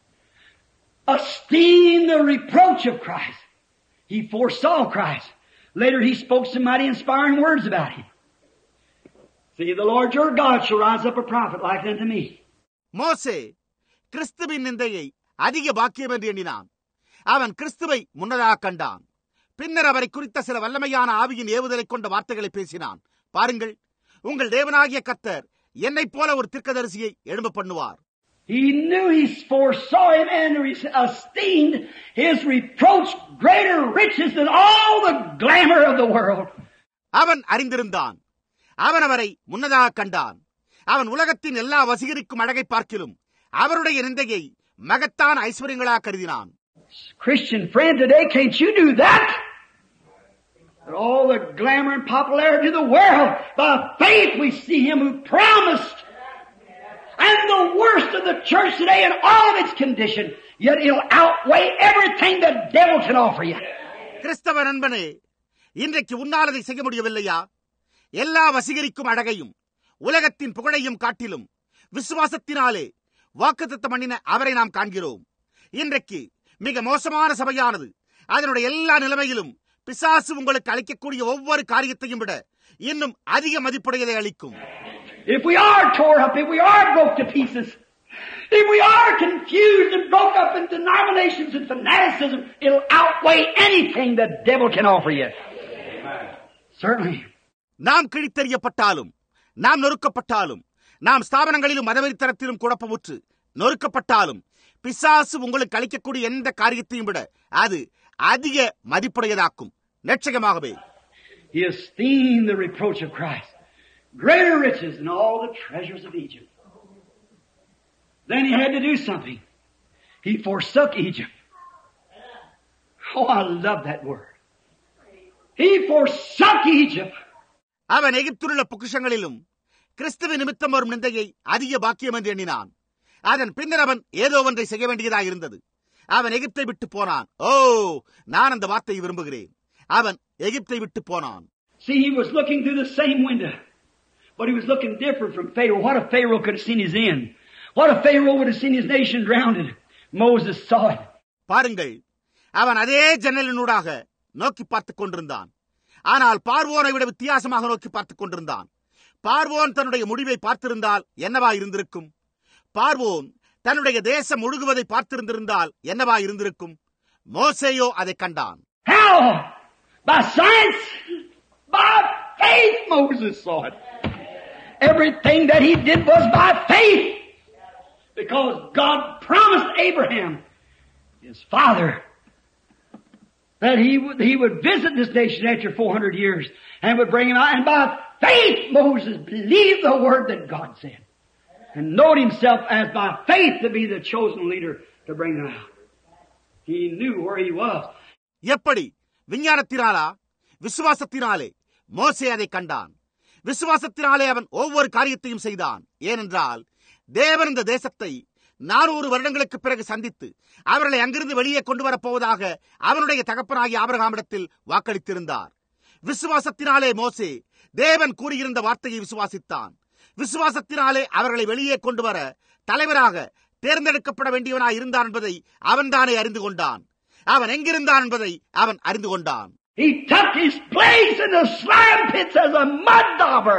esteemed the reproach of Christ. He foresaw Christ. Later he spoke some mighty inspiring words about him. See, the Lord your God shall rise up a prophet like unto me. மோசே கிறிஸ்துவின் நிந்தையை அதிக பாக்கியம் என்று எண்ணினான். அவன் கிறிஸ்துவை முன்னதாக கண்டான். பின்னர் அவரை குறித்த சில வல்லமையான ஆவியின் ஏவுதலை கொண்ட வார்த்தைகளை பேசினான். பாருங்கள், உங்கள் தேவனாகிய கர்த்தர் என்னைப் போல ஒரு தீர்க்கதரிசியை எழும்ப பண்ணுவார். He knew he foresaw him and esteemed his reproach greater riches than all the glamour of the world. அவன் அறிந்திருந்தான். அவன் அவரை முன்னதாக கண்டான். அவன் உலகத்தின் எல்லா வசீகரிக்கும் அழகை பார்க்கிலும் அவருடைய நிந்தையை மகத்தான ஐஸ்வர்யங்களாக கருதினான். Christian friend, today can't you do that? All the glamour and popularity of the world, by faith we see him who promised. And the worst of the church today in all of its condition, yet it'll outweigh everything the devil can offer you. கிறிஸ்தவ நண்பனே, இன்றைக்கு உன்னால் அதை செய்ய முடியவில்லையா? எல்லா வசீகரிக்கும் அழகையும் உலகத்தின் புகழையும் காட்டிலும் விசுவாசத்தினாலே வாக்குத்தத்தம் பண்ணின அவரை நாம் காண்கிறோம். இன்றைக்கு மிக மோசமான சபையானது அதனுடைய எல்லா நிலைமையிலும் பிசாசு உங்களுக்கு அளிக்கக்கூடிய ஒவ்வொரு காரியத்தையும் விட இன்னும் அதிக மதிப்புடையதை அளிக்கும். If we are tore up, if we are broke to pieces, if we are confused and broke up in denominations and fanaticism, it'll outweigh anything the devil can offer you. Amen. Certainly. நாம் கிழித்தெறியப்பட்டாலும், நாம் நொறுக்கப்பட்டாலும், நாம் ஸ்தாபனங்களிலும் மதவெறித்தனத்திலும் குழப்பமுற்று நொறுக்கப்பட்டாலும், பிசாசு உங்களுக்கு அளிக்கக்கூடிய எந்த காரியத்தையும் விட அது அதிக மதிப்புடையதாக்கும். நிச்சயமாகவே. He esteemed the reproach of Christ greater riches than all the treasures of Egypt. Then he had to do something. He forsook Egypt. Oh, I love that word. He forsook Egypt. அவன் எகிப்திலுள்ள பொக்கிஷங்களிலும் கிறிஸ்துவ நிமித்தம் வரும் நிந்தையை அதிக பாக்கியம் என்று எண்ணினான். அதன் பின்னர் அவன் ஏதோ ஒன்றை செய்ய வேண்டியதாக இருந்தது. அவன் எகிப்தை விட்டு போனான். ஓ, நான் அந்த வார்த்தையை விரும்புகிறேன். அவன் எகிப்தை விட்டு போனான். See, he was looking through the same window, but he was looking different from Pharaoh. What if Pharaoh could have seen his end? What if Pharaoh would have seen his nation drowned? Moses saw it. பாருங்கள், அவன் அதே ஜன்னலினூடாக நோக்கி பார்த்துக் கொண்டிருந்தான். ஆனால் பார்வோனை விட வித்தியாசமாக நோக்கி பார்த்துக் கொண்டிருந்தான். பார்வோன் தன்னுடைய முடிவை பார்த்திருந்தால் என்னவா இருந்திருக்கும்? பார்வோன் தன்னுடைய தேசம் முழுகுவதை பார்த்திருந்திருந்தால் என்னவா இருந்திருக்கும்? மோசேயோ அதை கண்டான். How? By science? By faith Moses saw it. Everything that he did was by faith. Because God promised Abraham, his father, that he would visit this nation after 400 years and would bring him out. And by faith Moses believed the word that God said. And knowed himself as by faith to be the chosen leader to bring them out. He knew where he was. எப்படி? விஞ்ஞானத்தினாலா? விசுவாசத்தினாலே மோசே அதை கண்டான். விசுவாசத்தினாலே அவன் ஒவ்வொரு காரியத்தையும் செய்தான். ஏனென்றால் தேவன் இந்த தேசத்தை 400 வருடங்களுக்கு பிறகு சந்தித்து அவர்களை அங்கிருந்து வெளியே கொண்டு வரப்போவதாக அவனுடைய தகப்பனாகிய ஆபிரகாமிடத்தில் வாக்களித்திருந்தார். விசுவாசத்தினாலே மோசே தேவன் கூறியிருந்த வார்த்தையை விசுவாசித்தான். விசுவாசத்தினாலே அவர்களை வெளியே கொண்டு வர தலைவராக தேர்ந்தெடுக்கப்பட வேண்டியவனாய் இருந்தான் என்பதை அவன்தானே அறிந்து கொண்டான். அவன் எங்கிருந்தான் என்பதை அவன் அறிந்து கொண்டான். He took his place in the slime pits as a mud dauber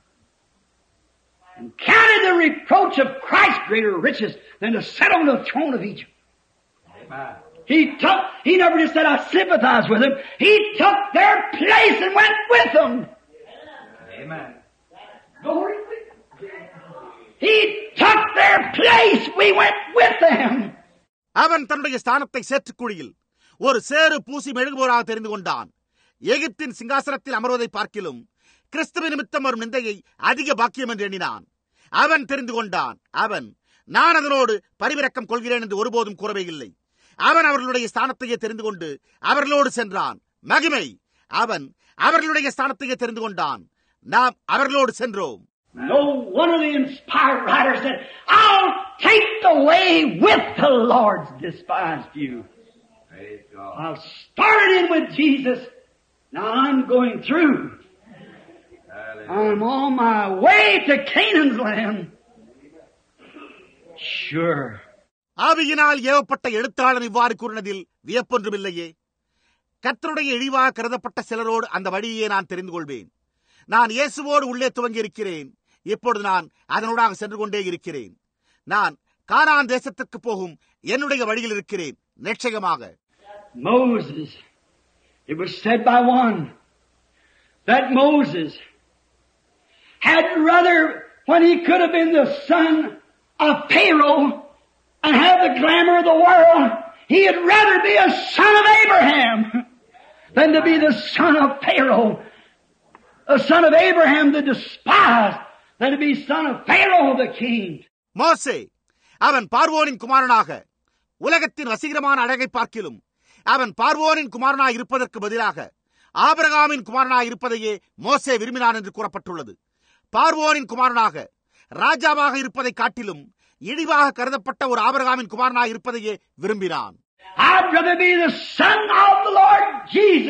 and counted the reproach of Christ greater riches than to sit on the throne of Egypt. Amen. He never just said, I sympathize with them. He took their place and went with them. Amen. Glory. He took their place. We went with them. அவன் தன்னுடைய ஸ்தானத்தை சேற்றுக்குழியில் ஒரு சேறு பூசி மெழுகுவோராக தெரிந்து கொண்டான். எகிப்தின் சிங்காசனத்தில் அமர்வதை பார்க்கிலும் கிறிஸ்துவ நிமித்தம் வரும் நிந்தையை அதிக பாக்கியம் என்று எண்ணினான். அவன் தெரிந்து கொண்டான். நான் அதனோடு பரிவிரக்கம் கொள்கிறேன் என்று ஒருபோதும் கூறவே இல்லை. அவன் அவர்களுடைய ஸ்தானத்தையே தெரிந்து கொண்டு அவர்களோடு சென்றான். மகிமை! அவன் அவர்களுடைய ஸ்தானத்தையே தெரிந்து கொண்டான். நாம் அவர்களோடு சென்றோம். No one of the inspired writers said, I'll take the way with the Lord's despised few. I've started in with Jesus. Now I'm going through. I'm on my way to Canaan's land. Sure. ஆவியினால் ஏவப்பட்ட எழுத்தாளன் இவ்வாறு கூறினதில் வியப்பொன்றுமில்லையே. கர்த்தருடைய இழிவாக கருதப்பட்ட சிலரோடு அந்த வழியே நான் தெரிந்து கொள்வேன். நான் இயேசுவோடு உள்ளே துவங்கி இருக்கிறேன். இப்பொழுது நான் அதனூடாக சென்று கொண்டே இருக்கிறேன். நான் கானான் தேசத்திற்கு போகும் என்னுடைய வழியில் இருக்கிறேன். நிச்சயமாக. Moses, it was said by one that Moses had rather, when he could have been the son of Pharaoh and have the glamour of the world, he had rather be a son of Abraham than to be the son of Pharaoh. A son of Abraham the despised than to be son of Pharaoh the king. மோசே அவன் பார்வோனின் குமாரனாக உலகத்தின் வசீகரமான அழகை பார்க்கிலும் அவன் பார்வோனின் குமாரனாய் இருப்பதற்கு பதிலாக ஆபிரகாமின் குமாரனாய் இருப்பதையே மோசே விரும்பினான் என்று கூறப்பட்டுள்ளது. பார்வோனின் குமாரனாக ராஜாவாக இருப்பதை காட்டிலும் இழிவாக கருதப்பட்ட ஒரு ஆபிரகாமின் குமாரனாய் இருப்பதையே விரும்பினான். I'd rather be the son of the Lord Jesus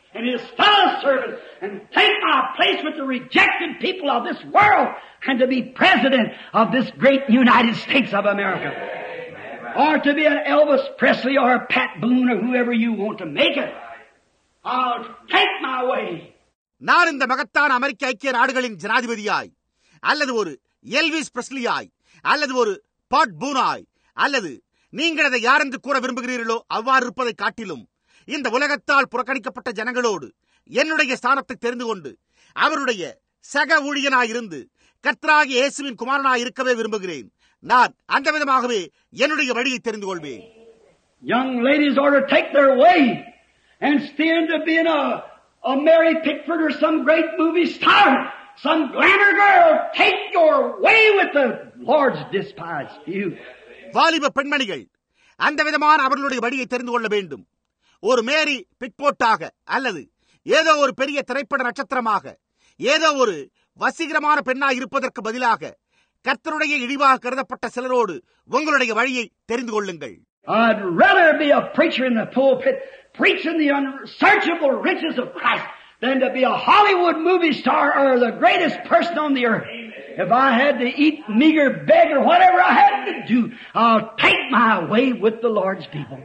and his fellow servants and take my place with the rejected people of this world and to be president of this great United States of America. Or to be an Elvis Presley or a Pat Boone or whoever you want to make it. I'll take my way. நான் இந்த மகத்தான அமெரிக்க ஐக்கிய நாடுகளின் ஜனாதிபதியாய் அல்லது ஒரு Elvis பிரெஸ்லியாய் அல்லது ஒரு பாட் பூனாய் அல்லது நீங்கள் அதை யார் என்று கூற விரும்புகிறீர்களோ அவ்வாறு இருப்பதை காட்டிலும் இந்த உலகத்தால் புறக்கணிக்கப்பட்ட ஜனங்களோடு என்னுடைய ஸ்தானத்தை தெரிந்து கொண்டு அவருடைய சக ஊழியனாயிருந்து கர்த்தராகிய இயேசுவின் குமாரனாய் இருக்கவே விரும்புகிறேன். நான் அந்த விதமாகவே என்னுடைய வழியை தெரிந்து கொள்வேன். Young ladies ought to take their way and stand to being a Mary Pickford or some great movie star, some glamour girl. Take your way with the Lord's despised few. வாலிப பெண்மணிகள் அந்த விதமான அவர்களுடைய வழியை தெரிந்து கொள்ள வேண்டும். ஒரு மேரி பிக்போர்ட்டாக அல்லது ஏதோ ஒரு பெரிய திரைப்பட நட்சத்திரமாக ஏதோ ஒரு வசீகரமான பெண்ணாய் இருப்பதற்கு பதிலாக கர்த்தருடைய இழிவாக கருதப்பட்ட சிலரோடு உங்களுடைய வழியை தெரிந்து கொள்ளுங்கள். I'd rather be a preacher in the pulpit preaching the unsearchable riches of Christ than to be a Hollywood movie star or the greatest person on the earth. If I had to eat, meager, beg, or whatever I had to do, I'll take my way with the Lord's people.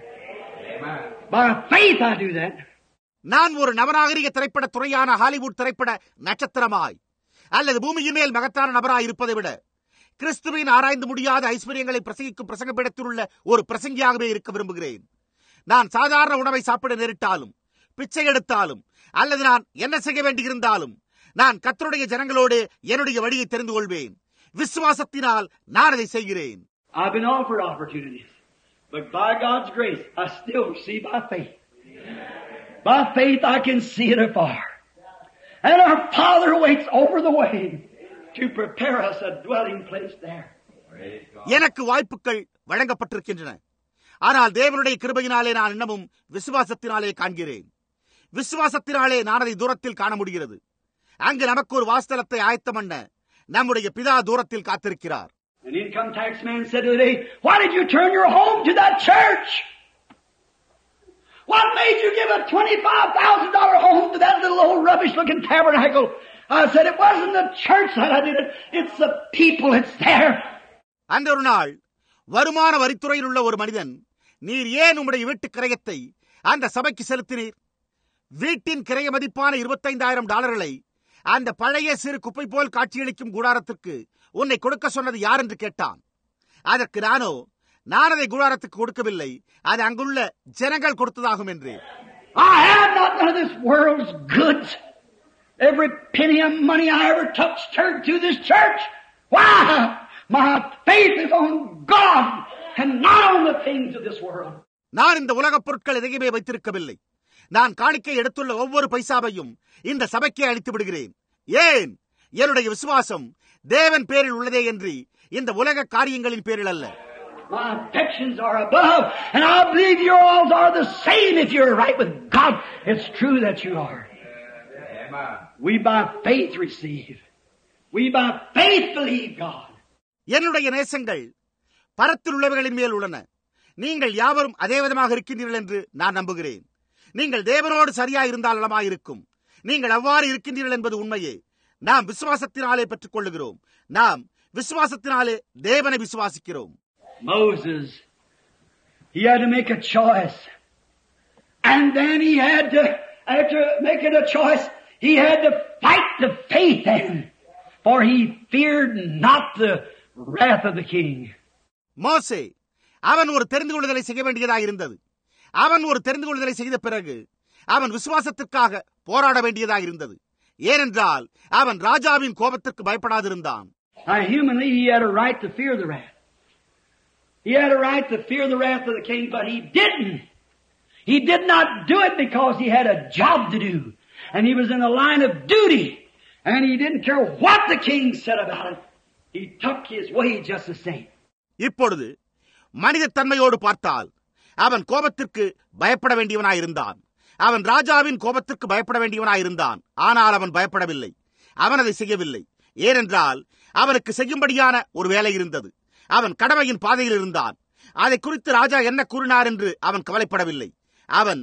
By faith I do that. நான் ஒரு நவநாகரிக திரைப்பட துறையான Hollywood திரைப்பட நட்சத்திரமாய் அல்லது பூமியின் மேல் மகத்தான நபராய் இருப்பதை விட கிறிஸ்துவின் ஆராய்ந்து முடியாத ஐஸ்வர்யங்களை பிரசங்கிக்கும் பிரசங்கப்பீடத்தில் உள்ள ஒரு பிரசங்கியாகவே இருக்க விரும்புகிறேன். நான் சாதாரண உணவை சாப்பிட நேரிட்டாலும் பிச்சை எடுத்தாலும் அல்லது நான் என்ன செய்ய வேண்டியிருந்தாலும் நான் கர்த்தருடைய ஜனங்களோடு என்னுடைய வழியை தெரிந்து கொள்வேன். விசுவாசத்தினால் நான் அதை செய்கிறேன். I've been offered opportunities, but by God's grace I still see by faith. By faith I can see it afar. And our Father waits over the way to prepare us a dwelling place there. எனக்கு வாய்ப்புகள் வழங்கப்பட்டிருக்கின்றன. ஆனால் தேவனுடைய கிருபையினாலே நான் இன்னமும் விசுவாசத்தினாலே காண்கிறேன். விசுவாசத்தினாலே நான் அதை தூரத்தில் காண முடிகிறது. அங்கு நமக்கு ஒரு வாஸ்தலத்தை ஆயத்தம் பண்ண நம்முடைய பிதா தூரத்தில் காத்திருக்கிறார். An income tax man said today, "Why did you turn your home to that church? What made you give a $25,000 home to that little old rubbish-looking tabernacle?" I said, "It wasn't the church that I did it. It's the people that's there." அந்த ஒரு நாள் வருமான வரித்துறையில் உள்ள ஒரு மனிதன், நீர் ஏன் உம்முடைய வீட்டு கிரயத்தை அந்த சபைக்கு செலுத்தினீர்? வீட்டின் கிரய மதிப்பான $25,000 அந்த பழைய சிறு குப்பை போல் காட்சியளிக்கும் கூடாரத்திற்கு உன்னை கொடுக்க சொன்னது யார் என்று கேட்டான். அதற்கு நான் அதை கூடாரத்துக்கு கொடுக்கவில்லை, அது அங்குள்ள ஜனங்கள் கொடுத்ததாகும் என்று. I have not none of this world's goods. Every penny of money I ever touched turned to this church. Why? My faith is on God and not on the things of this world. நான் இந்த உலகப் பொருட்கள் எதையுமே வைத்திருக்கவில்லை. நான் காணிக்கை எடுத்துள்ள ஒவ்வொரு பைசாவையும் இந்த சபைக்கே அளித்து விடுகிறேன். ஏன்? என்னுடைய விசுவாசம் தேவன் பேரில் உள்ளதே என்று இந்த உலக காரியங்களின் பேரில் அல்ல. My affections are above, and I believe yours are the same if you're right with God. It's true that you are. We by faith receive. We by faith believe God. என்னுடைய நேசங்கள் பரத்தில் உள்ளவர்களின் மேல் உள்ளன. நீங்கள் யாவரும் அதே விதமாக இருக்கின்றீர்கள் என்று நான் நம்புகிறேன். நீங்கள் தேவனோடு சரியாய் இருந்தால் நலமாயிருக்கும். நீங்கள் அவ்வாறு இருக்கின்றீர்கள் என்பது உண்மையே. நாம் விசுவாசத்தினாலே பெற்றுக் கொள்ளுகிறோம். நாம் விசுவாசத்தினாலே தேவனை விசுவாசிக்கிறோம். Moses, he had to make a choice. And then he had to, after making a choice, he had to fight the faith then. For he feared not the wrath of the king. மோசே, அவன் ஒரு தெரிந்து கொள்ளுதலை செய்ய வேண்டியதாக இருந்தது. அவன் ஒரு தெரிந்து கொள்ளுதலை செய்த பிறகு அவன் விசுவாசத்திற்காக போராட வேண்டியதாக இருந்தது. ஏனென்றால் அவன் ராஜாவின் கோபத்திற்கு பயப்படாதிருந்தான். Humanly, he had a right to fear the wrath. He had a right to fear the wrath of the king, but he didn't. He did not do it because he had a job to do. And he was in a line of duty. And he didn't care what the king said about it. He took his way just the same. இப்பொழுது மனித தன்மையோடு பார்த்தால் அவன் கோபத்திற்கு பயப்பட வேண்டியவனாயிருந்தான். அவன் ராஜாவின் கோபத்திற்கு பயப்பட வேண்டியவனாயிருந்தான். ஆனால் அவன் பயப்படவில்லை. அவன் அதை செய்யவில்லை. ஏனென்றால் அவனுக்கு செய்யும்படியான ஒரு வேலை இருந்தது. அவன் கடமையின் பாதையில் இருந்தான். அதை குறித்து ராஜா என்ன கூறினார் என்று அவன் கவலைப்படவில்லை. அவன்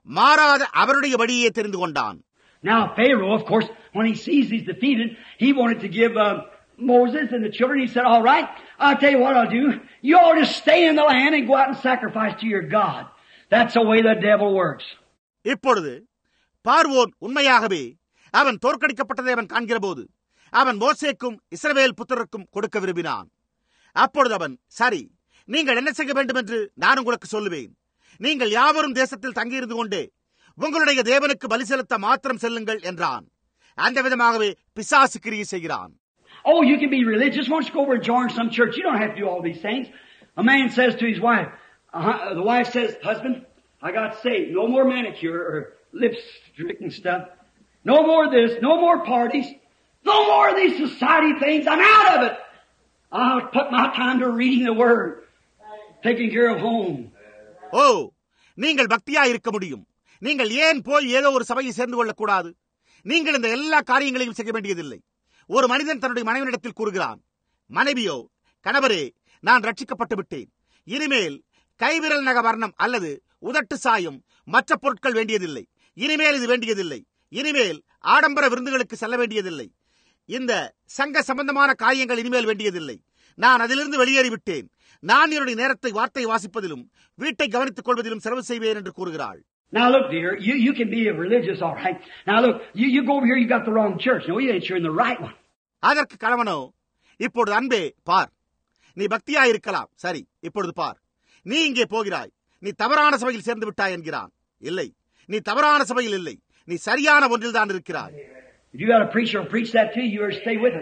மாறாத அவருடைய வழியே தெரிந்து கொண்டான். Now Pharaoh, of course, when he sees he's defeated, he wanted to give Moses and the children. He said, all right, I'll tell you what I'll do. You all just stay in the land and go out and sacrifice to your God. That's the way the devil works. இப்பொழுது பார்வோன் உண்மையாகவே அவன் தோற்கடிக்கப்பட்டதை அவன் காண்கிற போது அவன் மோசேக்கும் இஸ்ரவேல் புத்திரருக்கும் கொடுக்க விரும்பினான். அப்பொழுது அவன், சரி, நீங்கள் என்ன செய்ய வேண்டும் என்று நான் உங்களுக்கு சொல்லுவேன். நீங்கள் யாவரும் தேசத்தில் தங்கியிருந்து கொண்டே உங்களுடைய தேவனுக்கு பலி செலுத்த மாத்திரம் செல்லுங்கள் என்றான். அந்த விதமாகவே பிசாசு கிரியை செய்கிறான். Oh, you can be religious. Why don't you go over and join some church? You don't have to do all these things. A man says to his wife, the wife says, husband, I got saved. No more manicure or lipstick and stuff. No more of this. No more parties. No more of these society things. I'm out of it. I'll put my time to reading the Word, taking care of home. ஓ, நீங்கள் பக்தியா இருக்க முடியும். நீங்கள் ஏன் போய் ஏதோ ஒரு சபையை சேர்ந்து கொள்ளக்கூடாது? நீங்கள் இந்த எல்லா காரியங்களையும் செய்ய வேண்டியதில்லை. ஒரு மனிதன் தன்னுடைய மனைவியிடத்தில் கூறுகிறான், மனைவியோ, கணவரே, நான் ரட்சிக்கப்பட்டு விட்டேன். இனிமேல் கைவிரல் நக வர்ணம் அல்லது உதட்டு சாயம் மற்ற பொருட்கள் வேண்டியதில்லை. இனிமேல் இது வேண்டியதில்லை. இனிமேல் ஆடம்பர விருந்துகளுக்கு செல்ல வேண்டியதில்லை. இந்த சங்க சம்பந்தமான காரியங்கள் இனிமேல் வேண்டியதில்லை. நான் அதிலிருந்து வெளியேறிவிட்டேன். நான் என்னுடைய நேரத்தை வார்த்தை வாசிப்பதிலும் வீட்டை கவனித்துக் கொள்வதிலும் செலவு செய்வேன் என்று கூறுகிறாள். Now look, dear, you can be a religious, all right. Now look, you go over here, you got the wrong church. No, you ain't sure in the right one. அதற்கு கணவனோ, இப்பொழுது அன்பே பார், நீ பக்தியா இருக்கலாம், சரி, இப்பொழுது பார், நீ இங்கே போகிறாய், நீ தவறான சபையில் சேர்ந்து விட்டாய் என்கிறான். இல்லை, நீ தவறான சபையில் இல்லை, நீ சரியான ஒன்றில் தான் இருக்கிறாய். If you got a preacher who preach that to you, or stay with him.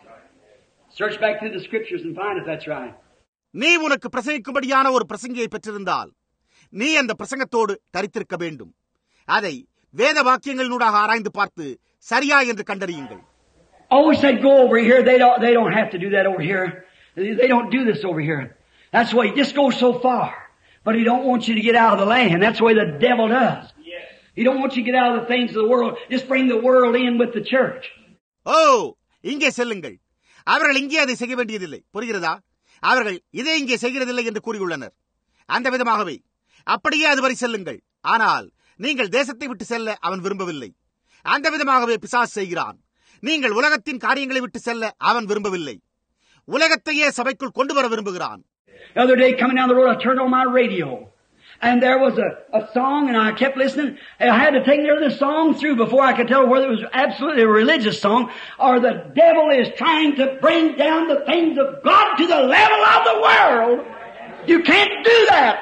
Search back through the scriptures and find if that's right. நீ உனக்கு பிரசங்கிக்கும்படியான ஒரு பிரசங்கியை பெற்றிருந்தால் நீ அந்த பிரசங்கத்தோடு தரித்திருக்க வேண்டும். அதை வேத வாக்கியங்களினூடாக ஆராய்ந்து பார்த்து சரியா என்று கண்டறியுங்கள். Always said go over here. They don't have to do that over here. They don't do this over here. That's why he just goes so far. But he don't want you to get out of the land. That's the way the devil does. He don't want you to get out of the things of the world. Just bring the world in with the church. ஓ, இங்கே செல்லுங்கள். அவர்கள் இங்கே அதை செய்ய வேண்டியதில்லை. புரிகிறதா? அவர்கள் இதை இங்கே செய்கிறதில்லை என்று கூறியுள்ளனர். அந்த விதமாகவே அப்படியே அதுவரை செல்லுங்கள். ஆனால் நீங்கள் தேசத்தை விட்டு செல்ல அவன் விரும்பவில்லை. அந்த விதமாகவே பிசாசு செய்கிறான். நீங்கள் உலகத்தின் காரியங்களை விட்டு செல்ல அவன் விரும்பவில்லை. உலகத்தையே சபைக்குள் கொண்டு வர விரும்புகிறான். The other day coming down the road, I turned on my radio. And there was a song, and I kept listening. I had to take the song through before I could tell whether it was absolutely a religious song or the devil is trying to bring down the things of God to the level of the world. You can't do that.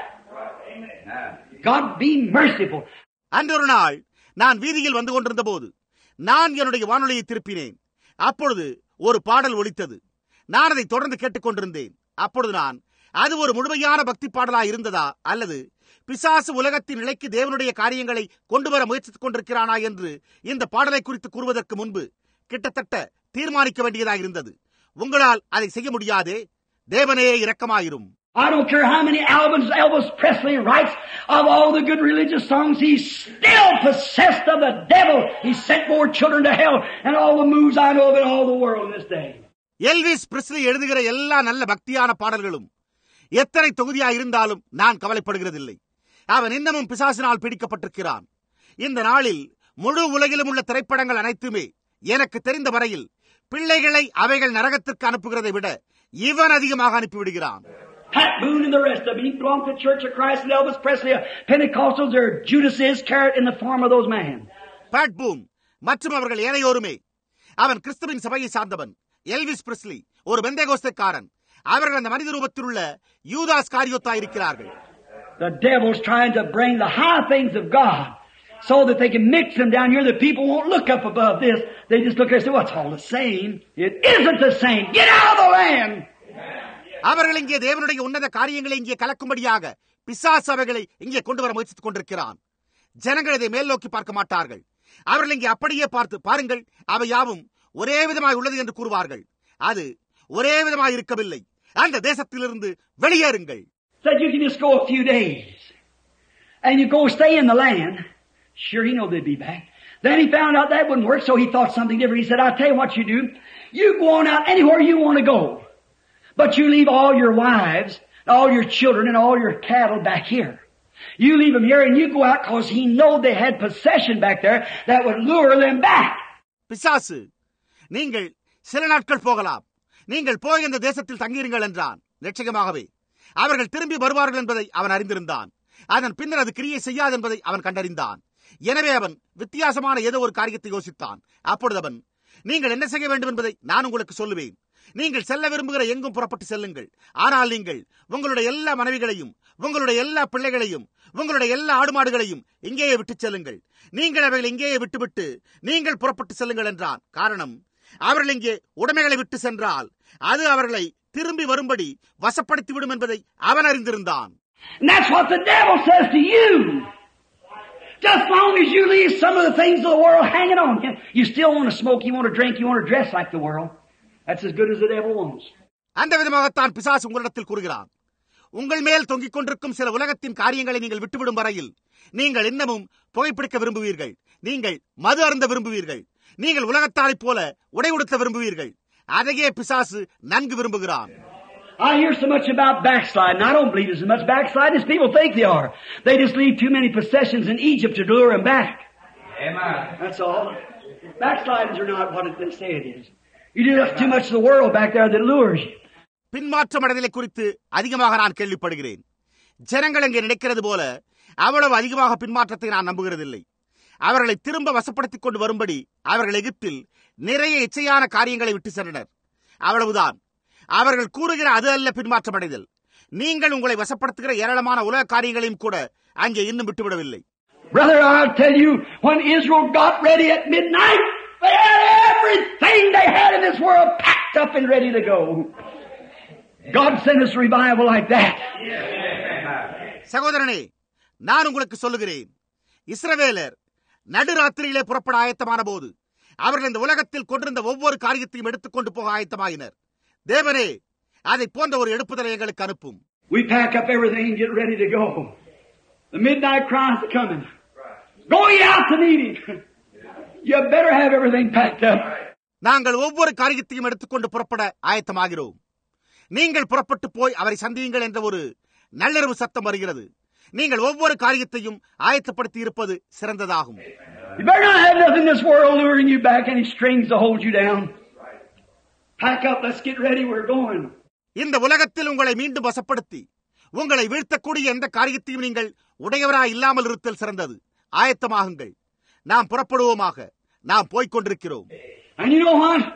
God be merciful. அன்றொரு நாள் நான் வீதியில் வந்து கொண்டிருந்த போது நான் என்னுடைய வானொலியை திருப்பினேன். அப்பொழுது ஒரு பாடல் ஒலித்தது. நான் அதை தொடர்ந்து கேட்டுக்கொண்டிருந்தேன். அப்பொழுது நான், அது ஒரு முழுமையான பக்தி பாடலா இருந்ததா அல்லது பிசாசு உலகத்தின் நிலைக்கு தேவனுடைய காரியங்களை கொண்டு வர முயற்சித்துக் கொண்டிருக்கிறானா என்று இந்த பாடலை குறித்து கூறுவதற்கு முன்பு கிட்டத்தட்ட தீர்மானிக்க வேண்டியதாக இருந்தது. உங்களால் அதை செய்ய முடியாதே. தேவனே இரக்கமாயிரும். I don't care how many albums Elvis Presley writes of all the good religious songs, he's still possessed of the devil. He sent more children to hell and all the moves I know of in all the world in this day. Elvis Presley எழுதுகிற எல்லா நல்ல பக்தியான பாடல்களும் எத்தனை தொகுதியா இருந்தாலும் நான் கவலைப்படுகிறதில்லை. அவன் இன்னமும் பிசாசினால் பிடிக்கப்பட்டிருக்கிறான். இந்த நாளில் முழு உலகிலும் உள்ள திரைப்படங்கள் அனைத்துமே எனக்கு தெரிந்த வரையில் பிள்ளைகளை அவைகள் நரகத்திற்கு அனுப்புகிறதை விட இவன் அதிகமாக அனுப்பிவிடுகிறான். Pat Boone and the rest of them, he belonged to the Church of Christ and Elvis Presley, Pentecostals, or Judas Iscariot in the form of those men. Pat Boone மற்றும் அவர்கள் ஏனையோருமே அவன் கிறிஸ்துவின் சபையை சார்ந்தவன். எல்விஸ் பிரெஸ்லி ஒரு பெந்தேகோஸ்தேக்காரன். அவர்கள் அந்த மனித ரூபத்தில் உள்ள யூதாஸ் காரியோத்தா இருக்கிறார்கள். The devil's trying to bring the high things of God so that they can mix them down here. The people won't look up above this. They just look there and say, well, it's all the same. It isn't the same. Get out of the land. அவர்கள் இங்கே தேவனுடைய உன்னத காரியங்களை இங்கே கலக்கும்படியாக பிசாசு அவைகளை இங்கே கொண்டு வர முயற்சித்துக் கொண்டிருக்கிறான். ஜனங்கள் இதை மேல் நோக்கி பார்க்க மாட்டார்கள். அவர்கள் இங்கே அப்படியே பார்த்து, பாருங்கள், அவை யாவும் ஒரே விதமாய் உள்ளது என்று கூறுவார்கள். அது ஒரே விதமாய் இருக்கவில்லை. அந்த தேசத்திலிருந்து வெளியேறுங்கள். Said you can just go a few days and you go stay in the land. Sure, he know they'd be back. Then he found out that wouldn't work, so he thought something different. He said, I'll tell you what you do. You go on out anywhere you want to go. But you leave all your wives, all your children, and all your cattle back here. You leave them here and you go out because he know they had possession back there that would lure them back. பிசாசு, நீங்கள் சில நாட்கள் போகலாம், நீங்கள் போய் இந்த தேசத்தில் தங்கியிருங்கள் என்றான். நிச்சயமாகவே அவர்கள் திரும்பி வருவார்கள் என்பதை அவன் அறிந்திருந்தான். அதன் பின்னர் அது கிரியை செய்யாது என்பதை அவன் கண்டறிந்தான். எனவே அவன் வித்தியாசமான ஏதோ ஒரு காரியத்தை யோசித்தான். அப்பொழுது அவன், நீங்கள் என்ன செய்ய வேண்டும் என்பதை நான் உங்களுக்கு சொல்லுவேன். நீங்கள் செல்ல விரும்புகிற எங்கும் புறப்பட்டு செல்லுங்கள். ஆனால் நீங்கள் உங்களுடைய எல்லா மனைவிகளையும், உங்களுடைய எல்லா பிள்ளைகளையும், உங்களுடைய எல்லா ஆடுமாடுகளையும் இங்கேயே விட்டு செல்லுங்கள். நீங்கள் அவைகளை இங்கேயே விட்டுவிட்டு நீங்கள் புறப்பட்டு செல்லுங்கள் என்றான். காரணம், அவர்கள் இங்கே உடைமைகளை விட்டு சென்றால் அது அவர்களை திரும்பி வரும்படி வசப்படுத்திவிடும் என்பதை அவன் அறிந்திருந்தான். And that's what the devil says to you. Just long as you leave some of the things of the world hanging on, you still want to smoke, you want to drink, you want to dress like the world. That's as good as the devil wants. அந்த விதமாகத்தான் பிசாசு உங்களிடத்தில் கூறுகிறான். உங்கள் மேல் தொங்கிக் கொண்டிருக்கும் சில உலகத்தின் காரியங்களை நீங்கள் விட்டுவிடும் வரையில் நீங்கள் இன்னமும் புகைப்பிடிக்க விரும்புவீர்கள், நீங்கள் மது அருந்த விரும்புவீர்கள், நீங்கள் உலகத்தாரைப் போல உடை உடுத்த விரும்புவீர்கள். அதையே பிசாசு நன்கு விரும்புகிறான். I hear so much about backsliding. I don't believe there's as much backsliding as people think they are. They just leave too many possessions in Egypt to lure them back. Amen. That's all. Backslidings are not what they say it is. You do too much of the world back there that lures you. பின்மாற்றம் அடைதலை குறித்து அதிகமாக நான் கேள்விப்படுகிறேன். ஜனங்கள் இங்கே நினைக்கிறது போல அவ்வளவு அதிகமாக பின்மாற்றத்தை நான் நம்புகிறதில்லை. அவர்களை திரும்ப வசப்படுத்திக் கொண்டு வரும்படி அவர்கள் எகிப்தில் நிறைய இச்சையான காரியங்களை விட்டு சென்றனர். அவ்வளவுதான். அவர்கள் கூறுகிற அது அல்ல பின்மாற்றம் அடைதல். நீங்கள் உங்களை வசப்படுத்துகிற ஏராளமான உலக காரியங்களையும் கூட அங்கே இன்னும் விட்டுவிடவில்லை. Brother, I'll tell you, when Israel got ready at midnight, they had everything they had in this world packed up and ready to go. God sent us revival like that. சகோதரனே, நான் உங்களுக்கு சொல்லுகிறேன், இஸ்ரவேலர் நடுராத்திரியிலே புறப்பட ஆயத்தமான போது அவர்கள் இந்த உலகத்தில் கொண்டிருந்த ஒவ்வொரு காரியத்தையும் எடுத்துக்கொண்டு போக ஆயத்தமாயினர். தேவனே, அதை போன்ற ஒரு எடுப்புதலை எங்களுக்கு அனுப்பும். We pack up everything and get ready to go. The midnight cries are coming. Go ye out to meet him. You better have everything packed up. நாங்கள் ஒவ்வொரு காரியத்தையும் எடுத்துக்கொண்டு புறப்பட ஆயத்தமாகிறோம். நீங்கள் புறப்பட்டு போய் அவரை சந்தியுங்கள் என்ற ஒரு நள்ளிரவு சத்தம் வருகிறது. நீங்கள் ஒவ்வொரு காரியத்தையும் ஆயத்தப்படுத்தி இருப்பது சிறந்ததாகும். You better not have nothing in this world luring you back, any strings to hold you down. Pack up, let's get ready, we're going. இந்த உலகத்தில் உங்களை மீண்டும் வசப்படுத்தி உங்களை வீழ்த்தக்கூடிய எந்த காரியத்தையும் நீங்கள் உடையவராய் இல்லாமல் இருத்தல் சிறந்தது. ஆயத்தமாகுங்கள், நாம் புறப்படுவோமாக. நாம் போய்கொண்டிருக்கிறோம். And you know what?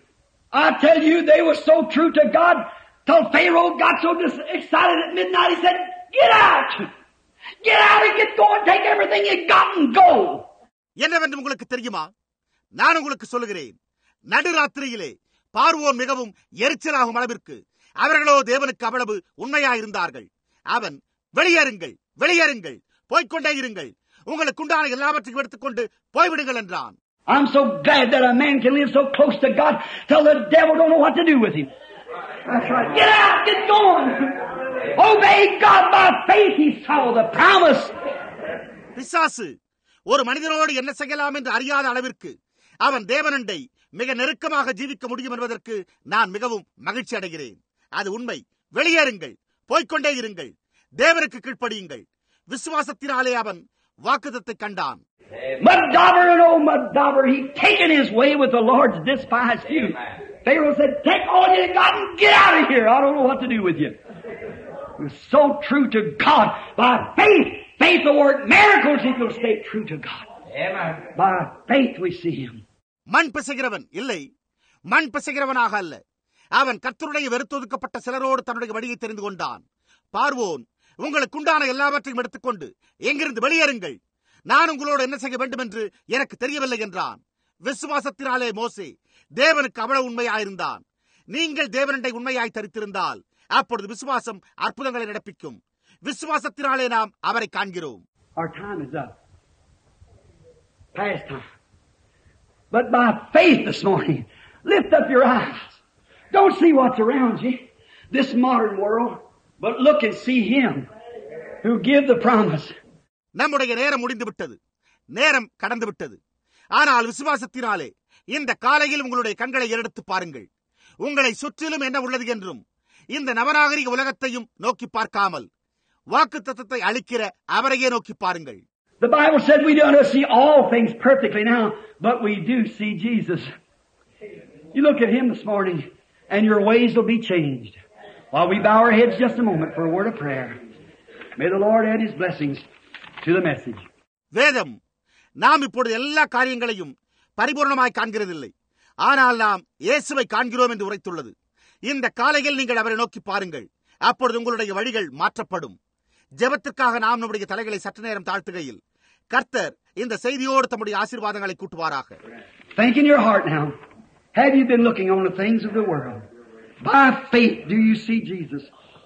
I tell you, they were so true to God till Pharaoh got so excited at midnight, he said, get out! Get out and get going, take everything you got and go! என்னவென்று உங்களுக்கு தெரியுமா? நான் உங்களுக்கு சொல்லுகிறேன், நடுராத்திரியிலே பார்வோன் மிகவும் எரிச்சலாகும் அளவிற்கு அவர்களோ தேவனுக்கு அவ்வளவு உண்மையாயிருந்தார்கள். அவன், வெளியேறுங்கள், வெளியேறுங்கள், போய்கொண்டே இருங்கள், உங்களுக்கு உண்டான எல்லாவற்றையும் எடுத்துக்கொண்டு போய்விடுங்கள் என்றான். I'm so glad that a man can live so close to God till the devil don't know what to do with him. That's right. Get out, get going. Obey God by faith. He saw the promise. பிசாசு ஒரு மனிதனோடு என்ன செய்யலாம் என்று அறியாத அளவிற்கு அவன் தேவனண்டை மிக நெருக்கமாக ஜீவிக்க முடியும் என்பதற்கு நான் மிகவும் மகிழ்ச்சி அடைகிறேன். அது உண்மை. வெளியேறுங்கள், போய்கொண்டே இருங்கள், தேவனுக்கு கீழ்ப்படியுங்கள். விசுவாசத்தினாலே அவன் வாக்குத்தத்தை கண்டான். Mudobber and old Mudobber, he taken his way with the Lord's despised few. Pharaoh said, take all you got and get out of here. I don't know what to do with you. He was so true to God. By faith, faith will work miracles if you'll stay true to God. Amen. By faith we see him. மண் பிசைகிறவன் இல்லை, மண் பிசைகிறவனாக அல்ல. அவன் கர்த்தருடைய வெறுத்தொதுக்கப்பட்ட சிலரோடு தன்னுடைய வழியை தெரிந்து கொண்டான். பார்வோன், உங்களுக்குண்டான எல்லாவற்றையும் எடுத்துக்கொண்டு எங்கிருந்து வெளியேறுங்கள், நான் உங்களோடு என்ன செய்ய வேண்டும் என்று எனக்கு தெரியவில்லை என்றான். விசுவாசத்தினாலே மோசே தேவனுக்கு அவ்வளவு உண்மையாயிருந்தான். நீங்கள் தேவனண்டை உண்மையாய் தரித்திருந்தால் அப்பொழுது விசுவாசம் அற்புதங்களை நடப்பிக்கும். விசுவாசத்தினாலே நாம் அவரை காண்கிறோம். Our time is up. Past time. But by faith this morning, lift up your eyes. Don't see what's around you, this modern world, but look and see him who give the promise. நம்முடைய நேரம் முடிந்து விட்டது, நேரம் கடந்து விட்டது. ஆனால் விசுவாசத்தினாலே இந்த காலையில் உங்களுடைய கண்களை ஏறெடுத்து பாருங்கள். உங்களை சுற்றிலும் என்ன உள்ளது என்றும் இந்த நவநாகரிக உலகத்தையும் நோக்கி பார்க்காமல் வாக்குத்தத்தத்தை அளிக்கிற அவரையே நோக்கி பாருங்கள். The Bible said we don't see all things perfectly now, but we do see Jesus. You look at Him this morning, and your ways will be changed. While we bow our heads just a moment for a word of prayer. May the Lord add His blessings to the message. வேதம் நாம் இப்பொழுது எல்லா காரியங்களையும் பரிபூர்ணமாய் காண்கிறதில்லை, ஆனால் நாம் இயேசுவை காண்கிறோம் என்று உரைத்துள்ளது. இந்த காலையில் நீங்கள் அவரை நோக்கி பாருங்கள், அப்பொழுது உங்களுடைய வழிகள் மாற்றப்படும். ஜெபத்திற்காக நாம் நம்முடைய தலைகளை சற்று நேரம் தாழ்த்துகையில் கர்த்தர் இந்த செய்தியோடு தம்முடைய ஆசீர்வாதங்களை கூட்டுவாராக. Think in your heart now. Have you been looking on the things of the world? By faith, do you see Jesus?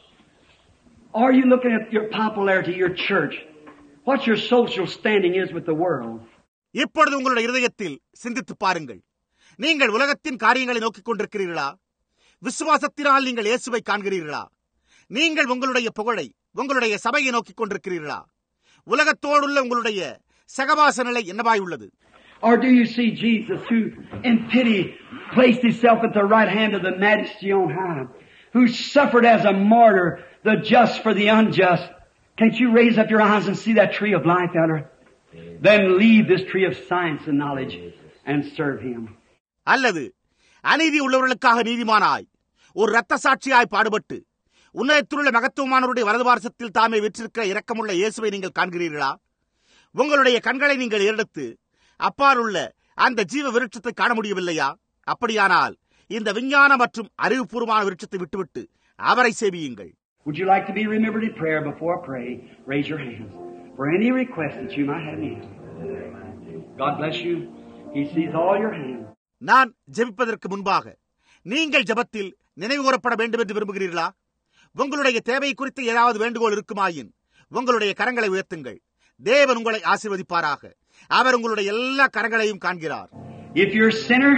Are you looking at your popularity, your church? What your social standing is with the world? இப்பொழுது உங்களுடைய இதயத்தில் சிந்தித்து பாருங்கள். நீங்கள் உலகத்தின் காரியங்களை நோக்கிக் கொண்டிருக்கிறீர்களா? விசுவாசத்தினால் நீங்கள் இயேசுவை காண்கிறீர்களா? நீங்கள் உங்களுடைய புகழை, உங்களுடைய சபையை நோக்கிக் கொண்டிருக்கிறீர்களா? உலகத்தோடுள்ள உங்களுடைய சகவாச நிலை என்னவாய் உள்ளது? Or do you see Jesus who in pity placed Himself at the right hand of the Majesty on high, who suffered as a martyr, the just for the unjust? Can't you raise up your eyes and see that tree of life out there? Then leave this tree of science and knowledge and serve Him. அல்லது அநீதி உள்ளவர்களுக்காக நீதிமானாய் ஒரு இரத்த சாட்சியாய் பாடுபட்டு உன்னதத்திலுள்ள மகத்துவமானவருடைய வலதுபாரசத்தில் தாமே வெற்றிருக்கிற இரக்கமுள்ள இயேசுவை நீங்கள் காண்கிறீர்களா? உங்களுடைய கண்களை நீங்கள் எடுத்து அப்பால் உள்ள அந்த ஜீவ விருட்சத்தை காண முடியவில்லையா? அப்படியானால் இந்த விஞ்ஞான மற்றும் அறிவுபூர்வமான விருட்சத்தை விட்டுவிட்டு அவரை சேவியுங்கள். Would you like to be remembered in prayer before I pray? Raise your hands for any request that you might have in. God bless you. He sees all your hands. நான் ஜெபிப்பதற்கு முன்பாக நீங்கள் ஜெபத்தில் நினைவு கூறப்பட வேண்டும் என்று விரும்புகிறீர்களா? உங்களுடைய தேவை குறித்து ஏதாவது வேண்டுகோள் இருக்குமாயின் உங்களுடைய கரங்களை உயர்த்துங்கள். தேவன் உங்களை ஆசீர்வதிப்பாராக. அவர் உங்களுடைய எல்லா கரங்களையும் காண்கிறார். If you're a sinner,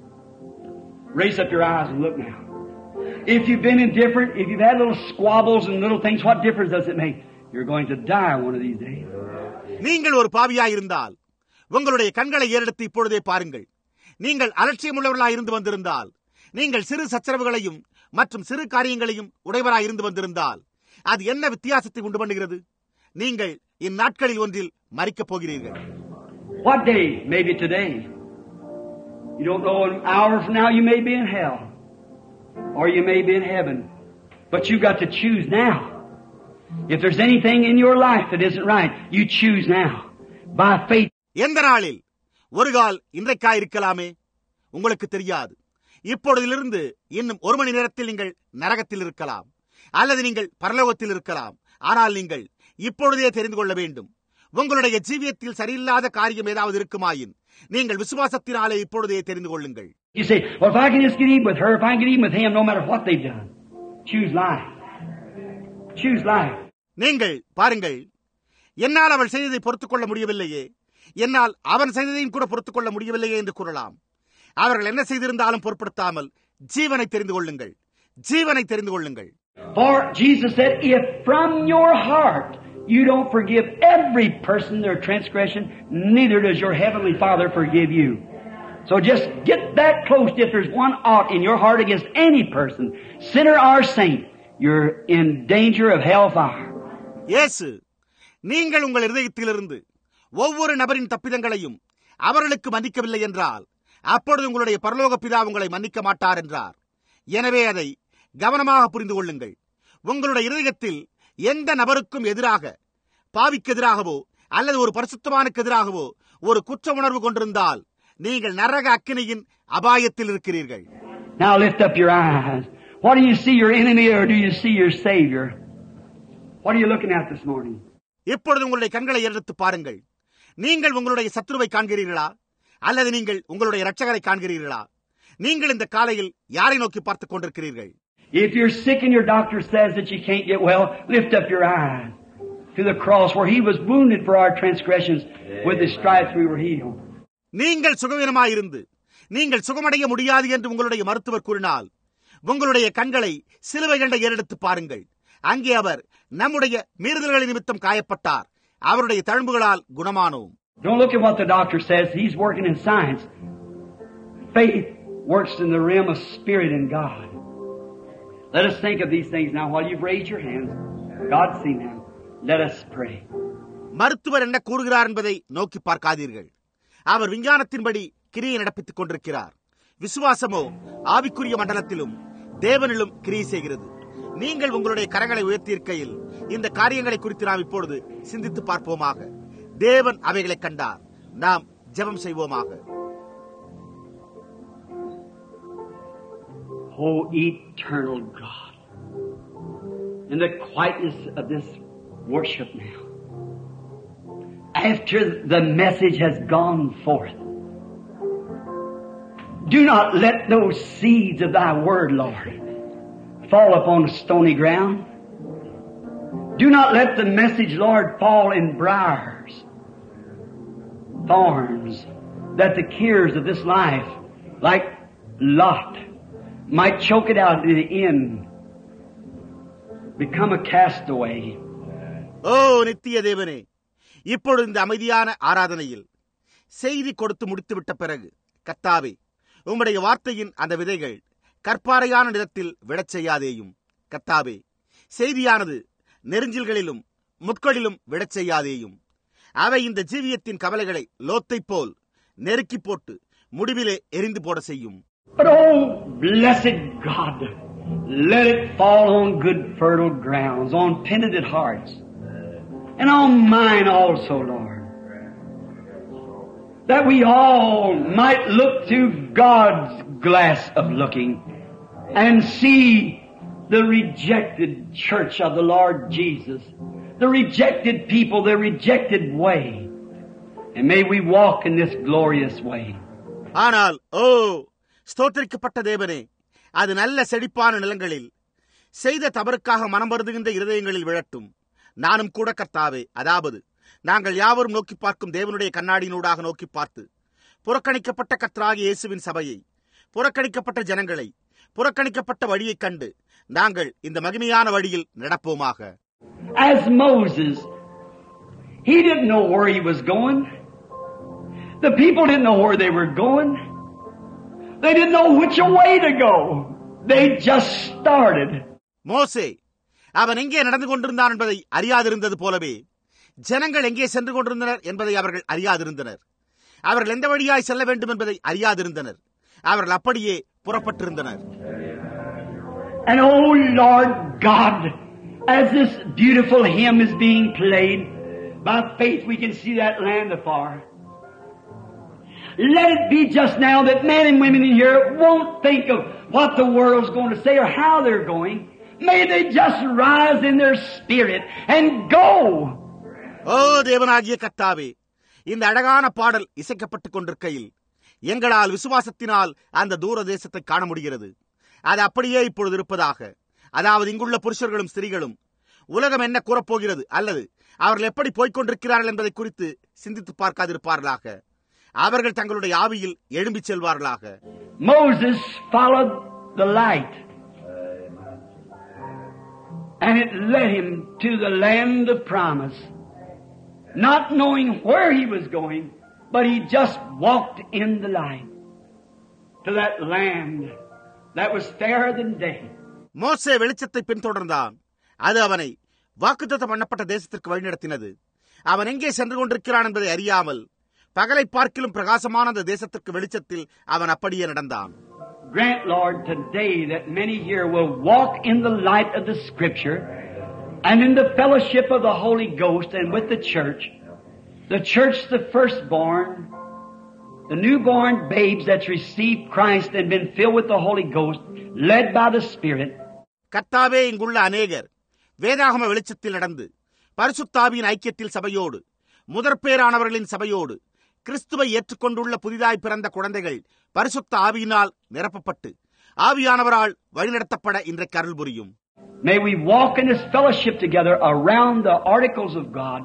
raise up your eyes and look now. If you've been indifferent, if you've had little squabbles and little things, what difference does it make? You're going to die one of these days. நீங்கள் ஒரு பாவியாய் இருந்தால் உங்களுடைய கண்களை ஏறெடுத்து இப்பொழுதே பாருங்கள். நீங்கள் அலட்சியமுள்ளவர்களாய் இருந்து வந்திருந்தால், நீங்கள் சிறு சச்சரவுகளையும் மற்றும் சிறு காரியங்களையும் உடையவராய் இருந்து வந்திருந்தால் அது என்ன வித்தியாசத்தை உண்டு பண்ணுகிறது? நீங்கள் இந்நாட்களில் ஒன்றில் மரிக்கப் போகிறீர்கள். What day? Maybe today. You don't know, an hour from now you may be in hell. Or you may be in heaven. But you've got to choose now. If there's anything in your life that isn't right, you choose now. By faith. எந்த நாளில் ஒரு கால் இன்றைக்காய் இருக்கலாமே, உங்களுக்கு தெரியாது. இப்பொழுதிலிருந்து இன்னும் ஒரு மணி நேரத்தில் நீங்கள் நரகத்தில் இருக்கலாம், அல்லது நீங்கள் பரலோகத்தில் இருக்கலாம். ஆனால் நீங்கள் இப்பொழுதே தெரிந்து கொள்ள வேண்டும். உங்களுடைய ஜீவியத்தில் சரியில்லாத காரியம் ஏதாவது இருக்குமாயின் நீங்கள் விசுவாசத்தினாலே இப்பொழுதே தெரிந்து கொள்ளுங்கள். You say, well, if I can just get even with her, if I can get even with him, no matter what they've done. Choose life. Choose life. நீங்கள் பாருங்கள், என்னால் அவள் செய்ததை பொறுத்துக் கொள்ள முடியவில்லையே, என்னால் அவன் செய்ததையும் கூட பொறுத்துக் கொள்ள முடியவில்லையே என்று கூறலாம். அவர்கள் என்ன செய்திருந்தாலும் பொருட்படுத்தாமல் ஜீவனை தெரிந்து கொள்ளுங்கள். ஜீவனை தெரிந்து கொள்ளுங்கள். For Jesus said, if from your heart you don't forgive every person their transgression, neither does your heavenly Father forgive you. So just get that close. If there's one ought in your heart against any person, sinner or saint, you're in danger of hellfire. இயேசு, நீங்கள் உங்கள் இதயத்திலிருந்து ஒவ்வொரு நபரின் தப்பிதங்களையும் அவர்களுக்கு மன்னிக்கவில்லை என்றால் அப்பொழுது உங்களுடைய பரலோக பிதா உங்களை மன்னிக்க மாட்டார் என்றார். எனவே அதை கவனமாக புரிந்து கொள்ளுங்கள். உங்களுடைய இதயத்தில் எந்த நபருக்கும் எதிராக, பாவிக்கு எதிராகவோ அல்லது ஒரு பரிசுத்தவானுக்கு எதிராகவோ ஒரு குற்ற உணர்வு கொண்டிருந்தால் நீங்கள் நரக அக்கினியின் அபாயத்தில் இருக்கிறீர்கள். Now lift up your eyes. What do you see, your enemy, or do you see your Savior? What are you looking at this morning? இப்பொழுது உங்களுடைய கண்களை எடுத்து பாருங்கள். நீங்கள் உங்களுடைய சத்துருவை காண்கிறீர்களா அல்லது நீங்கள் உங்களுடைய இரட்சகரை காண்கிறீர்களா? நீங்கள் இந்த காலையில் யாரை நோக்கி பார்த்துக் கொண்டிருக்கிறீர்கள்? If you're sick and your doctor says that you can't get well, lift up your eyes to the cross where He was wounded for our transgressions. With His stripes we were healed. நீங்கள் சுகவீனமாயிருந்து நீங்கள் சுகமடைய முடியாது என்று உங்களுடைய மருத்துவர் கூறினால் உங்களுடைய கண்களை சிலுவை கண்டை ஏறெடுத்து பாருங்கள். அங்கே அவர் நம்முடைய மீறுதல்களின் நிமித்தம் காயப்பட்டார். அவருடைய தழும்புகளால் குணமானோம். Don't look at what the doctor says. He's working in science. Faith works in the realm of spirit and God. Let us think of these things now while you've raised your hands. God's seen them. Let us pray. மருத்துவர் என்ன கூறுகிறார் என்பதை நோக்கி பார்க்காதீர்கள். அவர் விஞ்ஞானத்தின்படி கிரியை நடப்பித்துக் கொண்டிருக்கிறார். விசுவாசமோ ஆவிக்குரிய மண்டலத்திலும் தேவனிலும் கிரியை செய்கிறது. நீங்கள் உங்களுடைய கரங்களை உயர்த்தியிருக்கையில் இந்த காரியங்களை குறித்து நாம் இப்பொழுது சிந்தித்து பார்ப்போமாக. தேவன் அவைகளை கண்டார். நாம் ஜெபம் செய்வோமாக. Oh, eternal God, in the quietness of this worship now, after the message has gone forth, do not let those seeds of Thy Word, Lord, fall upon stony ground. Do not let the message, Lord, fall in briars, thorns, that the cares of this life, like Lot, might choke it out in the end, become a castaway. ஓ நித்திய தேவனே, இப்பொழுது இந்த அமைதியான ஆராதனையில் செய்தி கொடுத்து முடித்துவிட்ட பிறகு கர்த்தாவே, உம்முடைய வார்த்தையின் அந்த விதைகள் கற்பாறையான நிலத்தில் விழச் செய்யாதேயும். கர்த்தாவே, செய்தியானது நெருஞ்சில்களிலும் முட்களிலும் விழச் செய்யாதேயும். அவை இந்த ஜீவியத்தின் கவலைகளை லோத்தை போல் நெருக்கி போட்டு முடிவிலே எரிந்து போட செய்யும். But oh, blessed God, let it fall on good fertile grounds, on penitent hearts, and on mine also, Lord, that we all might look through God's glass of looking and see the rejected church of the Lord Jesus, the rejected people, the rejected way, and may we walk in this glorious way. ஆனால் ஸ்தோத்திரிக்கப்பட்ட தேவனே, அது நல்ல செழிப்பான நிலங்களில் செய்த தவறுக்காக மனம் வருந்துகின்ற இருதயங்களில் விழட்டும். நானும் கூட கர்த்தாவே, அதாவது நாங்கள் யாவரும் நோக்கி பார்க்கும் தேவனுடைய கண்ணாடியினூடாக நோக்கி பார்த்து புறக்கணிக்கப்பட்ட கர்த்தராகிய இயேசுவின் சபையை, புறக்கணிக்கப்பட்ட ஜனங்களை, புறக்கணிக்கப்பட்ட வழியைக் கண்டு நாங்கள் இந்த மகிமையான வழியில் நடப்போமாக. As Moses, he didn't know where he was going. The people didn't know where they were going. They didn't know which way to go. They just started. மோசே அவன் எங்கே நடந்து கொண்டிருந்தான் என்பதை அறியாதிருந்தது போலவே ஜனங்கள் எங்கே சென்று கொண்டிருந்தனர் என்பதை அவர்கள் அறியாதிருந்தனர். அவர்கள் எந்த வழியாய் செல்ல வேண்டும் என்பதை அறியாதிருந்தனர். அவர்கள் அப்படியே புறப்பட்டிருந்தனர். And oh Lord God, as this beautiful hymn is being played, by faith we can see that land afar. Let it be just now that men and women in here won't think of what the world's going to say or how they're going. May they just rise in their spirit and go. ஓ தேவனாகிய கர்த்தாவே, இந்த அழகான பாடல் இசைக்கப்பட்டுக் கொண்டிருக்கையில் எங்களால் விசுவாசத்தினால் அந்த தூர தேசத்தை காண முடிகிறது. அது அப்படியே இப்பொழுது இருப்பதாக. அதாவது இங்குள்ள புருஷர்களும் ஸ்திரீகளும் உலகம் என்ன கூறப்போகிறது அல்லது அவர்கள் எப்படி போய்கொண்டிருக்கிறார்கள் என்பதை குறித்து சிந்தித்து பார்க்காதிருப்பார்களாக. அவர்கள் தங்களுடைய ஆவியில் எழும்பி செல்வார்களாக. Moses followed the light, and it led him to the land of promise, not knowing where he was going, but he just walked in the light to that land that was fairer than day. மோசே வெளிச்சத்தை பின்தொடர்ந்தான். அது அவனை வாக்குத்தத்தம் பண்ணப்பட்ட தேசத்திற்கு வழிநடத்தினது. அவன் எங்கே சென்று கொண்டிருக்கிறான் என்பதை அறியாமல் பகலை பார்க்கிலும் பிரகாசமான அந்த தேசத்திற்கு வெளிச்சத்தில் அவன் அப்படியே நடந்தான். Grant, Lord, today that many here will walk in the light of the Scripture and in the fellowship of the Holy Ghost and with the church, the firstborn, the newborn babes that's received Christ and been filled with the Holy Ghost, led by the Spirit. கர்த்தாவே, இங்குள்ள அநேகர் வேதாகம வெளிச்சத்தில் நடந்து பரிசுத்தாவியின் ஐக்கியத்தில் சபையோடு, முதற்பேரானவர்களின் சபையோடு, கிறிஸ்துவை ஏற்றுக்கொண்டுள்ள புதிதாய் பிறந்த குழந்தைகள் பரிசுத்த ஆவியினால் நிரப்பப்பட்டு ஆவியானவரால் வழிநடத்தப்பட இன்றைக்கு அருள் புரியும். May we walk in this fellowship together around the articles of God,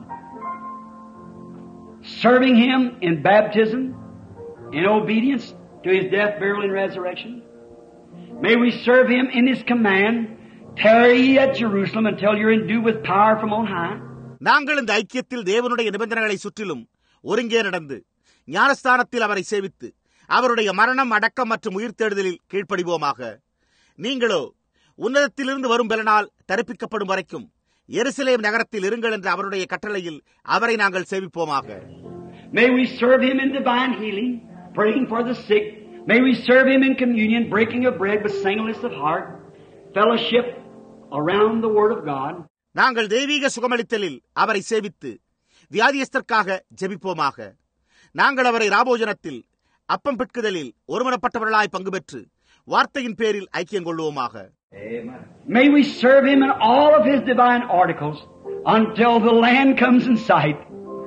serving Him in baptism, in obedience to His death, burial, and resurrection. May we serve Him in His command, tarry ye at Jerusalem until you're endued with power from on high. நாங்கள் இந்த ஐக்கியத்தில் தேவனுடைய நிபந்தனைகளை சுற்றிலும் ஒருங்கே நடந்து ஞானஸ்தானத்தில் அவரை சேவித்து அவருடைய மரணம், அடக்கம் மற்றும் உயிர்த்தெழுதலில் கீழ்ப்படிவோமாக. நீங்களோ உன்னதத்திலிருந்து வரும் பலனால் தரிப்பிக்கப்படும் வரைக்கும் எருசலேம் நகரத்தில் இருங்கள் என்ற அவருடைய கட்டளையில் அவரை நாங்கள் சேவிப்போமாக. May we serve Him in divine healing, praying for the sick. May we serve Him in communion, breaking of bread with singleness of heart, fellowship around the Word of God. நாங்கள் தெய்வீக சுகமளித்தலில் அவரை சேவித்து வியாதியஸ்தர்க்காக ஜெபிப்போமாக. நாங்கள் அவரை ராபோஜனத்தில் அப்பம் பிட்குதலில் ஒருமனப்பட்டவர்களாய் பங்கு பெற்று வார்த்தையின் பேரில் ஐக்கியம் கொள்வோமாக. May we serve Him in all of His divine articles until the land comes in sight.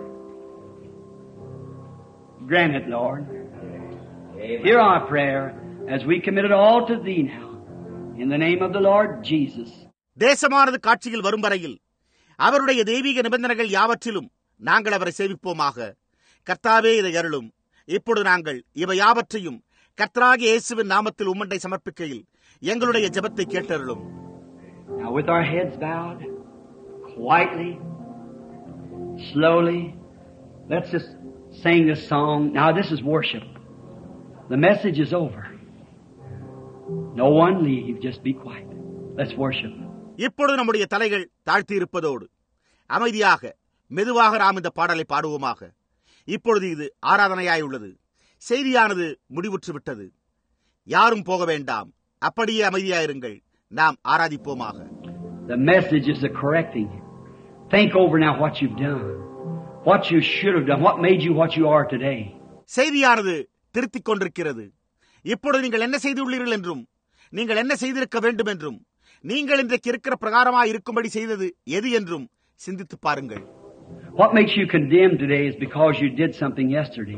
Grant it, Lord. Hear our prayer as we commit it all to Thee now. In the name of the Lord Jesus. தேசமானது காட்சியில் வரும் வரையில் அவருடைய தெய்வீக நிபந்தனைகள் யாவற்றிலும் நாங்கள் அவரை சேவிப்போமாக. கர்த்தாவே, இதை அருளும். இப்பொழுது நாங்கள் இவை யாவற்றையும் கர்த்தராகிய இயேசுவின் நாமத்தில் உம்மண்டை சமர்ப்பிக்கையில் எங்களுடைய ஜெபத்தை கேட்டருளும். Now with our heads bowed, quietly, slowly, let's just sing this song. Now this is worship. The message is over. No one leave, just be quiet. Let's worship. இப்பொழுது நம்முடைய தலைகள் தாழ்த்தி இருப்பதோடு அமைதியாக மெதுவாக நாம் இந்த பாடலை பாடுவோமாக. இப்பொழுது இது ஆராதனையாய் உள்ளது. செய்தியானது முடிவுற்று விட்டது. யாரும் போக வேண்டாம். அப்படியே அமைதியாயிருங்கள். நாம் ஆராதிப்போமாக. The message is the correcting. Think over now what you've done. What you should have done. What made you what you are today. செய்தியானது திருத்திக் கொண்டிருக்கிறது. இப்பொழுது நீங்கள் என்ன செய்துள்ளீர்கள் என்றும் நீங்கள் என்ன செய்திருக்க வேண்டும் என்றும் நீங்கள் இன்றைக்கு இருக்கிற பிரகாரமாய் இருக்கும்படி செய்தது எது என்றும் சிந்தித்து பாருங்கள். What makes you condemned today is because you did something yesterday.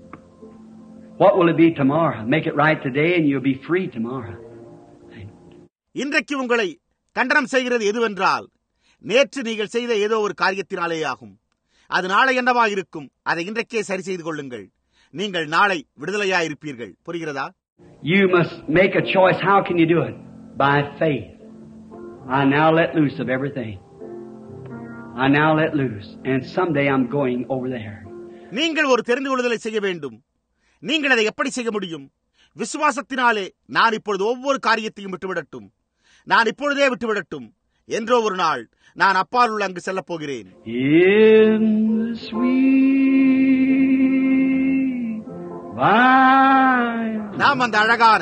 What will it be tomorrow? Make it right today and you'll be free tomorrow. இன்றைக்கு உங்களை கண்டனம் செய்கிறது எதுவென்றால் நேற்று நீங்கள் செய்த ஏதோ ஒரு காரியத்தினாலே ஆகும். அது நாளை என்னவா இருக்கும், அதை இன்றைக்கே சரி செய்து கொள்ளுங்கள். நீங்கள் நாளை விடுதலையாயிருப்பீர்கள். புரிகிறதா? You must make a choice. How can you do it? By faith. I now let loose of everything. I now let loose. And someday I'm going over there. நீங்கள் ஒரு தெரிந்து கொள்ளுதலை செய்ய வேண்டும். நீங்கள் அதை எப்படி செய்ய முடியும்? விசுவாசத்தினாலே நான் இப்பொழுது ஒவ்வொரு காரியத்தையும் விட்டுவிடட்டும், நான் இப்பொழுதே விட்டுவிடட்டும். என்றோ ஒரு நாள் நான் அப்பால் உள்ள அங்கு செல்லப் போகிறேன். In the sweet by நாம் அந்த அழகான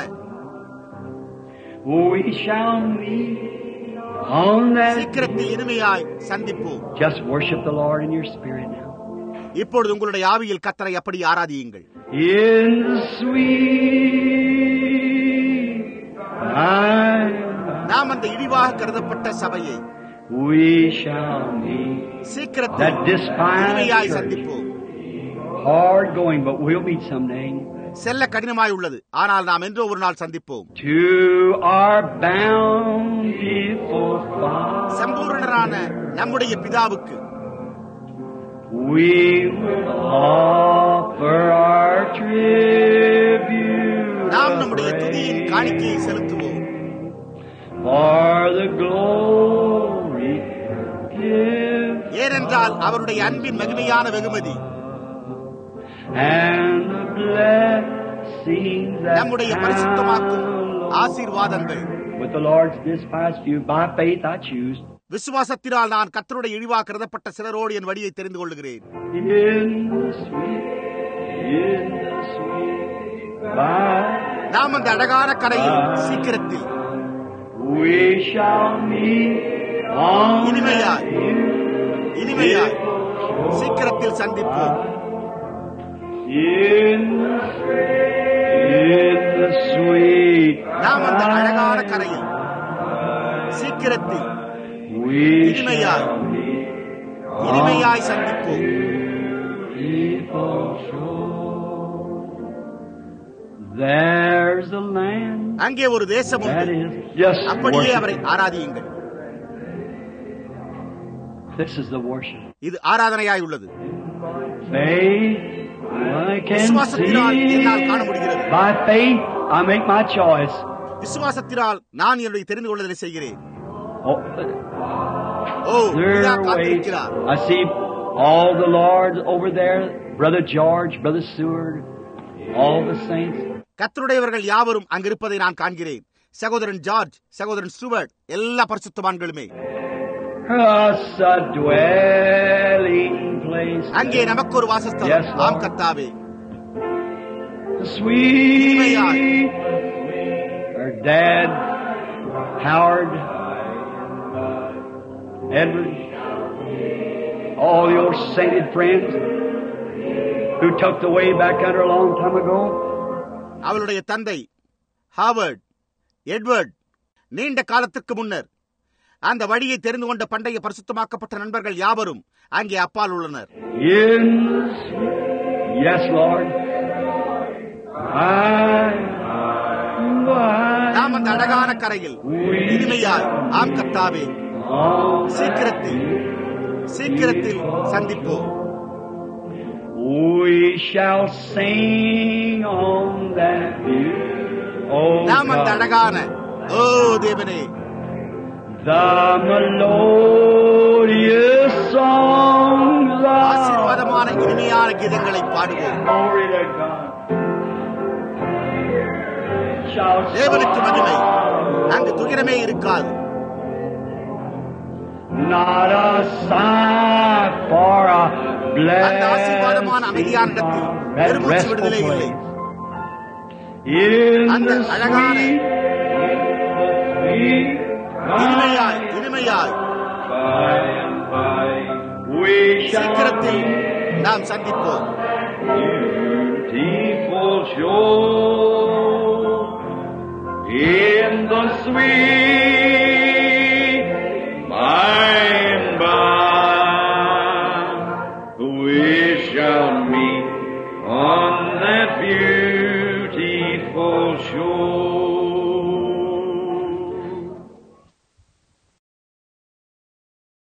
we shall meet on that. சீக்கிரத்தில் இனிமையாய் சந்திப்போம். Just worship the Lord in your spirit now. இப்பொழுது உங்களுடைய ஆவியில் கர்த்தரை அப்படி ஆராதியுங்கள். In the sweet by நாம் அந்த இழிவாக கருதப்பட்ட சபையை we shall meet. சீக்கிரத்தில் That despised இனிமையாய் church. சந்திப்போம். Hard going, but we'll meet someday. செல்ல கடினமாய் உள்ளது, ஆனால் நாம் என்றோ ஒரு நாள் சந்திப்போம். To our bountiful Father, சம்பூர்ணரான நம்முடைய பிதாவுக்கு we will offer our tribute. நாம் நம்முடைய துதியின் காணிக்கையை செலுத்துவோம். For the glory give ஏனென்றால் அவருடைய அன்பின் மகிமையான வெகுமதி and the blessings that நம்முடைய பரிசுத்தமாக்கும் ஆசீர்வாதங்கள். with the Lord's despised few, by faith I choose. விசுவாசத்தினால் நான் கர்த்தருடைய இழிவாக கருதப்பட்ட சிலரோடு என் வழியை தெரிந்து கொள்ளுகிறேன். In the sweet by நாம் அந்த அழகான கரையில் சீக்கிரத்தில் we shall meet on இனிமையாய் இனிமையாய் சீக்கிரத்தில் சந்திப்போம். in the sweet நாம் அந்த அழகான கரையில் சீக்கிரத்தில் we இனிமையாய் shall meet இனிமையாய் சந்திப்போம். people shore. There's a land அங்கே ஒரு தேசம் that உண்டு. is just அப்படியே worship. அவரை ஆராதியுங்கள். This is the worship. இது ஆராதனையாய் உள்ளது. Faith, I can விசுவாசத்தினால் என்னால் காண see. முடிகிறது. By faith, I make my choice. விசுவாசத்தினால் நான் என்னுடைய தெரிந்து கொள்வதை செய்கிறேன். Oh, ஓ, பிதா there காத்திருக்கிறார். waits. I see all the Lords over there, Brother George, Brother Seward, all the saints. கர்த்தருடையவர்கள் யாவரும் அங்கிருப்பதை நான் காண்கிறேன். சகோதரன் ஜார்ஜ், சகோதரன் ஸ்டூவர்ட், எல்லா பரிசுத்தவான்களுமே. us a dwelling place. அங்கே நமக்கு ஒரு வாசஸ்தலம். Yes, Lord. ஆம் கர்த்தாவே. Sweet, our dad, Howard, Edward, all your sainted friends who took the way back under a long time ago. அவளுடைய தந்தை ஹாவர்ட், எட்வர்ட், நீண்ட காலத்துக்கு முன்னர் அந்த வழியை தெரிந்து கொண்ட பண்டைய பரிசுத்தமாக்கப்பட்ட நண்பர்கள் யாவரும் அங்கே அப்பால் உள்ளனர். Yes, Lord. நாம் அந்த அழகான கரையில் இனிமையாய், ஆம் கர்த்தாவே, சீக்கிரத்தில் சந்திப்போம். We shall sing on that view. நாம் அந்த அழகான, ஓ தேவனே, the melodious songs of ஆசீர்வாதமான இனிமையான கீதங்களை பாடுவோம். glory to God. Shall தேவனுக்கு மகிமை. அங்கு துயரமே இருக்காது. not a sign for a அந்த ஆசீர்வாதமான அமைதியான இடத்தில் பெருமூச்சு விடுதலே இல்லை. அந்த அழகான இனிமையாய் சீக்கிரத்தில் நாம் சந்திப்போம். beautiful shore in the sweet by and by we shall meet on that beautiful shore.